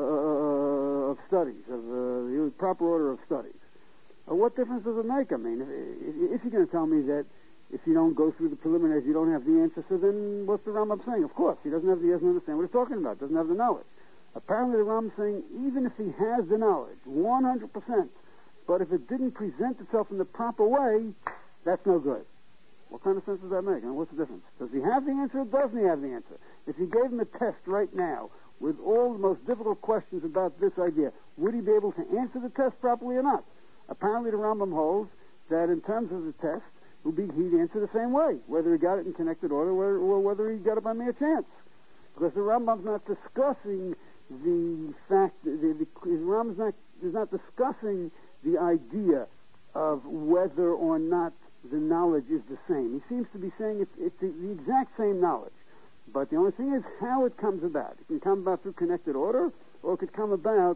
uh, of studies, of uh, the proper order of studies. Uh, what difference does it make? I mean, if, if you're going to tell me that if you don't go through the preliminaries, you don't have the answer, so then what's the Rambam saying? Of course, he doesn't have the, he doesn't understand what he's talking about. Doesn't have the knowledge. Apparently, the Rambam's saying even if he has the knowledge, one hundred percent, but if it didn't present itself in the proper way, that's no good. What kind of sense does that make? And what's the difference? Does he have the answer or doesn't he have the answer? If you gave him a test right now with all the most difficult questions about this idea, would he be able to answer the test properly or not? Apparently the Rambam holds that in terms of the test, he'd answer the same way, whether he got it in connected order or, or whether he got it by mere chance. Because the Rambam's not discussing the fact, the, the, the Rambam's not, is not discussing the idea of whether or not the knowledge is the same. He seems to be saying it's, it's the, the exact same knowledge. But the only thing is how it comes about. It can come about through connected order, or it could come about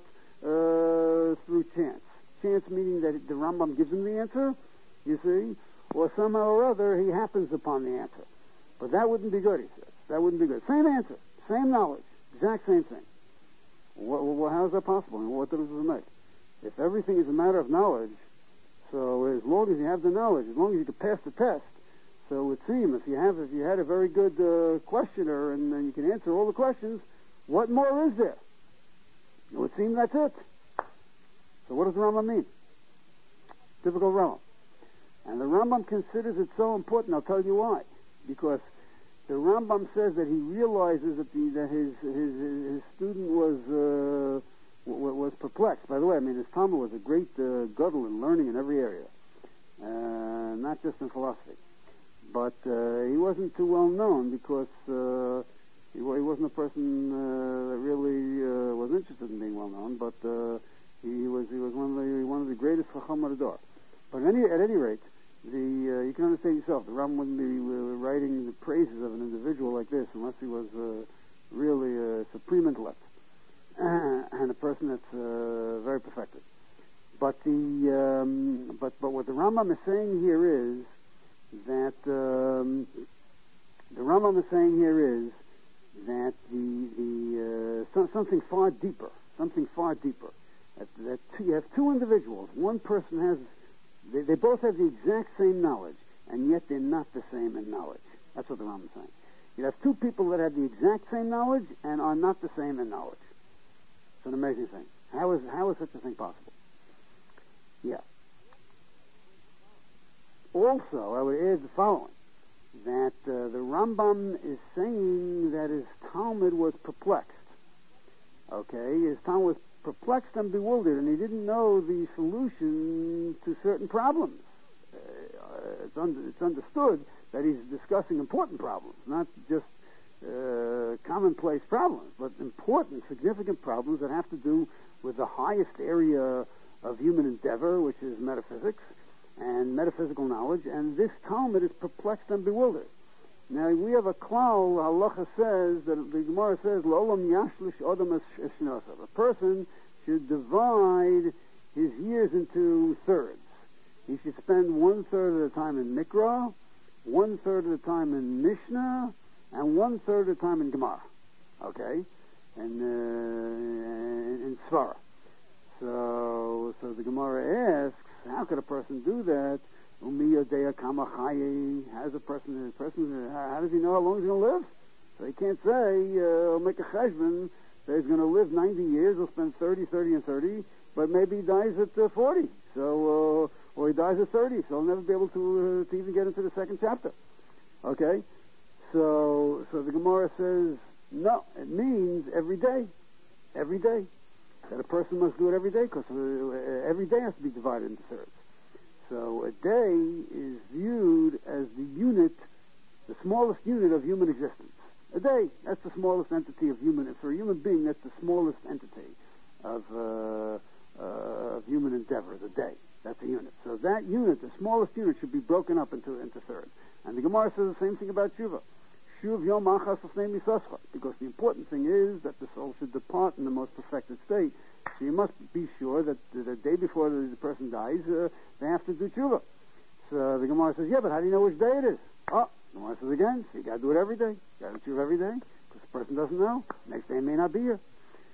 uh, through chance. Chance meaning that the Rambam gives him the answer, you see, or somehow or other he happens upon the answer. But that wouldn't be good, he says. That wouldn't be good. Same answer, same knowledge, exact same thing. What, well, how is that possible? And what difference does it make? If everything is a matter of knowledge, so as long as you have the knowledge, as long as you can pass the test, so it would seem if you have, if you had a very good uh, questioner and, and you can answer all the questions, what more is there? It would seem that's it. So what does the Rambam mean? Typical Rambam. And the Rambam considers it so important. I'll tell you why. Because the Rambam says that he realizes that, the, that his, his his student was. Uh, was perplexed. By the way, I mean, his Talmud was a great uh, gadol in learning in every area, uh, not just in philosophy. But uh, he wasn't too well known because uh, he, he wasn't a person uh, that really uh, was interested in being well known. But uh, he was he was one of the one of the greatest Chacham Ador. But at any at any rate, the uh, you can understand yourself. The Rambam wouldn't be uh, writing the praises of an individual like this unless he was uh, really a supreme intellect. Uh, and a person that's uh, very perfected. But the um, but but what the Rambam is saying here is that um, the Rambam is saying here is that the the uh, so, something far deeper, something far deeper. That, that two, you have two individuals. One person has they, they both have the exact same knowledge, and yet they're not the same in knowledge. That's what the Rambam is saying. You have two people that have the exact same knowledge and are not the same in knowledge. It's an amazing thing. How is how is such a thing possible? Yeah. Also, I would add the following, that uh, the Rambam is saying that his Talmud was perplexed. Okay? His Talmud was perplexed and bewildered, and he didn't know the solution to certain problems. Uh, it's, under, it's understood that he's discussing important problems, not just Uh, commonplace problems, but important, significant problems that have to do with the highest area of human endeavor, which is metaphysics and metaphysical knowledge, and this Talmud is perplexed and bewildered. Now, we have a klal, halacha says, that the Gemara says, L'olam yashlish odam eshnosav. A person should divide his years into thirds. He should spend one-third of the time in Mikra, one-third of the time in Mishnah, and one-third of the time in Gemara, okay, and uh, in Svara. So, so the Gemara asks, how could a person do that? How's a person, a person, how does he know how long he's going to live? So he can't say, uh, make a cheshbon, that he's going to live ninety years, he'll spend thirty, thirty, and thirty, but maybe he dies at uh, forty, so, uh, or he dies at thirty, so he'll never be able to, uh, to even get into the second chapter, okay? So, so the Gemara says, no, it means every day, every day. that a person must do it every day, because uh, every day has to be divided into thirds. So a day is viewed as the unit, the smallest unit of human existence. A day, that's the smallest entity of human, for a human being, that's the smallest entity of, uh, uh, of human endeavor, the day. That's a unit. So that unit, the smallest unit, should be broken up into, into thirds. And the Gemara says the same thing about Tshuva. Shuv yom achas l'fnei misascha. Because the important thing is that the soul should depart in the most perfected state. So you must be sure that the, the day before the, the person dies, uh, they have to do Tshuva. So the Gemara says, yeah, but how do you know which day it is? Oh, the Gemara says again, so you got to do it every day. You got to Tshuva every day. Because the person doesn't know. Next day may not be here.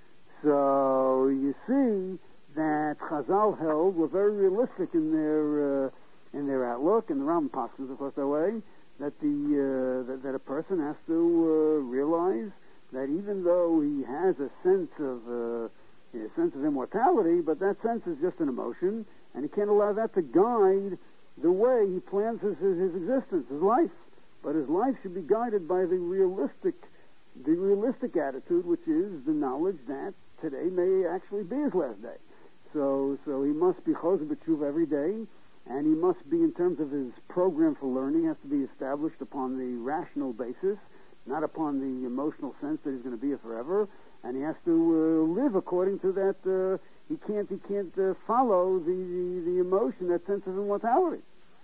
So you see that Chazal held were very realistic in their uh, in their outlook, and the Rambam Paschals, of course, that way, that the uh, that, that a person has to uh, realize that even though he has a sense of uh, a sense of immortality, but that sense is just an emotion, and he can't allow that to guide the way he plans his, his, his existence, his life. But his life should be guided by the realistic, the realistic attitude, which is the knowledge that today may actually be his last day. So, so he must be choser b'tshuva every day, and he must be, in terms of his program for learning, has to be established upon the rational basis, not upon the emotional sense that he's going to be here forever. And he has to uh, live according to that. Uh, he can't, he can't uh, follow the, the the emotion, that sense of immortality.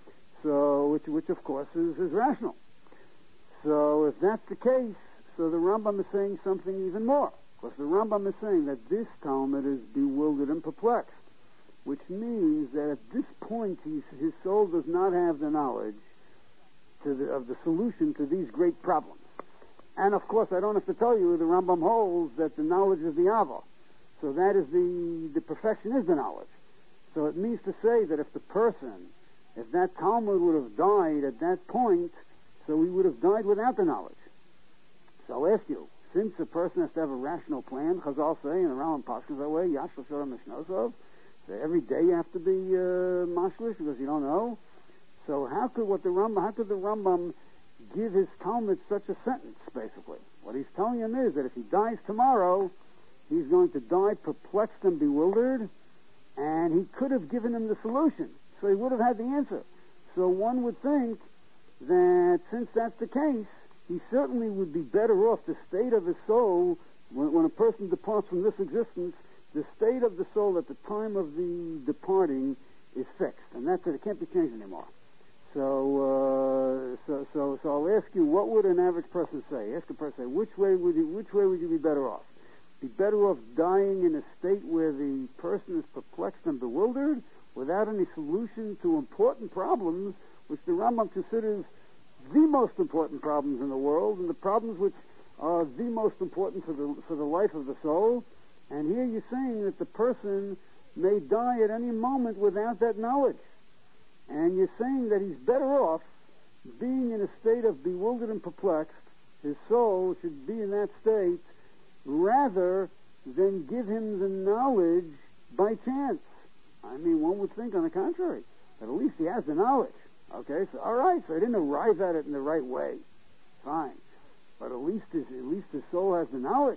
So, which, which of course is, is rational. So, if that's the case, so the Rambam is saying something even more. Because the Rambam is saying that this Talmud is bewildered and perplexed, which means that at this point he's, his soul does not have the knowledge to the, of the solution to these great problems. And of course, I don't have to tell you, the Rambam holds that the knowledge is the Ava. So that is the, the perfection is the knowledge. So it means to say that if the person, if that Talmud would have died at that point, so he would have died without the knowledge. So I'll ask you, since a person has to have a rational plan, Chazal say, and the Rambam Paschals that way, Yashal Shalom Mishnosov, so every day you have to be uh, mashlish because you don't know. So how could what the Rambam, how could the Rambam give his Talmud such a sentence, basically? What he's telling him is that if he dies tomorrow, he's going to die perplexed and bewildered, and he could have given him the solution. So he would have had the answer. So one would think that since that's the case, he certainly would be better off. The state of his soul, when, when a person departs from this existence, the state of the soul at the time of the departing is fixed, and that's it. It can't be changed anymore. So, uh, so, so, so I'll ask you, what would an average person say? Ask a person, which way would you, which way would you be better off? Be better off dying in a state where the person is perplexed and bewildered, without any solution to important problems, which the Rambam considers the most important problems in the world, and the problems which are the most important for the for the life of the soul. And here you're saying that the person may die at any moment without that knowledge. And you're saying that he's better off being in a state of bewildered and perplexed. His soul should be in that state rather than give him the knowledge by chance. I mean, one would think on the contrary, that at least he has the knowledge. Okay, so all right, so he didn't arrive at it in the right way. Fine. But at least his, at least his soul has the knowledge.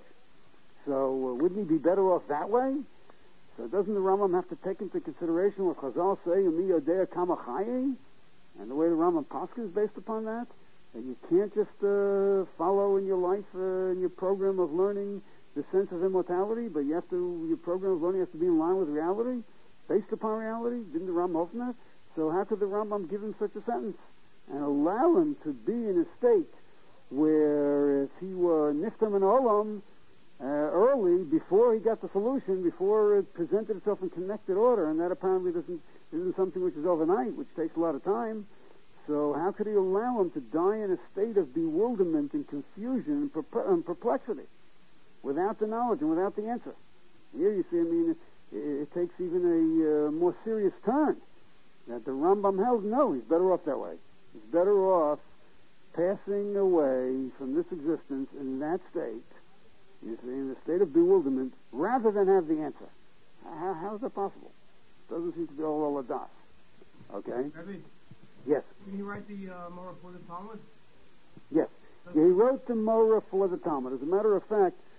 So uh, wouldn't he be better off that way? So doesn't the Rambam have to take into consideration what Chazal say, Umi Yodea Kama Chaye? And the way the Rambam Paschal is based upon that? That you can't just uh, follow in your life, uh, in your program of learning, the sense of immortality, but you have to, your program of learning has to be in line with reality, based upon reality. Didn't the Rambam open that? So how could the Rambam give him such a sentence and allow him to be in a state where if he were niftam and olam uh, early, before he got the solution, before it presented itself in connected order, and that apparently doesn't isn't something which is overnight, which takes a lot of time. So how could he allow him to die in a state of bewilderment and confusion and, per- and perplexity without the knowledge and without the answer? Here you see, I mean, it, it takes even a uh, more serious turn. That the Rambam held, no, he's better off that way. He's better off passing away from this existence in that state, you see, in a state of bewilderment, rather than have the answer. How, how is that possible? It doesn't seem to be all a das. Okay? Rebbe, yes. did he write the uh, Morah for the Talmud? Yes. Yeah, he wrote the Morah for the Talmud. As a matter of fact,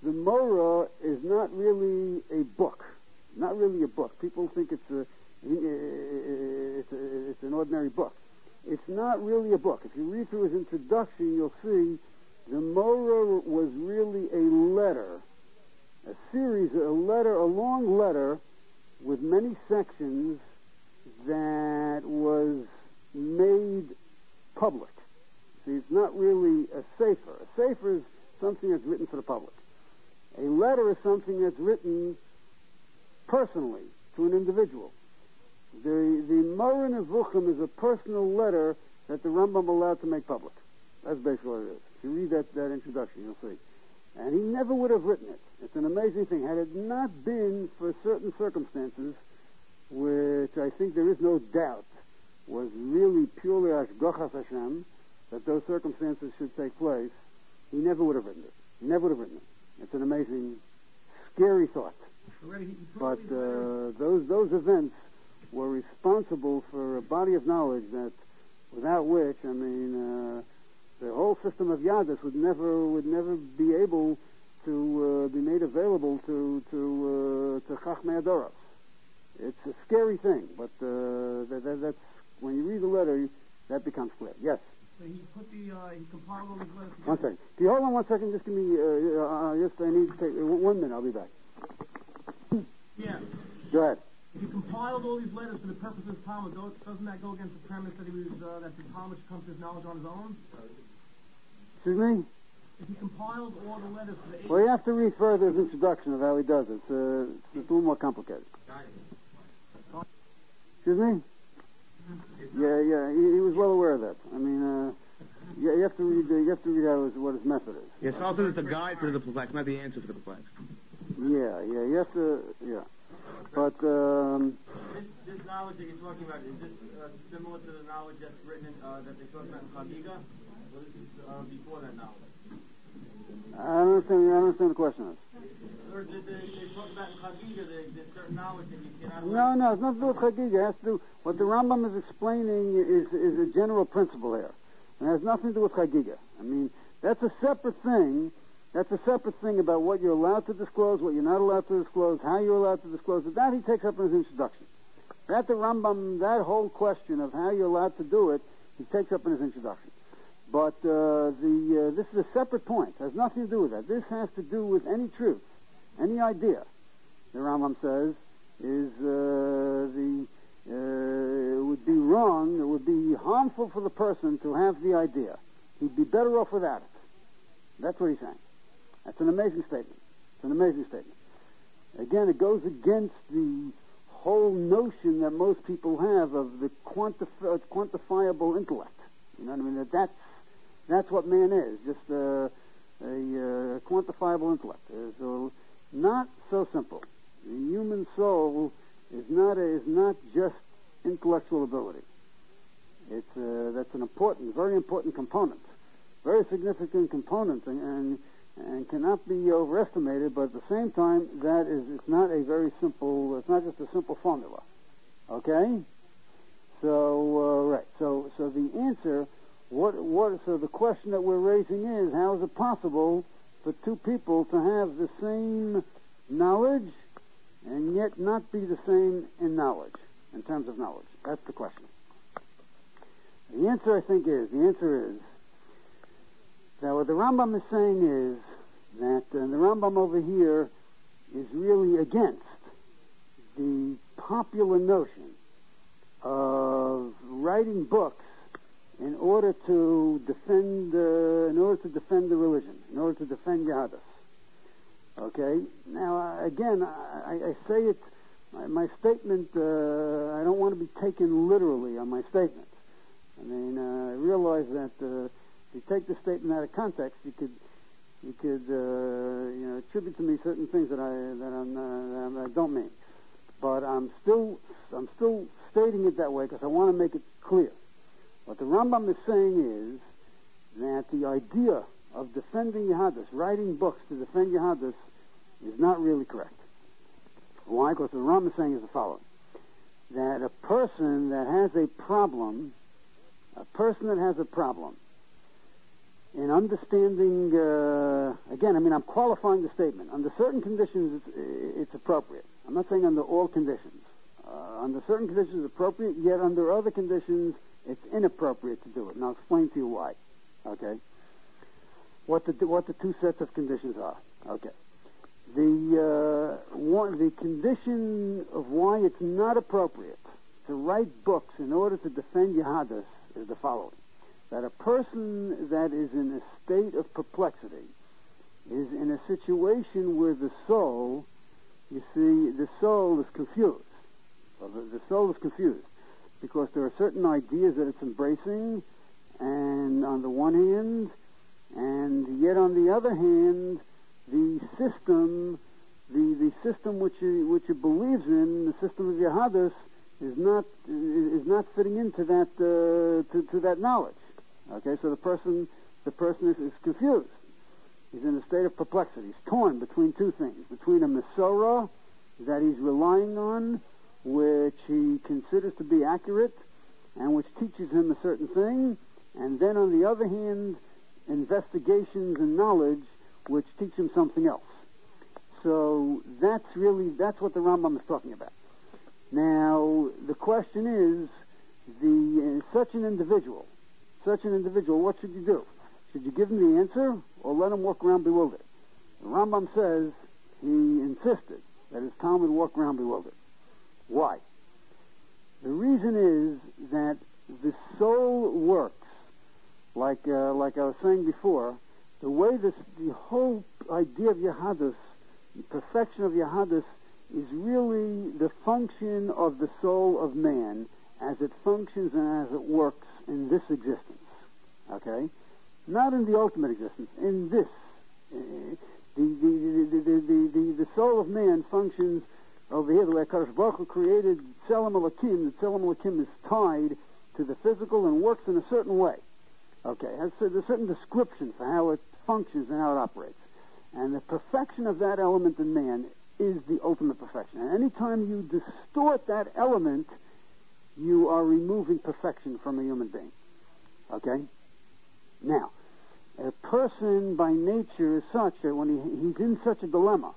the Morah is not really a book. Not really a book. People think it's a it's, a, it's an ordinary book. It's not really a book. If you read through his introduction, you'll see the Morah was really a letter, a series, a letter, a long letter with many sections that was made public. See, it's not really a sefer. A sefer is something that's written for the public. A letter is something that's written personally to an individual. The the Morah Nevuchim is a personal letter that the Rambam allowed to make public. That's basically what it is. If you read that, that introduction, you'll see. And he never would have written it. It's an amazing thing. Had it not been for certain circumstances, which I think there is no doubt was really purely Ashgochas Hashem, that those circumstances should take place, he never would have written it. He never would have written it. It's an amazing, scary thought. But uh, those those events were responsible for a body of knowledge that, without which, I mean, uh, the whole system of Yadus would never would never be able to uh, be made available to to uh, to Chachmei Adoros. It's a scary thing, but uh, that, that, that's when you read the letter, that becomes clear. Yes. So he put the uh, he compiled all his letters. One second. Can you hold on one second? Just give me. Uh, uh, just I need to take uh, one minute. I'll be back. Yeah. Go ahead. If he compiled all these letters for the purpose of his Talmud, doesn't that go against the premise that he was uh, that the Talmud should come to his knowledge on his own? Excuse me? If he compiled all the letters for the eight... Well, you have to read further his introduction of how he does it. It's, uh, it's a little more complicated. Excuse me? Yeah, yeah, he, he was well aware of that. I mean, uh, yeah, you have to read. Uh, you have to read how his, what his method is. Yes, also it's a guide to the perplexed, not the answer to the perplexed. Yeah, yeah, you have to. Yeah, but um, This, this knowledge that you're talking about, is this uh, similar to the knowledge that's written in, uh, that they talk about in Chagiga? Or this is uh, before that knowledge? I don't understand. I don't understand the question. Is. Or did they, they talk about in Chagiga, there, there's certain knowledge that you cannot... No, no, it's not to do with Chagiga. It has to do, what the Rambam is explaining is, is a general principle here. And it has nothing to do with Chagiga. I mean, that's a separate thing. That's a separate thing about what you're allowed to disclose, what you're not allowed to disclose, how you're allowed to disclose it. That he takes up in his introduction. That the Rambam, that whole question of how you're allowed to do it, he takes up in his introduction. But uh, the uh, this is a separate point. It has nothing to do with that. This has to do with any truth, any idea. The Rambam says is uh, the uh, it would be wrong. It would be harmful for the person to have the idea. He'd be better off without it. That's what he's saying. That's an amazing statement. It's an amazing statement. Again, it goes against the whole notion that most people have of the quantif- quantifiable intellect. You know what I mean? That that's that's what man is, just uh, a uh, quantifiable intellect. Uh, so, not so simple. The human soul is not a, is not just intellectual ability. It's uh, that's an important, very important component, very significant component, and, and and cannot be overestimated. But at the same time, that is it's not a very simple. It's not just a simple formula. Okay. So uh, right. So so the answer. What, what, so the question that we're raising is, how is it possible for two people to have the same knowledge and yet not be the same in knowledge, in terms of knowledge? That's the question. The answer, I think, is, the answer is that what the Rambam is saying is that uh, the Rambam over here is really against the popular notion of writing books in order to defend, uh, in order to defend the religion, in order to defend Yadus. Okay. Now, uh, again, I, I say it. My, my statement. Uh, I don't want to be taken literally on my statement. I mean, uh, I realize that uh, if you take the statement out of context, you could, you could, uh, you know, attribute to me certain things that I that, I'm, uh, that I don't mean. But I'm still, I'm still stating it that way because I want to make it clear. What the Rambam is saying is that the idea of defending Yahadus, writing books to defend Yahadus, is not really correct. Why? Because what the Rambam is saying is the following. That a person that has a problem, a person that has a problem, in understanding, uh, again, I mean, I'm qualifying the statement. Under certain conditions, it's, it's appropriate. I'm not saying under all conditions. Uh, under certain conditions, it's appropriate, yet under other conditions, it's inappropriate to do it. And I'll explain to you why. Okay? What the, what the two sets of conditions are. Okay. The, uh, one, the condition of why it's not appropriate to write books in order to defend Yahadus is the following. That a person that is in a state of perplexity is in a situation where the soul, you see, the soul is confused. Well, the, the soul is confused because there are certain ideas that it's embracing, and on the one hand, and yet on the other hand, the system, the, the system which it, which it believes in, the system of Yahadus, is not is not fitting into that uh, to, to that knowledge. Okay, so the person the person is, is confused. He's in a state of perplexity. He's torn between two things: between a Masorah that he's relying on, which he considers to be accurate, and which teaches him a certain thing, and then on the other hand, investigations and knowledge which teach him something else. So that's really that's what the Rambam is talking about. Now, the question is, the uh, such an individual, such an individual, what should you do? Should you give him the answer or let him walk around bewildered? The Rambam says he insisted that his Talmud walk around bewildered. Why? The reason is that the soul works, like uh, like I was saying before, the way this, the whole idea of Yahadus, the perfection of Yahadus, is really the function of the soul of man as it functions and as it works in this existence. Okay? Not in the ultimate existence, in this. Uh, the, the, the, the, the, the, the soul of man functions over here the way HaKadosh Baruch Hu created Tzelem Elokim. The Tzelem Elokim is tied to the physical and works in a certain way. Okay? Has a certain description for how it functions and how it operates. And the perfection of that element in man is the ultimate perfection. And any time you distort that element, you are removing perfection from a human being. Okay? Now, a person by nature is such that when he, he's in such a dilemma,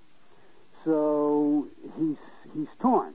so he's he's torn,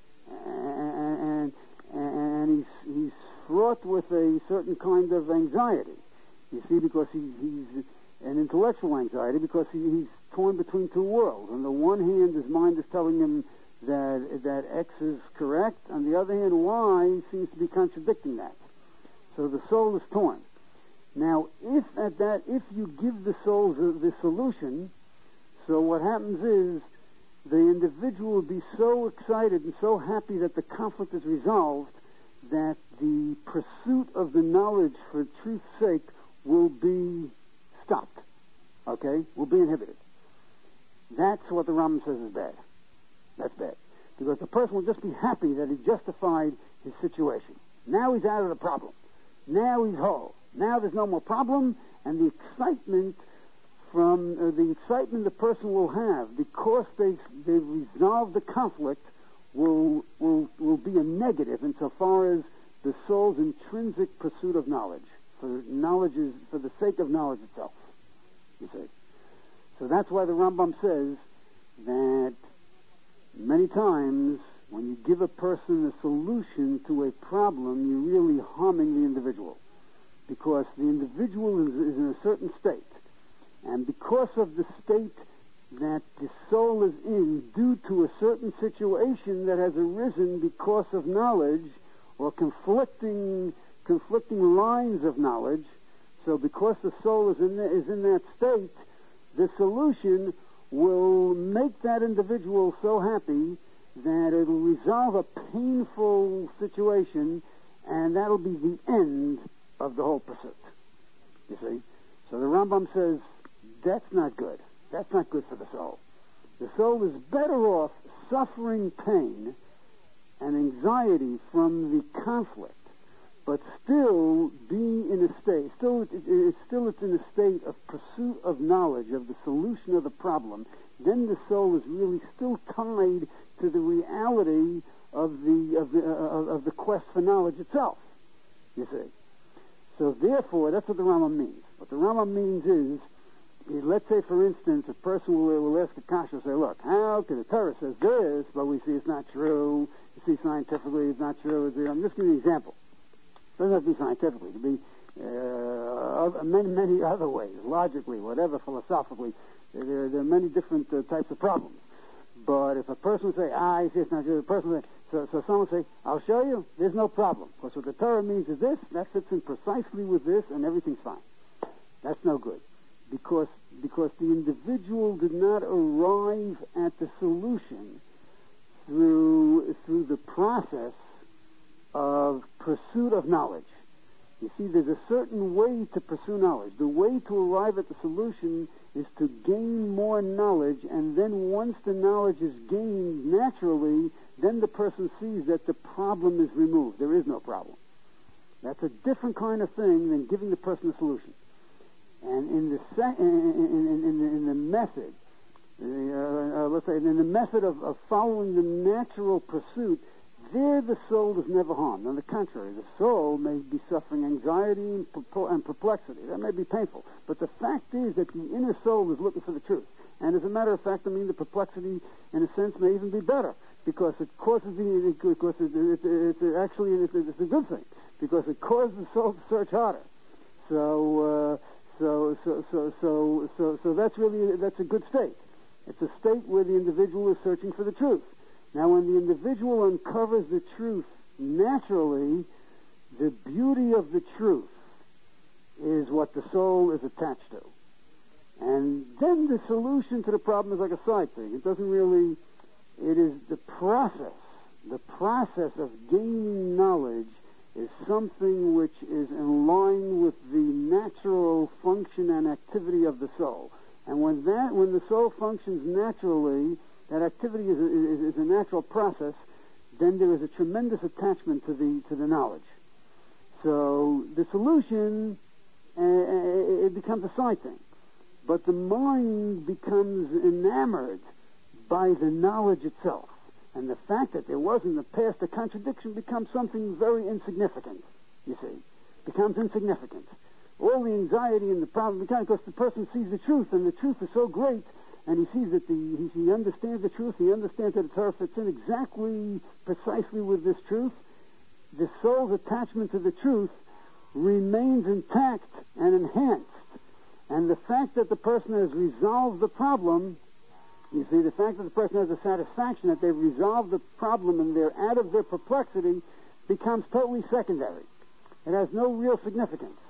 and and, and he's he's fraught with a certain kind of anxiety. You see, because he, he's an intellectual anxiety, because he, he's torn between two worlds. On the one hand, his mind is telling him that that X is correct. On the other hand, Y seems to be contradicting that. So the soul is torn. Now, if at that, if you give the soul the, the solution, so what happens is the individual will be so excited and so happy that the conflict is resolved that the pursuit of the knowledge for truth's sake will be stopped. Okay? Will be inhibited. That's what the Rambam says is bad. That's bad. Because the person will just be happy that he justified his situation. Now he's out of the problem. Now he's whole. Now there's no more problem, and the excitement from uh, the excitement the person will have because they they've resolved the conflict will will will be a negative insofar as the soul's intrinsic pursuit of knowledge. For knowledge is for the sake of knowledge itself. You see. So that's why the Rambam says that many times when you give a person a solution to a problem, you're really harming the individual. Because the individual is, is in a certain state. And because of the state that the soul is in due to a certain situation that has arisen because of knowledge or conflicting conflicting lines of knowledge, so because the soul is in, the, is in that state, the solution will make that individual so happy that it'll resolve a painful situation, and that'll be the end of the whole pursuit. You see? So the Rambam says, that's not good. That's not good for the soul. The soul is better off suffering pain and anxiety from the conflict, but still being in a state, still, it, it, still it's in a state of pursuit of knowledge, of the solution of the problem. Then the soul is really still tied to the reality of the of the uh, of the quest for knowledge itself. You see. So therefore, that's what the Rambam means. What the Rambam means is, eh, let's say, for instance, a person will, will ask a kasha and say, look, how could the Torah says this, but we see it's not true. You see scientifically it's not true. I'm just giving you an example. It doesn't have to be scientifically. It could be uh, other, many, many other ways, logically, whatever, philosophically. There, there are many different uh, types of problems. But if a person would say, ah, you see it's not true, the person would say, so, so someone would say, I'll show you, there's no problem. Because what the Torah means is this, that fits in precisely with this, and everything's fine. That's no good. Because, because the individual did not arrive at the solution through, through the process of pursuit of knowledge. You see, there's a certain way to pursue knowledge. The way to arrive at the solution is to gain more knowledge, and then once the knowledge is gained naturally, then the person sees that the problem is removed. There is no problem. That's a different kind of thing than giving the person a solution. And in the sec- in, in, in, in, the, in the method, uh, uh, let's say, in the method of, of following the natural pursuit, there the soul is never harmed. On the contrary, the soul may be suffering anxiety and, and perplexity. That may be painful. But the fact is that the inner soul is looking for the truth. And as a matter of fact, I mean, the perplexity, in a sense, may even be better because it causes the, because it, it, it, it actually, it's a, it's a good thing because it causes the soul to search harder. So, uh, so, so, so, so, so, so that's really, that's a good state. It's a state where the individual is searching for the truth. Now, when the individual uncovers the truth naturally, the beauty of the truth is what the soul is attached to. And then the solution to the problem is like a side thing. It doesn't really, it is the process. The process of gaining knowledge is something which is in line with the natural function and activity of the soul. And when that, when the soul functions naturally, that activity is a, is, is a natural process, then there is a tremendous attachment to the to the knowledge. So the solution, uh, it becomes a side thing. But the mind becomes enamored by the knowledge itself. And the fact that there was in the past a contradiction becomes something very insignificant, you see. Becomes insignificant. All the anxiety and the problem becomes because the person sees the truth, and the truth is so great, and he sees that the he, he understands the truth, he understands that the Torah fits in exactly, precisely with this truth. The soul's attachment to the truth remains intact and enhanced. And the fact that the person has resolved the problem, you see, the fact that the person has a satisfaction that they've resolved the problem and they're out of their perplexity becomes totally secondary. It has no real significance.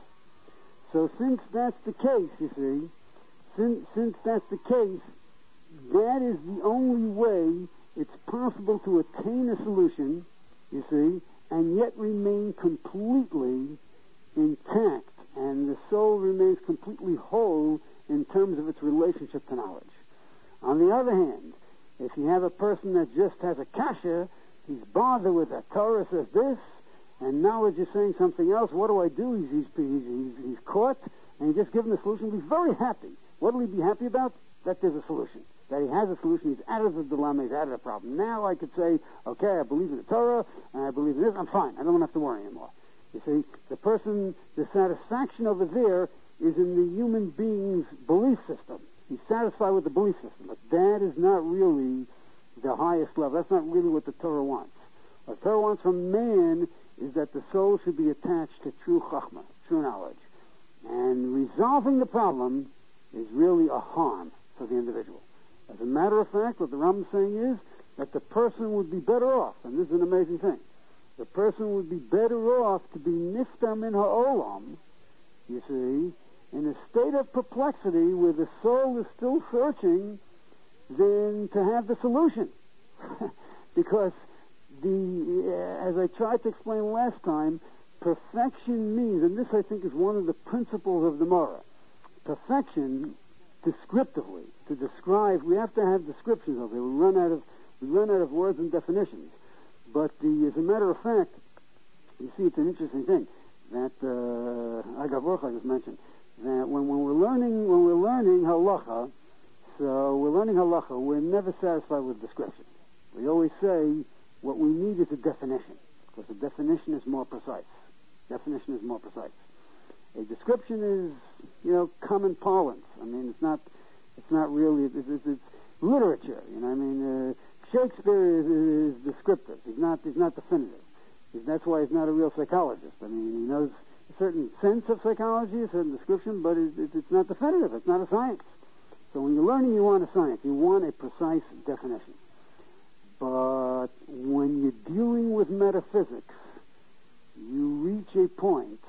So since that's the case, you see, since, since that's the case, that is the only way it's possible to attain a solution, you see, and yet remain completely intact, and the soul remains completely whole in terms of its relationship to knowledge. On the other hand, if you have a person that just has a kasha, he's bothered with that. Torah says this, and knowledge is saying something else. What do I do? He's, he's, he's, he's caught, and you just give him the solution. He'll be very happy. What will he be happy about? That there's a solution. That he has a solution. He's out of the dilemma. He's out of the problem. Now I could say, okay, I believe in the Torah, and I believe in this. I'm fine. I don't have to worry anymore. You see, the person, the satisfaction over there is in the human being's belief system. He's satisfied with the belief system. But that is not really the highest level. That's not really what the Torah wants. What the Torah wants from man is that the soul should be attached to true chachma, true knowledge. And resolving the problem is really a harm for the individual. As a matter of fact, what the Rambam is saying is that the person would be better off, and this is an amazing thing, the person would be better off to be niftar min ha'olam, you see, in a state of perplexity where the soul is still searching, than to have the solution. Because the, uh, as I tried to explain last time, perfection means, and this I think is one of the principles of the Morah, perfection, descriptively, to describe, we have to have descriptions of it. We run out of, we run out of words and definitions. But the, as a matter of fact, you see, it's an interesting thing that uh, Agav Orcha just mentioned, that when, when we're learning, when we're learning halacha, so we're learning halacha, we're never satisfied with description. We always say what we need is a definition, because the definition is more precise. Definition is more precise. A description is, you know, common parlance. I mean, it's not, it's not really, it's, it's, it's literature. You know, I mean, uh, Shakespeare is, is descriptive. He's not, he's not definitive. He's, that's why he's not a real psychologist. I mean, he knows a certain sense of psychology, a certain description, but it, it, it's not definitive. It's not a science. So when you're learning, you want a science. You want a precise definition. But when you're dealing with metaphysics, you reach a point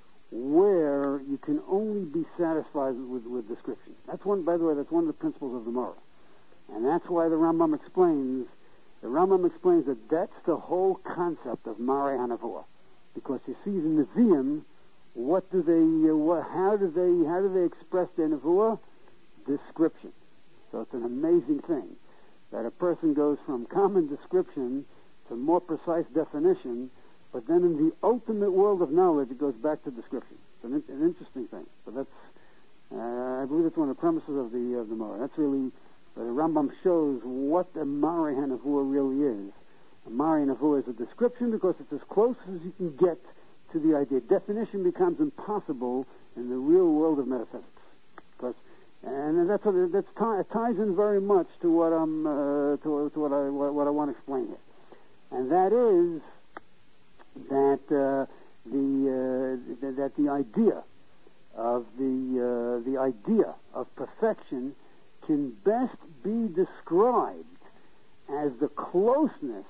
where you can only be satisfied with, with description. That's one, by the way, that's one of the principles of the Gemara. And that's why the Rambam explains, the Rambam explains that that's the whole concept of Mare HaNevuah. Because you see the Nevi'im, what do they, uh, what, how do they, how do they express their Nevuah? Description. So it's an amazing thing that a person goes from common description to more precise definition, but then in the ultimate world of knowledge, it goes back to description. It's an, an interesting thing. So that's, uh, I believe it's one of the premises of the of the Gemara. That's really, uh, the Rambam shows what a Mare HaNevuah really is. A Mare HaNevuah is a description because it's as close as you can get to the idea. Definition becomes impossible in the real world of metaphysics. Because, and that's what it, that's tie, it ties in very much to what I'm uh, to, to what I what, what I want to explain here, and that is that uh, the uh, that the idea of the uh, the idea of perfection can best be described as the closeness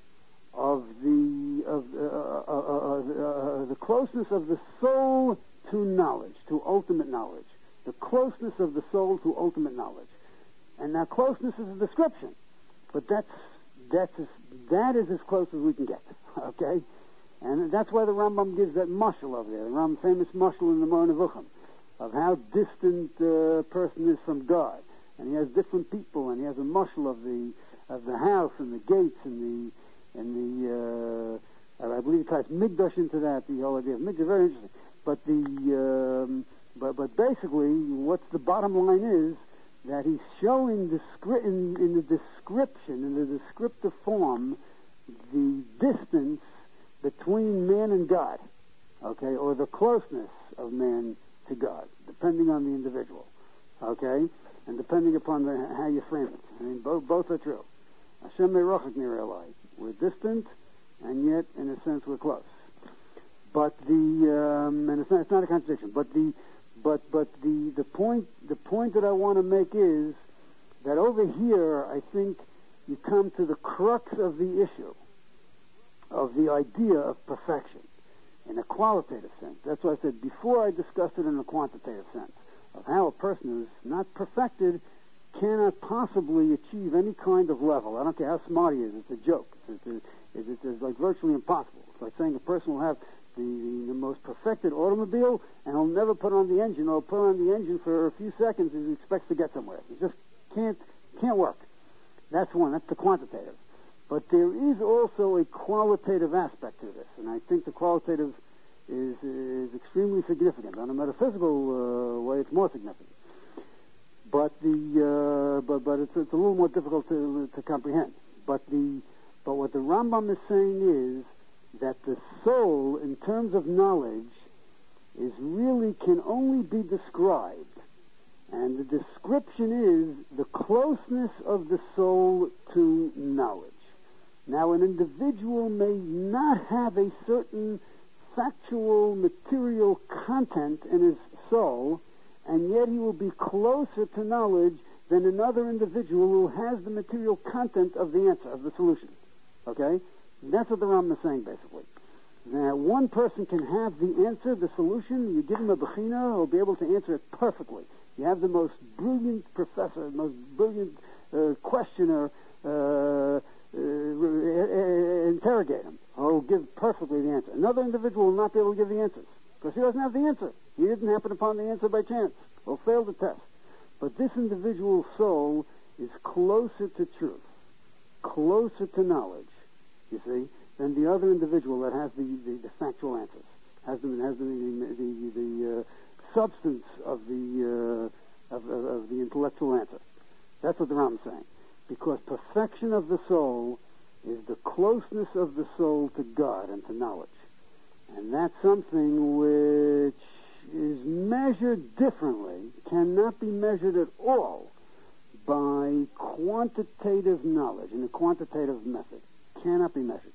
of the of uh, uh, uh, uh, the closeness of the soul to knowledge, to ultimate knowledge, the closeness of the soul to ultimate knowledge. And now closeness is a description, but that's that's as, that is as close as we can get. Okay. And that's why the Rambam gives that mashal over there, the Rambam famous mashal in the Moreh Nevuchim, of how distant a uh, person is from God. And he has different people, and he has a mashal of the of the house and the gates and the and the uh, I believe he ties Migdash into that, the whole idea of Migdash. Very interesting. But the um, but but basically, what's the bottom line is that he's showing descri- in, in the description, in the descriptive form, the distance between man and God, okay, or the closeness of man to God, depending on the individual, okay, and depending upon the, how you frame it. I mean, both both are true. Hashem me'rochek nirei. We're distant, and yet, in a sense, we're close. But the um, and it's not, it's not a contradiction. But the but but the the point the point that I want to make is that over here, I think you come to the crux of the issue of the idea of perfection in a qualitative sense. That's why I said before I discussed it in a quantitative sense of how a person who's not perfected cannot possibly achieve any kind of level. I don't care how smart he is. It's a joke. It's, it's, it's, it's like virtually impossible. It's like saying a person will have the, the, the most perfected automobile and he'll never put on the engine, or he'll put on the engine for a few seconds and he expects to get somewhere. It just can't, can't work. That's one. That's the quantitative. But there is also a qualitative aspect to this, and I think the qualitative is is extremely significant. On a metaphysical uh, way, it's more significant. But the uh, but but it's, it's a little more difficult to to comprehend. But the but what the Rambam is saying is that the soul, in terms of knowledge, is really can only be described, and the description is the closeness of the soul to knowledge. Now, an individual may not have a certain factual, material content in his soul, and yet he will be closer to knowledge than another individual who has the material content of the answer, of the solution. Okay? That's what the Rambam is saying, basically. Now, one person can have the answer, the solution. You give him a bechina, he'll be able to answer it perfectly. You have the most brilliant professor, the most brilliant uh, questioner, uh, Uh, interrogate him. Oh, give perfectly the answer. Another individual will not be able to give the answers because he doesn't have the answer. He didn't happen upon the answer by chance or failed the test. But this individual soul is closer to truth, closer to knowledge, you see, than the other individual that has the, the, the factual answers, has the has the the, the, the uh, substance of the uh, of, of, of the intellectual answer. That's what the Rambam is saying. Because perfection of the soul is the closeness of the soul to God and to knowledge. And that's something which is measured differently, cannot be measured at all by quantitative knowledge, in a quantitative method. Cannot be measured.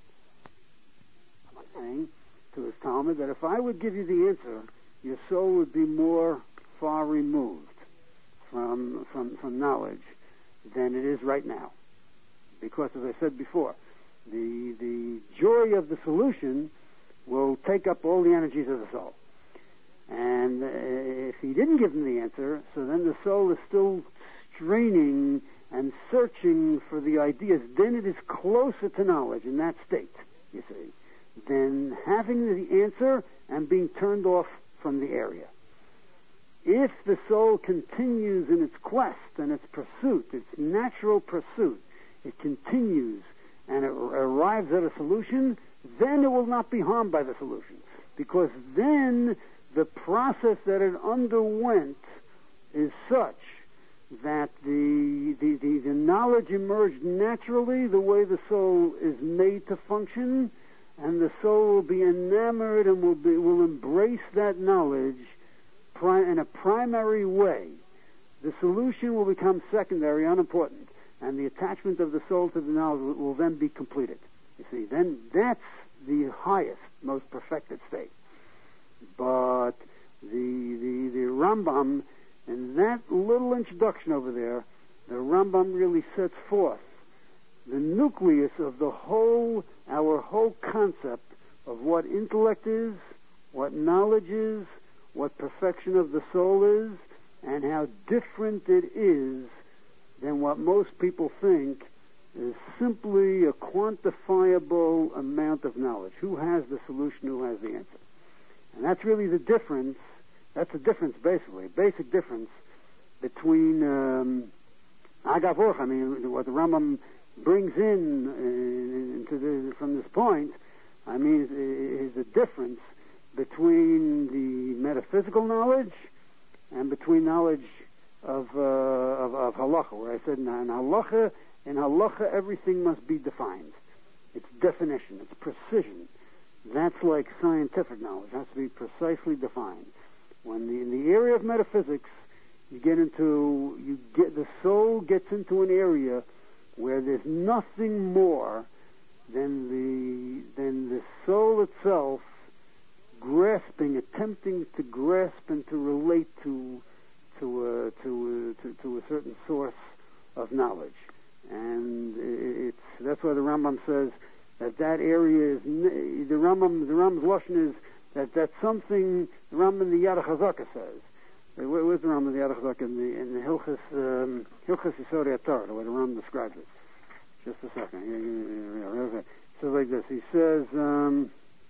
I'm saying to his Talmud that if I would give you the answer, your soul would be more far removed from, from, from knowledge than it is right now. Because, as I said before, the, the joy of the solution will take up all the energies of the soul. And uh, if he didn't give him the answer, so then the soul is still straining and searching for the ideas. Then it is closer to knowledge in that state, you see, than having the answer and being turned off from the area. If the soul continues in its quest and its pursuit, its natural pursuit, it continues and it arrives at a solution, then it will not be harmed by the solution. Because then the process that it underwent is such that the, the, the, the knowledge emerged naturally the way the soul is made to function, and the soul will be enamored and will, be, will embrace that knowledge pri- in a primary way. The solution will become secondary, unimportant, and the attachment of the soul to the knowledge will, will then be completed. You see, then that's the highest, most perfected state. But the, the, the Rambam, in that little introduction over there, the Rambam really sets forth the nucleus of the whole, our whole concept of what intellect is, what knowledge is, what perfection of the soul is, and how different it is than what most people think is simply a quantifiable amount of knowledge. Who has the solution? Who has the answer? And that's really the difference. That's the difference, basically, basic difference between um, Agav Orch. I mean, what the Rambam brings in uh, into the, from this point, I mean, is, is the difference between the metaphysical knowledge and between knowledge of uh, of, of halacha. Where I said in, in halacha, in halacha, everything must be defined. It's definition. It's precision. That's like scientific knowledge. It has to be precisely defined. When the, in the area of metaphysics, you get into, you get, the soul gets into an area where there's nothing more than the, than the soul itself grasping, attempting to grasp and to relate to, to, uh, to, uh, to, to a certain source of knowledge. And it's, that's why the Rambam says that that area is, the Rambam, the Rambam's lashon is that that's something, the Rambam in the Yad HaChazaka says. Where, where's the Rambam in the Yad HaChazaka? In the, in the Hilchas, um, Hilchas Yisodei HaTorah, the way the Rambam describes it. Just a second. So like this, he says, um,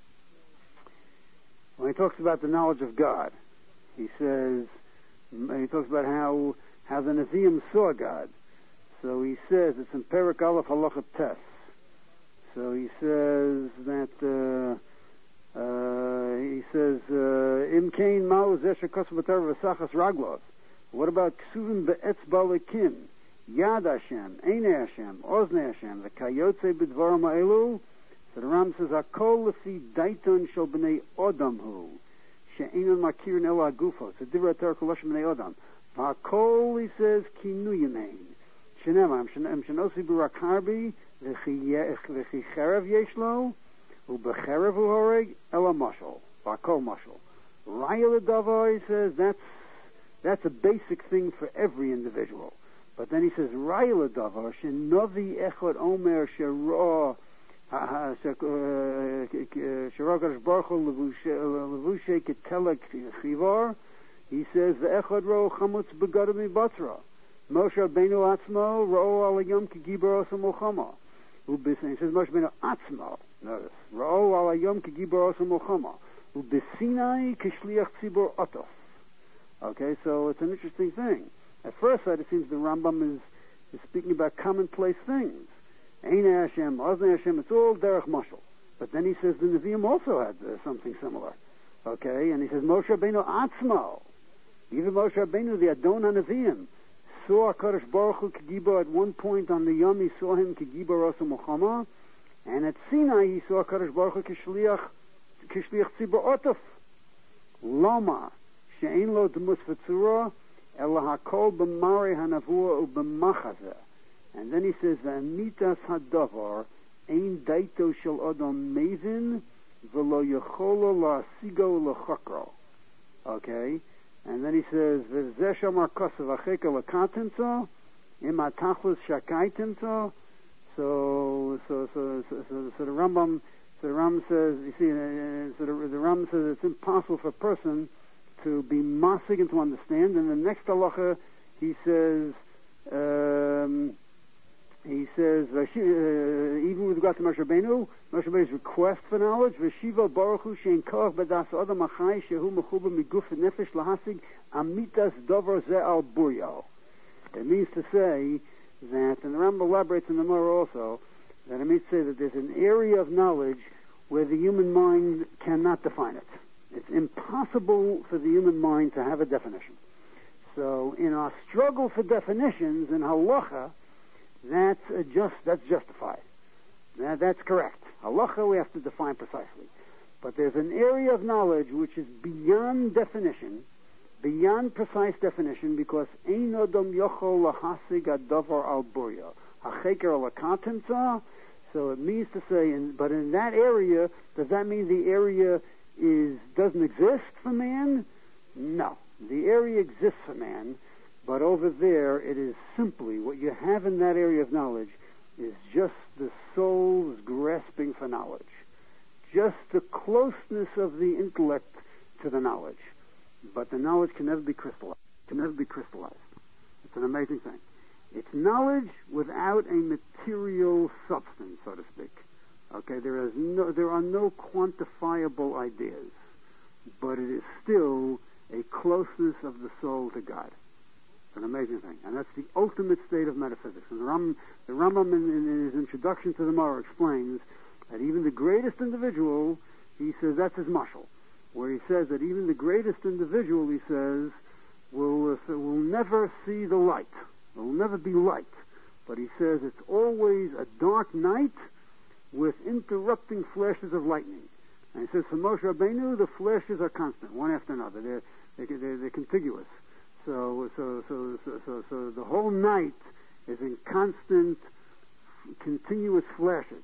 when he talks about the knowledge of God, he says, he talks about how, how the Nevi'im saw God. So he says, it's in Perek Aleph Halacha Tes. So he says that, uh, uh, he says, Im Kain Mao Zesher Kosav B'Torah V'Sachas Raglos. What about Ksuvim Be'etzba Lekim, Yad Hashem, Einei Hashem, Oznei Hashem, the Kayotze B'Dvarim Ha'elu? So the Ram says, Akol Lefi Daiton Shel B'nei Odam Hu, She'enon Makirin El HaGufo. So Divrei Torah Kol Hashem B'nei Odam. V'Akol, he says, Kinu Yemein. Shenemam, Em Shenosi B'Rak Harbi, V'Chi Cherev Yesh Lo, U'Becherev Hu Horeg, Ela Mashal. V'Akol Mashal. Raya L'Davar, he says, that's, that's a basic thing for every individual. But then he says, Raya L'Davar, Shenovi Echad Omer Shero, Shirakash Baruch Hu Levushe Ketelek Chivar. He says, Ve'echad Ro Chamutz Begadim Mibatzra. Moshe Rabbeinu Atzmo Ro Al Yom Kigibar Osa Mulchama. He says Moshe Rabbeinu Atzmo. Notice Ro Al Yom Kigibar Osa Mulchama. Ubesinai Kishliach Tzibur Otof. Okay, so it's an interesting thing. At first sight, it seems the Rambam is, is speaking about commonplace things. Einei Hashem, Oznei Hashem, it's all derech mashal. But then he says the Nevi'im also had uh, something similar. Okay, and he says Moshe Rabbeinu Atzmo. Even Moshe Rabbeinu, the Adon HaNevi'im, saw HaKadosh Baruch Hu K'Gibor at one point on the Yom, he saw him K'Gibor Osa Mulchama, and at Sinai he saw HaKadosh Baruch Hu K'Shliach K'Shliach Tzibur Otof. Loma, she'ein lo demus v'tzura, ela hakol b'marei hanavua u'b'machazeh. And then he says, v'amitas hadavar, ein daito shel odom mevin, v'lo yecholo la'asigo l'chakro. Okay? And then he says, v'zeh shamar kosev acheka l'katimtzo, im atachlos shakaitimtzo. So, so, so, so, so, so the Rambam, so the Rambam says, you see, uh, so the, the Rambam says it's impossible for a person to be masig and to understand. And the next halacha, he says, um, he says, uh, even with regard to Moshe Rabbeinu, Moshe Rabbeinu's request for knowledge, v'shiva baruch hu shein koach b'das adam achai shehu mechuba miguf nefesh lahasig amitas dover ze al buryo. It means to say that, and the Rambam elaborates in the Gemara also, that it means to say that there's an area of knowledge where the human mind cannot define it. It's impossible for the human mind to have a definition. So in our struggle for definitions in halacha, that's uh, just that's justified. That, that's correct. Halacha we have to define precisely. But there's an area of knowledge which is beyond definition, beyond precise definition, because ein odom yochol lahasig adavar al burya hacheker lakatimtza. So it means to say, in, but in that area, does that mean the area is doesn't exist for man? No, the area exists for man, but over there it is simply what you have in that area of knowledge is just the soul's grasping for knowledge, just the closeness of the intellect to the knowledge. But the knowledge can never be crystallized. Can never be crystallized. It's an amazing thing. It's knowledge without a material substance, so to speak. Okay, there is no, there are no quantifiable ideas, but it is still a closeness of the soul to God. It's an amazing thing, and that's the ultimate state of metaphysics. And the Ram, the Rambam, in, in his introduction to the Gemara, explains that even the greatest individual, he says that's his mashal, where he says that even the greatest individual, he says, will uh, will never see the light. There will never be light. But he says it's always a dark night with interrupting flashes of lightning. And he says for Moshe Rabbeinu, the flashes are constant, one after another. They're they're, they're, they're contiguous. So so, so so so so the whole night is in constant, continuous flashes.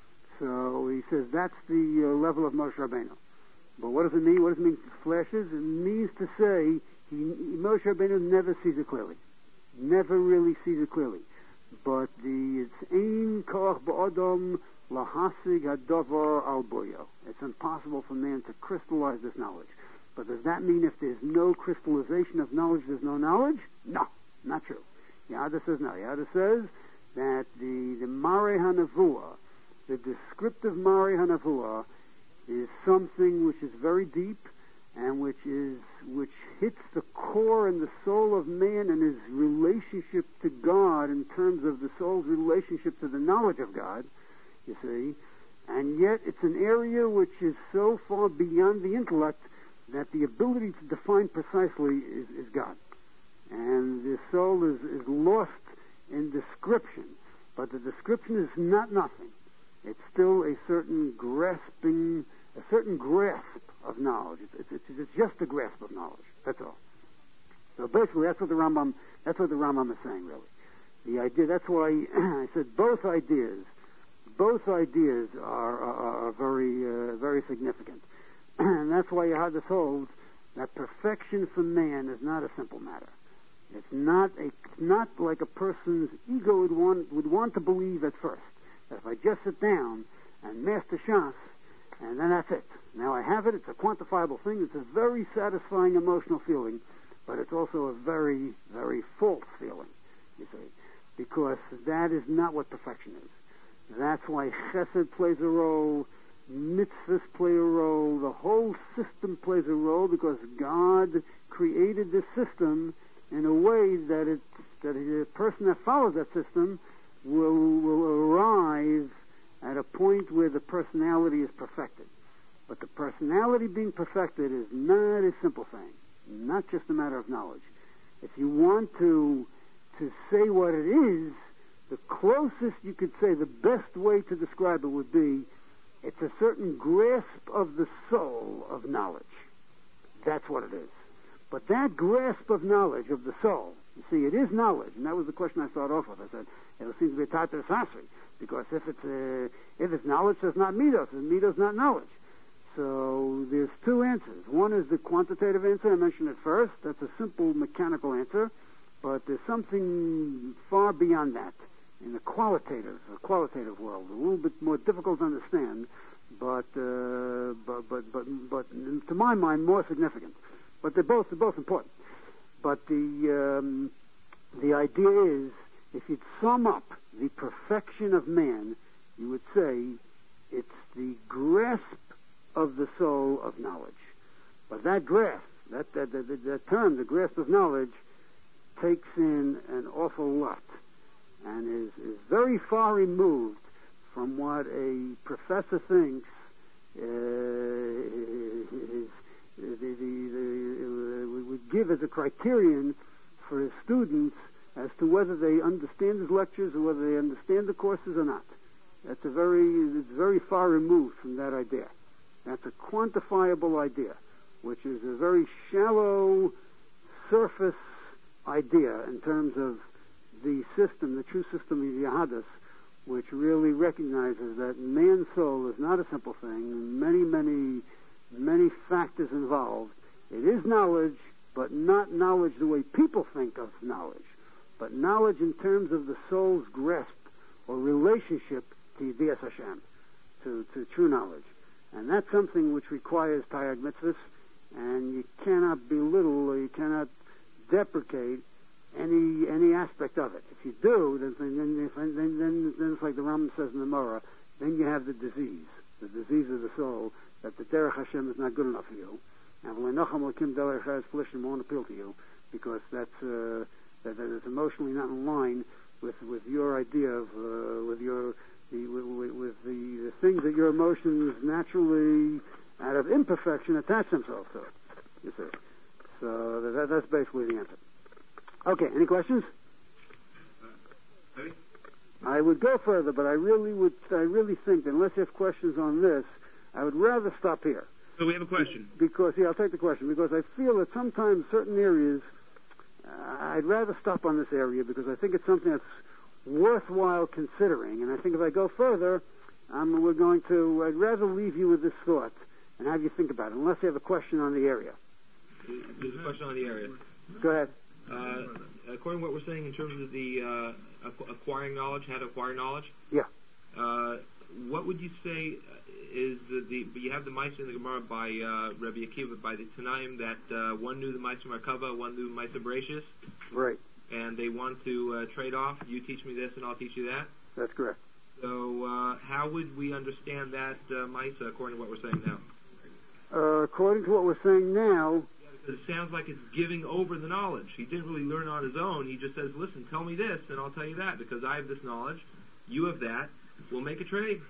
So he says that's the uh, level of Moshe Rabbeinu. But what does it mean? What does it mean, flashes? It means to say he, Moshe Rabbeinu never sees it clearly. Never really sees it clearly. But the it's ein koach ba'adam lahasig hadavar al boyo. It's impossible for man to crystallize this knowledge. But does that mean if there's no crystallization of knowledge, there's no knowledge? No, not true. Yada says no. Yada says that the the Marei HaNevuah, the descriptive Marei HaNevuah, is something which is very deep and which is which hits the core and the soul of man and his relationship to God in terms of the soul's relationship to the knowledge of God, you see. And yet it's an area which is so far beyond the intellect that the ability to define precisely is, is God. And the soul is, is lost in description. But the description is not nothing. It's still a certain grasping, a certain grasp of knowledge. It's, it's, it's just a grasp of knowledge. That's all. So basically, that's what the Rambam. That's what the Rambam is saying, really. The idea. That's why I said both ideas. Both ideas are are, are very uh, very significant, and that's why Yehadus holds that perfection for man is not a simple matter. It's not a it's not like a person's ego would want would want to believe at first. That if I just sit down and master Shas, and then that's it. Now I have it. It's a quantifiable thing. It's a very satisfying emotional feeling, but it's also a very, very false feeling, you see, because that is not what perfection is. That's why chesed plays a role, mitzvahs play a role, the whole system plays a role, because God created this system in a way that it that a person that follows that system will will arrive at a point where the personality is perfected. But the personality being perfected is not a simple thing, not just a matter of knowledge. If you want to to say what it is, the closest you could say, the best way to describe it would be, it's a certain grasp of the soul of knowledge. That's what it is. But that grasp of knowledge of the soul, you see, it is knowledge, and that was the question I started off with. I said, it seems to be a tatar sasri, because if it's uh, if it's knowledge, it's not midos, and midos not knowledge. So there's two answers. One is the quantitative answer I mentioned at first. That's a simple mechanical answer, but there's something far beyond that in the qualitative, the qualitative world, a little bit more difficult to understand, but uh, but but but but to my mind more significant. But they're both they're both important. But the um, the idea is, if you'd sum up the perfection of man, you would say it's the grasp of the soul of knowledge. But that grasp, that that, that that term, the grasp of knowledge, takes in an awful lot, and is is very far removed from what a professor thinks uh, is. The, the, the, uh, would give as a criterion for his students as to whether they understand his lectures or whether they understand the courses or not. That's a very, it's very far removed from that idea. That's a quantifiable idea, which is a very shallow surface idea in terms of the system, the true system of Yahadus, which really recognizes that man's soul is not a simple thing. Many, many Many factors involved. It is knowledge, but not knowledge the way people think of knowledge, but knowledge in terms of the soul's grasp or relationship to Yedias Hashem, to, to true knowledge. And that's something which requires Tayag Mitzvahs, and you cannot belittle or you cannot deprecate any any aspect of it. If you do, then then, then, then, then it's like the Rambam says in the Morah, then you have the disease, the disease of the soul, that the Derech Hashem is not good enough for you, and V'leinochem Lakim Derech Hashem won't appeal to you, because that's uh, that, that is emotionally not in line with, with your idea of uh, with your the, with, with the, the things that your emotions naturally, out of imperfection, attach themselves to. You see, so that, that's basically the answer. Okay, any questions? Uh, I would go further, but I really would. I really think that unless you have questions on this, I would rather stop here. So we have a question. Because, yeah, I'll take the question. Because I feel that sometimes certain areas, uh, I'd rather stop on this area because I think it's something that's worthwhile considering. And I think if I go further, um, we're going to, I'd rather leave you with this thought and have you think about it, unless you have a question on the area. There's a question on the area. Go ahead. Uh, according to what we're saying in terms of the uh, acquiring knowledge, how to acquire knowledge, yeah. Uh, what would you say is the, the you have the Meiser in the Gemara by uh, Rabbi Akiva, by the Tanaim, that uh, one knew the Meiser Merkava, one knew the Meiser Bereshis? Right. And they want to uh, trade off. You teach me this and I'll teach you that? That's correct. So uh, how would we understand that uh, Meiser according to what we're saying now? Uh, according to what we're saying now... Yeah, because it sounds like it's giving over the knowledge. He didn't really learn on his own. He just says, listen, tell me this and I'll tell you that, because I have this knowledge, you have that. We'll make a trade.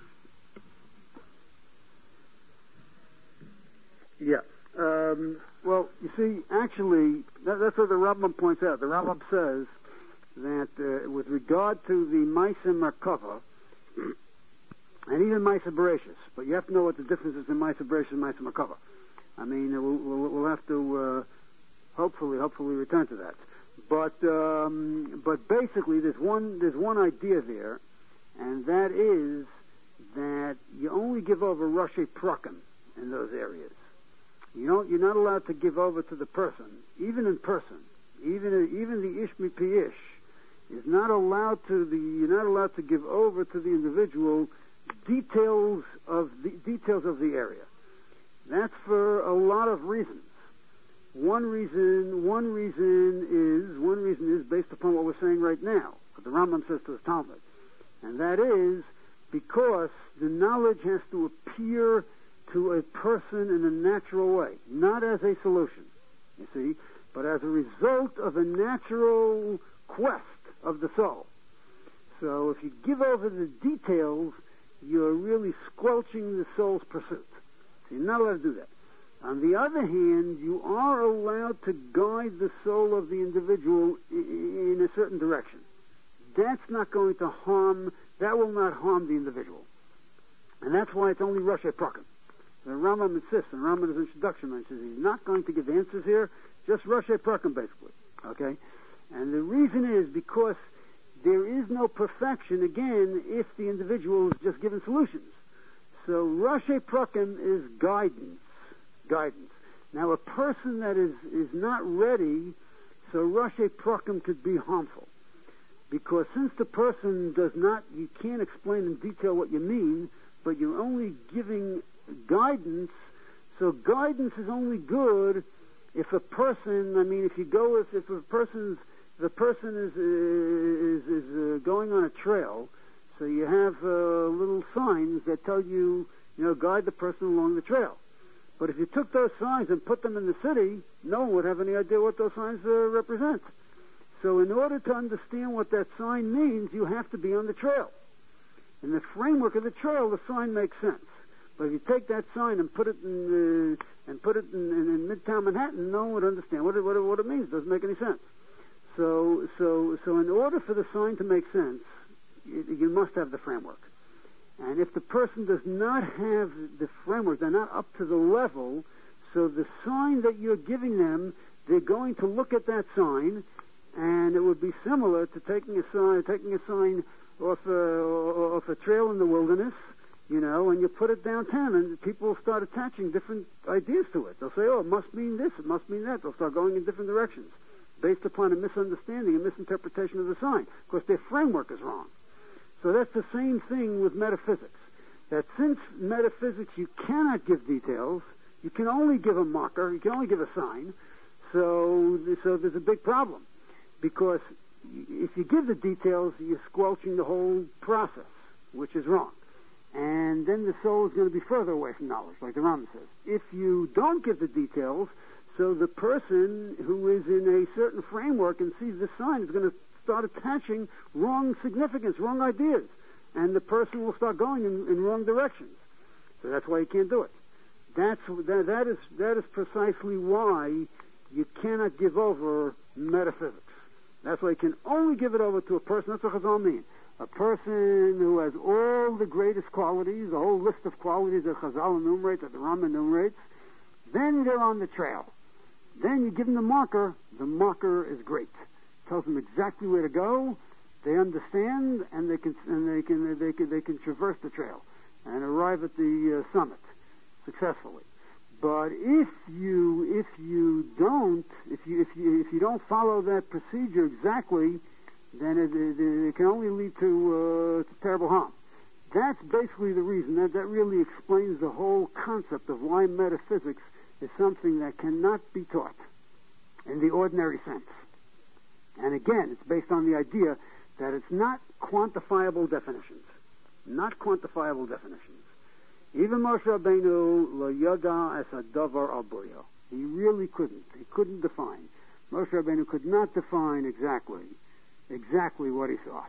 Yeah. Um, well, you see, actually, that, that's what the Rambam points out. The Rambam says that uh, with regard to the Meiser Merkava, and even Meiser Bereshis, but you have to know what the difference is in Meiser Bereshis and Meiser Merkava. I mean, we'll, we'll, we'll have to uh, hopefully, hopefully return to that. But um, but basically, there's one there's one idea there, and that is that you only give over Rashi Prakim in those areas. You don't, you're not allowed to give over to the person, even in person. Even even the Ish Mipi Ish is not allowed to the you're not allowed to give over to the individual details of the details of the area. That's for a lot of reasons. One reason one reason is one reason is based upon what we're saying right now, what the Rambam says to his Talmud, and that is because the knowledge has to appear to a person in a natural way, not as a solution, you see, but as a result of a natural quest of the soul. So if you give over the details, you're really squelching the soul's pursuit. So you're not allowed to do that. On the other hand, you are allowed to guide the soul of the individual in a certain direction. That's not going to harm, that will not harm the individual. And that's why it's only Rashi Prakim. The Rambam insists, and Rambam's introduction mentions he's not going to give answers here. Just Rashi Prakim, basically. Okay? And the reason is because there is no perfection, again, if the individual is just given solutions. So Rashi Prakim is guidance. Guidance. Now, a person that is, is not ready, so Rashi Prakim could be harmful. Because since the person does not, you can't explain in detail what you mean, but you're only giving guidance, so guidance is only good if a person, I mean, if you go with, if a person's, if a person is, is, is uh, going on a trail, so you have uh, little signs that tell you, you know, guide the person along the trail. But if you took those signs and put them in the city, no one would have any idea what those signs uh, represent. So in order to understand what that sign means, you have to be on the trail. In the framework of the trail, the sign makes sense. But if you take that sign and put it in uh, and put it in, in, in Midtown Manhattan, no one would understand what it, what it, what it means. It doesn't make any sense. So, so, so in order for the sign to make sense, you, you must have the framework. And if the person does not have the framework, they're not up to the level, so the sign that you're giving them, they're going to look at that sign, and it would be similar to taking a sign, taking a sign off a, off a trail in the wilderness, you know, and you put it downtown, and people start attaching different ideas to it. They'll say, oh, it must mean this, it must mean that. They'll start going in different directions based upon a misunderstanding, a misinterpretation of the sign. Of course, their framework is wrong. So that's the same thing with metaphysics. That since metaphysics you cannot give details, you can only give a marker, you can only give a sign, so, so there's a big problem. Because if you give the details, you're squelching the whole process, which is wrong. And then the soul is going to be further away from knowledge, like the Rambam says. If you don't give the details, so the person who is in a certain framework and sees the sign is going to start attaching wrong significance, wrong ideas. And the person will start going in, in wrong directions. So that's why you can't do it. That's, that, that, is, that is precisely why you cannot give over metaphysics. That's why you can only give it over to a person. That's what Chazal mean. A person who has all the greatest qualities, the whole list of qualities that Chazal enumerates, that the Rambam enumerates, then they're on the trail. Then you give them the marker. The marker is great. Tells them exactly where to go. They understand, and they can and they can they can they can traverse the trail and arrive at the uh, summit successfully. But if you if you don't if you if you if you don't follow that procedure exactly, then it, it, it can only lead to, uh, to terrible harm. That's basically the reason. That that really explains the whole concept of why metaphysics is something that cannot be taught in the ordinary sense. And again, it's based on the idea that it's not quantifiable definitions. Not quantifiable definitions. Even Moshe Rabbeinu lo yada es hadavar al boyo. He really couldn't. He couldn't define. Moshe Rabbeinu could not define exactly, exactly what he saw.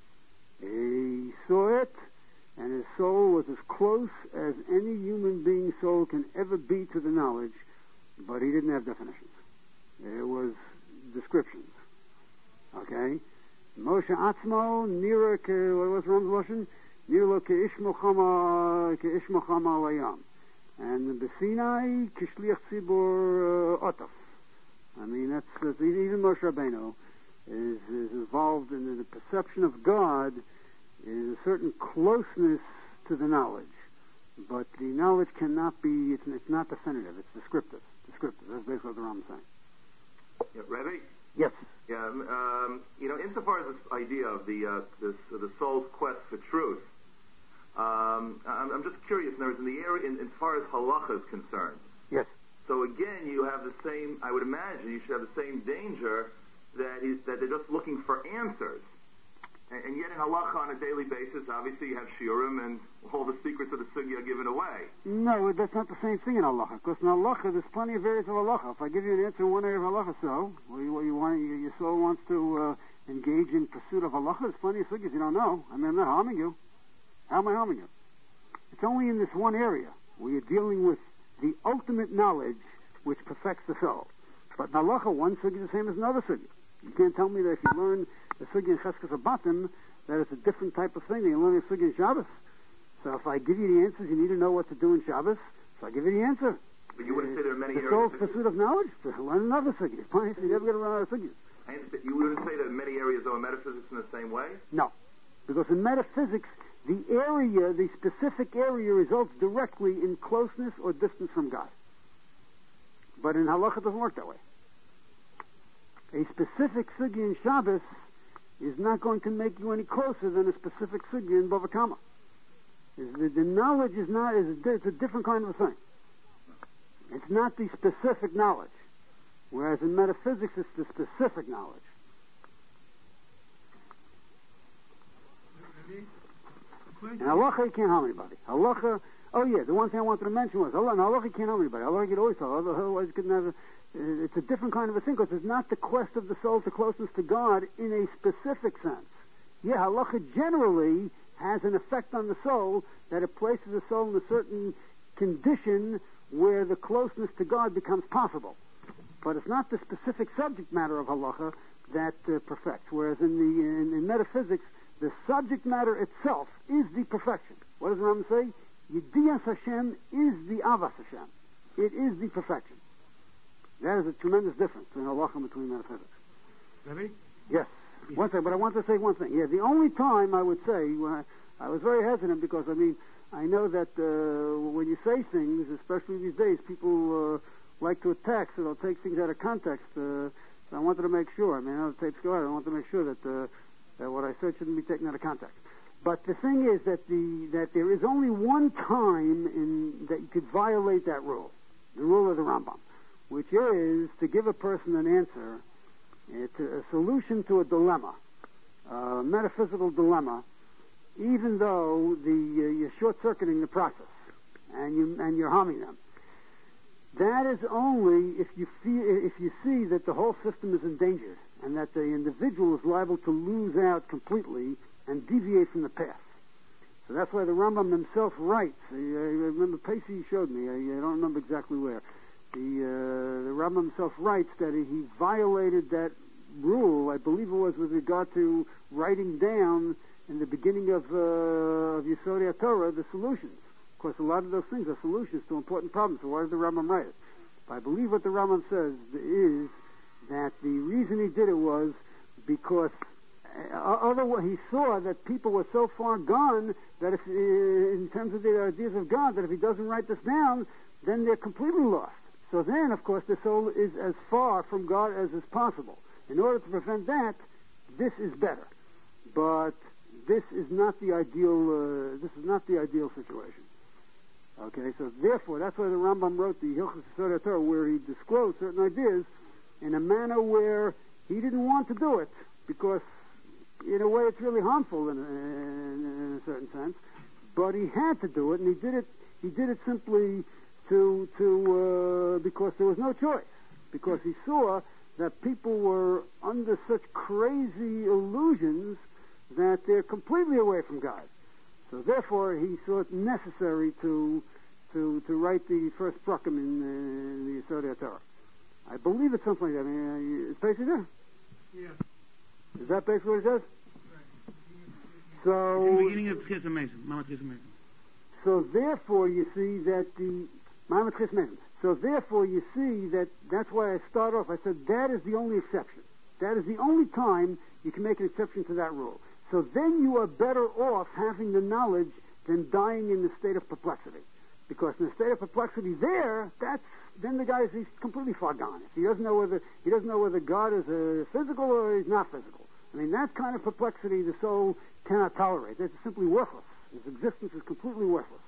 He saw it, and his soul was as close as any human being's soul can ever be to the knowledge, but he didn't have definitions. It was descriptions. Okay? Moshe Atzmo, Nira ke, what was Ram's Lashon? Nira ke ish mochama, ke ish mochama layam. And the Sinai, kishliach tzibur otaf. I mean, that's, that's even Moshe Rabbeinu is, is involved in the perception of God is a certain closeness to the knowledge. But the knowledge cannot be, it's, it's not definitive, it's descriptive. Descriptive. That's basically what the Rambam is saying. Yeah, Rabbi? Yes. Yeah, um, you know, insofar as this idea of the uh, this uh, the soul's quest for truth, um, I'm, I'm just curious. In, in the area, in, as far as halacha is concerned. Yes. So again, you have the same. I would imagine you should have the same danger that is that they're just looking for answers, and, and yet in halacha on a daily basis, obviously you have shiurim and all the secrets of the sugya given away. No, that's not the same thing in halacha. Because in halacha, there's plenty of areas of halacha. If I give you an answer in one area of halacha, so well, you, you want, you, your soul wants to uh, engage in pursuit of halacha, there's plenty of sugyas you don't know. I mean, I'm not harming you. How am I harming you? It's only in this one area where you're dealing with the ultimate knowledge which perfects the soul. But in halacha, one sugya is the same as another sugya. You can't tell me that if you learn the sugya in Cheskes Abatim, that it's a different type of thing than you learn the sugya in Shabbos. So if I give you the answers, you need to know what to do in Shabbos. So I give you the answer. But you wouldn't say there are many the areas. soul's of pursuit of knowledge. Learn another sugya. Fine, so you never get around another sugya. I understand. You wouldn't say that in many areas though in metaphysics in the same way? No, because in metaphysics, the area, the specific area, results directly in closeness or distance from God. But in halacha, it doesn't work that way. A specific sugya in Shabbos is not going to make you any closer than a specific sugya in Bava Kama. The, the knowledge is not, is a, it's a different kind of a thing. It's not the specific knowledge. Whereas in metaphysics, it's the specific knowledge. In halacha, you can't harm anybody. Halacha, oh yeah, the one thing I wanted to mention was, in halacha, you can't harm anybody. Halacha, you can always tell, otherwise you could never, it's a different kind of a thing, because it's not the quest of the soul to closeness to God in a specific sense. Yeah, halacha generally has an effect on the soul, that it places the soul in a certain condition where the closeness to God becomes possible. But it's not the specific subject matter of halacha that uh, perfects. Whereas in the in, in metaphysics, the subject matter itself is the perfection. What does the Rambam say? Yedias Hashem is the Avas Hashem. It is the perfection. That is a tremendous difference in halacha and between metaphysics. Ready? Yes. yes. One thing, but I want to say one thing. Yeah, the only time I would say, when I, I was very hesitant because, I mean, I know that uh, when you say things, especially these days, people... Uh, like to attack, so they'll take things out of context. Uh, so I wanted to make sure. I mean, I know the tapes go out. I want to make sure that uh, that what I said shouldn't be taken out of context. But the thing is that the that there is only one time in that you could violate that rule, the rule of the Rambam, which is to give a person an answer, uh, to a solution to a dilemma, a metaphysical dilemma, even though the uh, you're short-circuiting the process and you and you're harming them. That is only if you feel, if you see that the whole system is endangered and that the individual is liable to lose out completely and deviate from the path. So that's why the Rambam himself writes. I, I remember Pacey showed me. I, I don't remember exactly where. The uh, the Rambam himself writes that he violated that rule. I believe it was with regard to writing down in the beginning of uh, of Yesod HaTorah the solutions. Of course, a lot of those things are solutions to important problems, so why did the Rambam write it? But I believe what the Rambam says is that the reason he did it was because uh, otherwise he saw that people were so far gone that if, uh, in terms of the ideas of God, that if he doesn't write this down, then they're completely lost. So then, of course, the soul is as far from God as is possible. In order to prevent that, this is better. But this is not the ideal, uh, this is not the ideal situation. Okay, so therefore, that's why the Rambam wrote the Hilchos Yesod HaTorah, where he disclosed certain ideas in a manner where he didn't want to do it, because in a way it's really harmful in a, in, in a certain sense. But he had to do it, and he did it. He did it simply to to uh, because there was no choice, because he saw that people were under such crazy illusions that they're completely away from God. So therefore, he saw it necessary to to to write the first prakim in, uh, in the Yesod HaTorah. I believe it's something like that. I mean, uh, is Pacey there? Yeah. Is that basically what it says? Right. So. In the beginning of Chis Mason, Mama Chis Mason. So therefore, you see that the Mama Chis Mason. So therefore, you see that that's why I start off. I said that is the only exception. That is the only time you can make an exception to that rule. So then you are better off having the knowledge than dying in the state of perplexity. Because in the state of perplexity there, that's, then the guy is he's completely far gone. If he doesn't know whether, he doesn't know whether God is a physical or he's not physical. I mean, that kind of perplexity the soul cannot tolerate. It's simply worthless. His existence is completely worthless.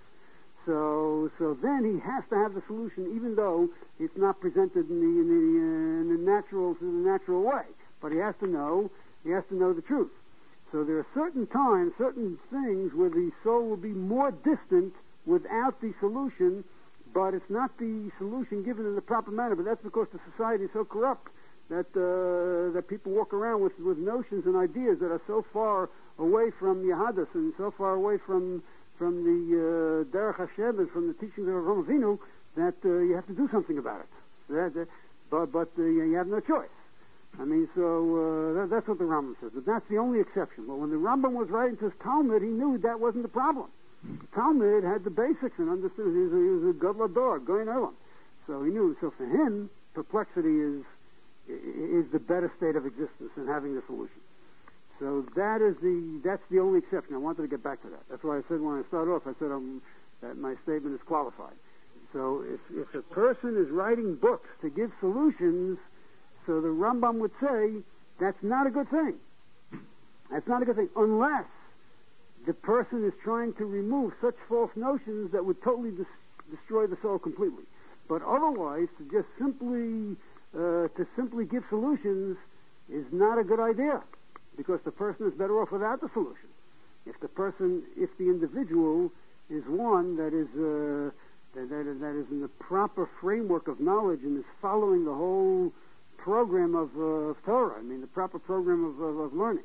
So, so then he has to have the solution, even though it's not presented in the, in the, uh, in the natural, in the natural way. But he has to know, he has to know the truth. So there are certain times, certain things where the soul will be more distant without the solution, but it's not the solution given in the proper manner. But that's because the society is so corrupt that uh, that people walk around with, with notions and ideas that are so far away from Yahadus and so far away from from the uh, Derech Hashem and from the teachings of Avraham Avinu that uh, you have to do something about it. That, that, but but uh, you have no choice. I mean, so uh, that, that's what the Rambam says. But that's the only exception. But when the Rambam was writing to his Talmud, he knew that wasn't the problem. The Talmud had the basics and understood he was a, he was a Gadol Dor, going on. So So he knew. So for him, perplexity is is the better state of existence than having the solution. So that is the that's the only exception. I wanted to get back to that. That's why I said when I started off, I said um, that my statement is qualified. So if if a person is writing books to give solutions, so the Rambam would say that's not a good thing. That's not a good thing unless the person is trying to remove such false notions that would totally dis- destroy the soul completely. But otherwise, to just simply uh, to simply give solutions is not a good idea, because the person is better off without the solution. If the person, if the individual is one that is uh, that, that, that is in the proper framework of knowledge and is following the whole program of, uh, of Torah, I mean the proper program of, of, of learning.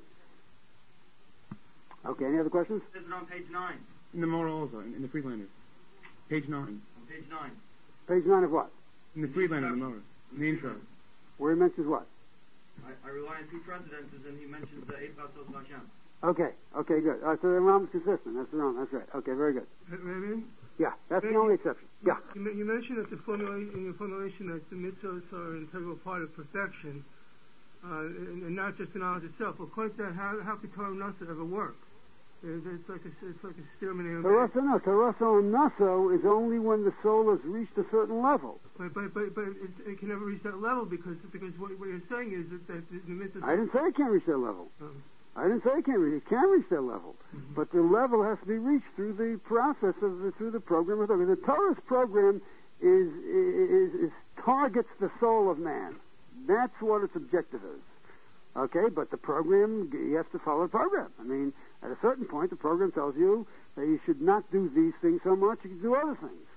Okay, any other questions? This is on page nine. In the Morah also, in, in the Freelander. Page nine. On page nine. Page nine of what? In the Freelander, the Morah. In the intro. Where he mentions what? I, I rely on two precedences, and he mentions the eight Vasos Hashem. Okay, okay, good. Uh, so the Ram is consistent. That's the Ram. That's right. Okay, very good. Maybe? Yeah, that's the only exception. Yeah. You, you mentioned that the formulation, in your formulation that the mitzvahs are an integral part of perfection, uh, and, and not just the knowledge itself. Well, quite that, how, how could Torah Nasa ever work? It's like a, it's like a steerman. Tarasso, no. Tarasso and Naso is only when the soul has reached a certain level. But but but, but it, it can never reach that level because because what, what you're saying is that, that the mitzvah. I didn't say it can't reach that level. Oh. I didn't say it can't reach. It can reach that level, Mm-hmm. but the level has to be reached through the process of the, through the program of Torah. The Torah's program is, is is targets the soul of man. That's what its objective is. Okay, but the program, you have to follow the program. I mean, at a certain point, the program tells you that you should not do these things so much, you can do other things.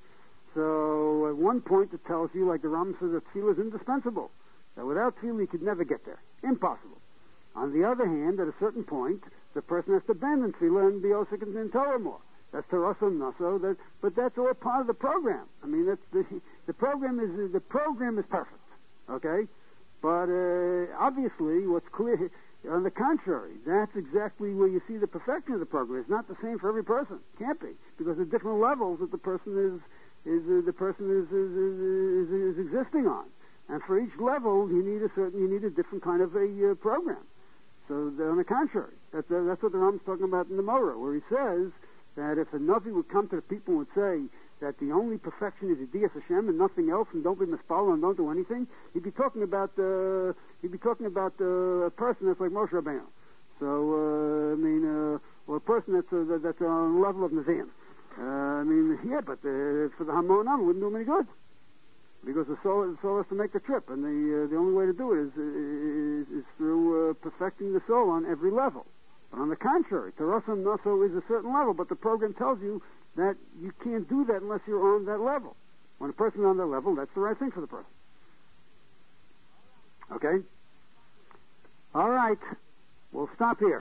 So at one point it tells you, like the Rambam says, that tefillah is indispensable. That without tefillah you could never get there. Impossible. On the other hand, at a certain point, the person has to abandon tefillah and be osik in Torah more. That's Tarasso Naso, that, but that's all part of the program. I mean, that's the, the program is the program is perfect. Okay? But uh, obviously, what's clear, on the contrary, that's exactly where you see the perfection of the program. It's not the same for every person. Can't be, because there's different levels that the person is is uh, the person is is, is is is existing on, and for each level, you need a certain you need a different kind of a uh, program. So, on the contrary, that's uh, that's what the Rambam's talking about in the Morah, where he says that if a Navi would come to the people and would say that the only perfection is Yedias Hashem and nothing else, and don't be mispal and don't do anything, he'd be talking about uh, he'd be talking about uh, a person that's like Moshe Rabbeinu. So uh, I mean, uh, or a person that's uh, that's on the level of Nevi'im. Uh, I mean, yeah, but uh, for the Hamonam, it wouldn't do him any good, because the soul, the soul has to make the trip, and the uh, the only way to do it is is, is through uh, perfecting the soul on every level. But on the contrary, Tarasso Naso is a certain level, but the program tells you that you can't do that unless you're on that level. When a person's on that level, that's the right thing for the person. Okay? All right. We'll stop here.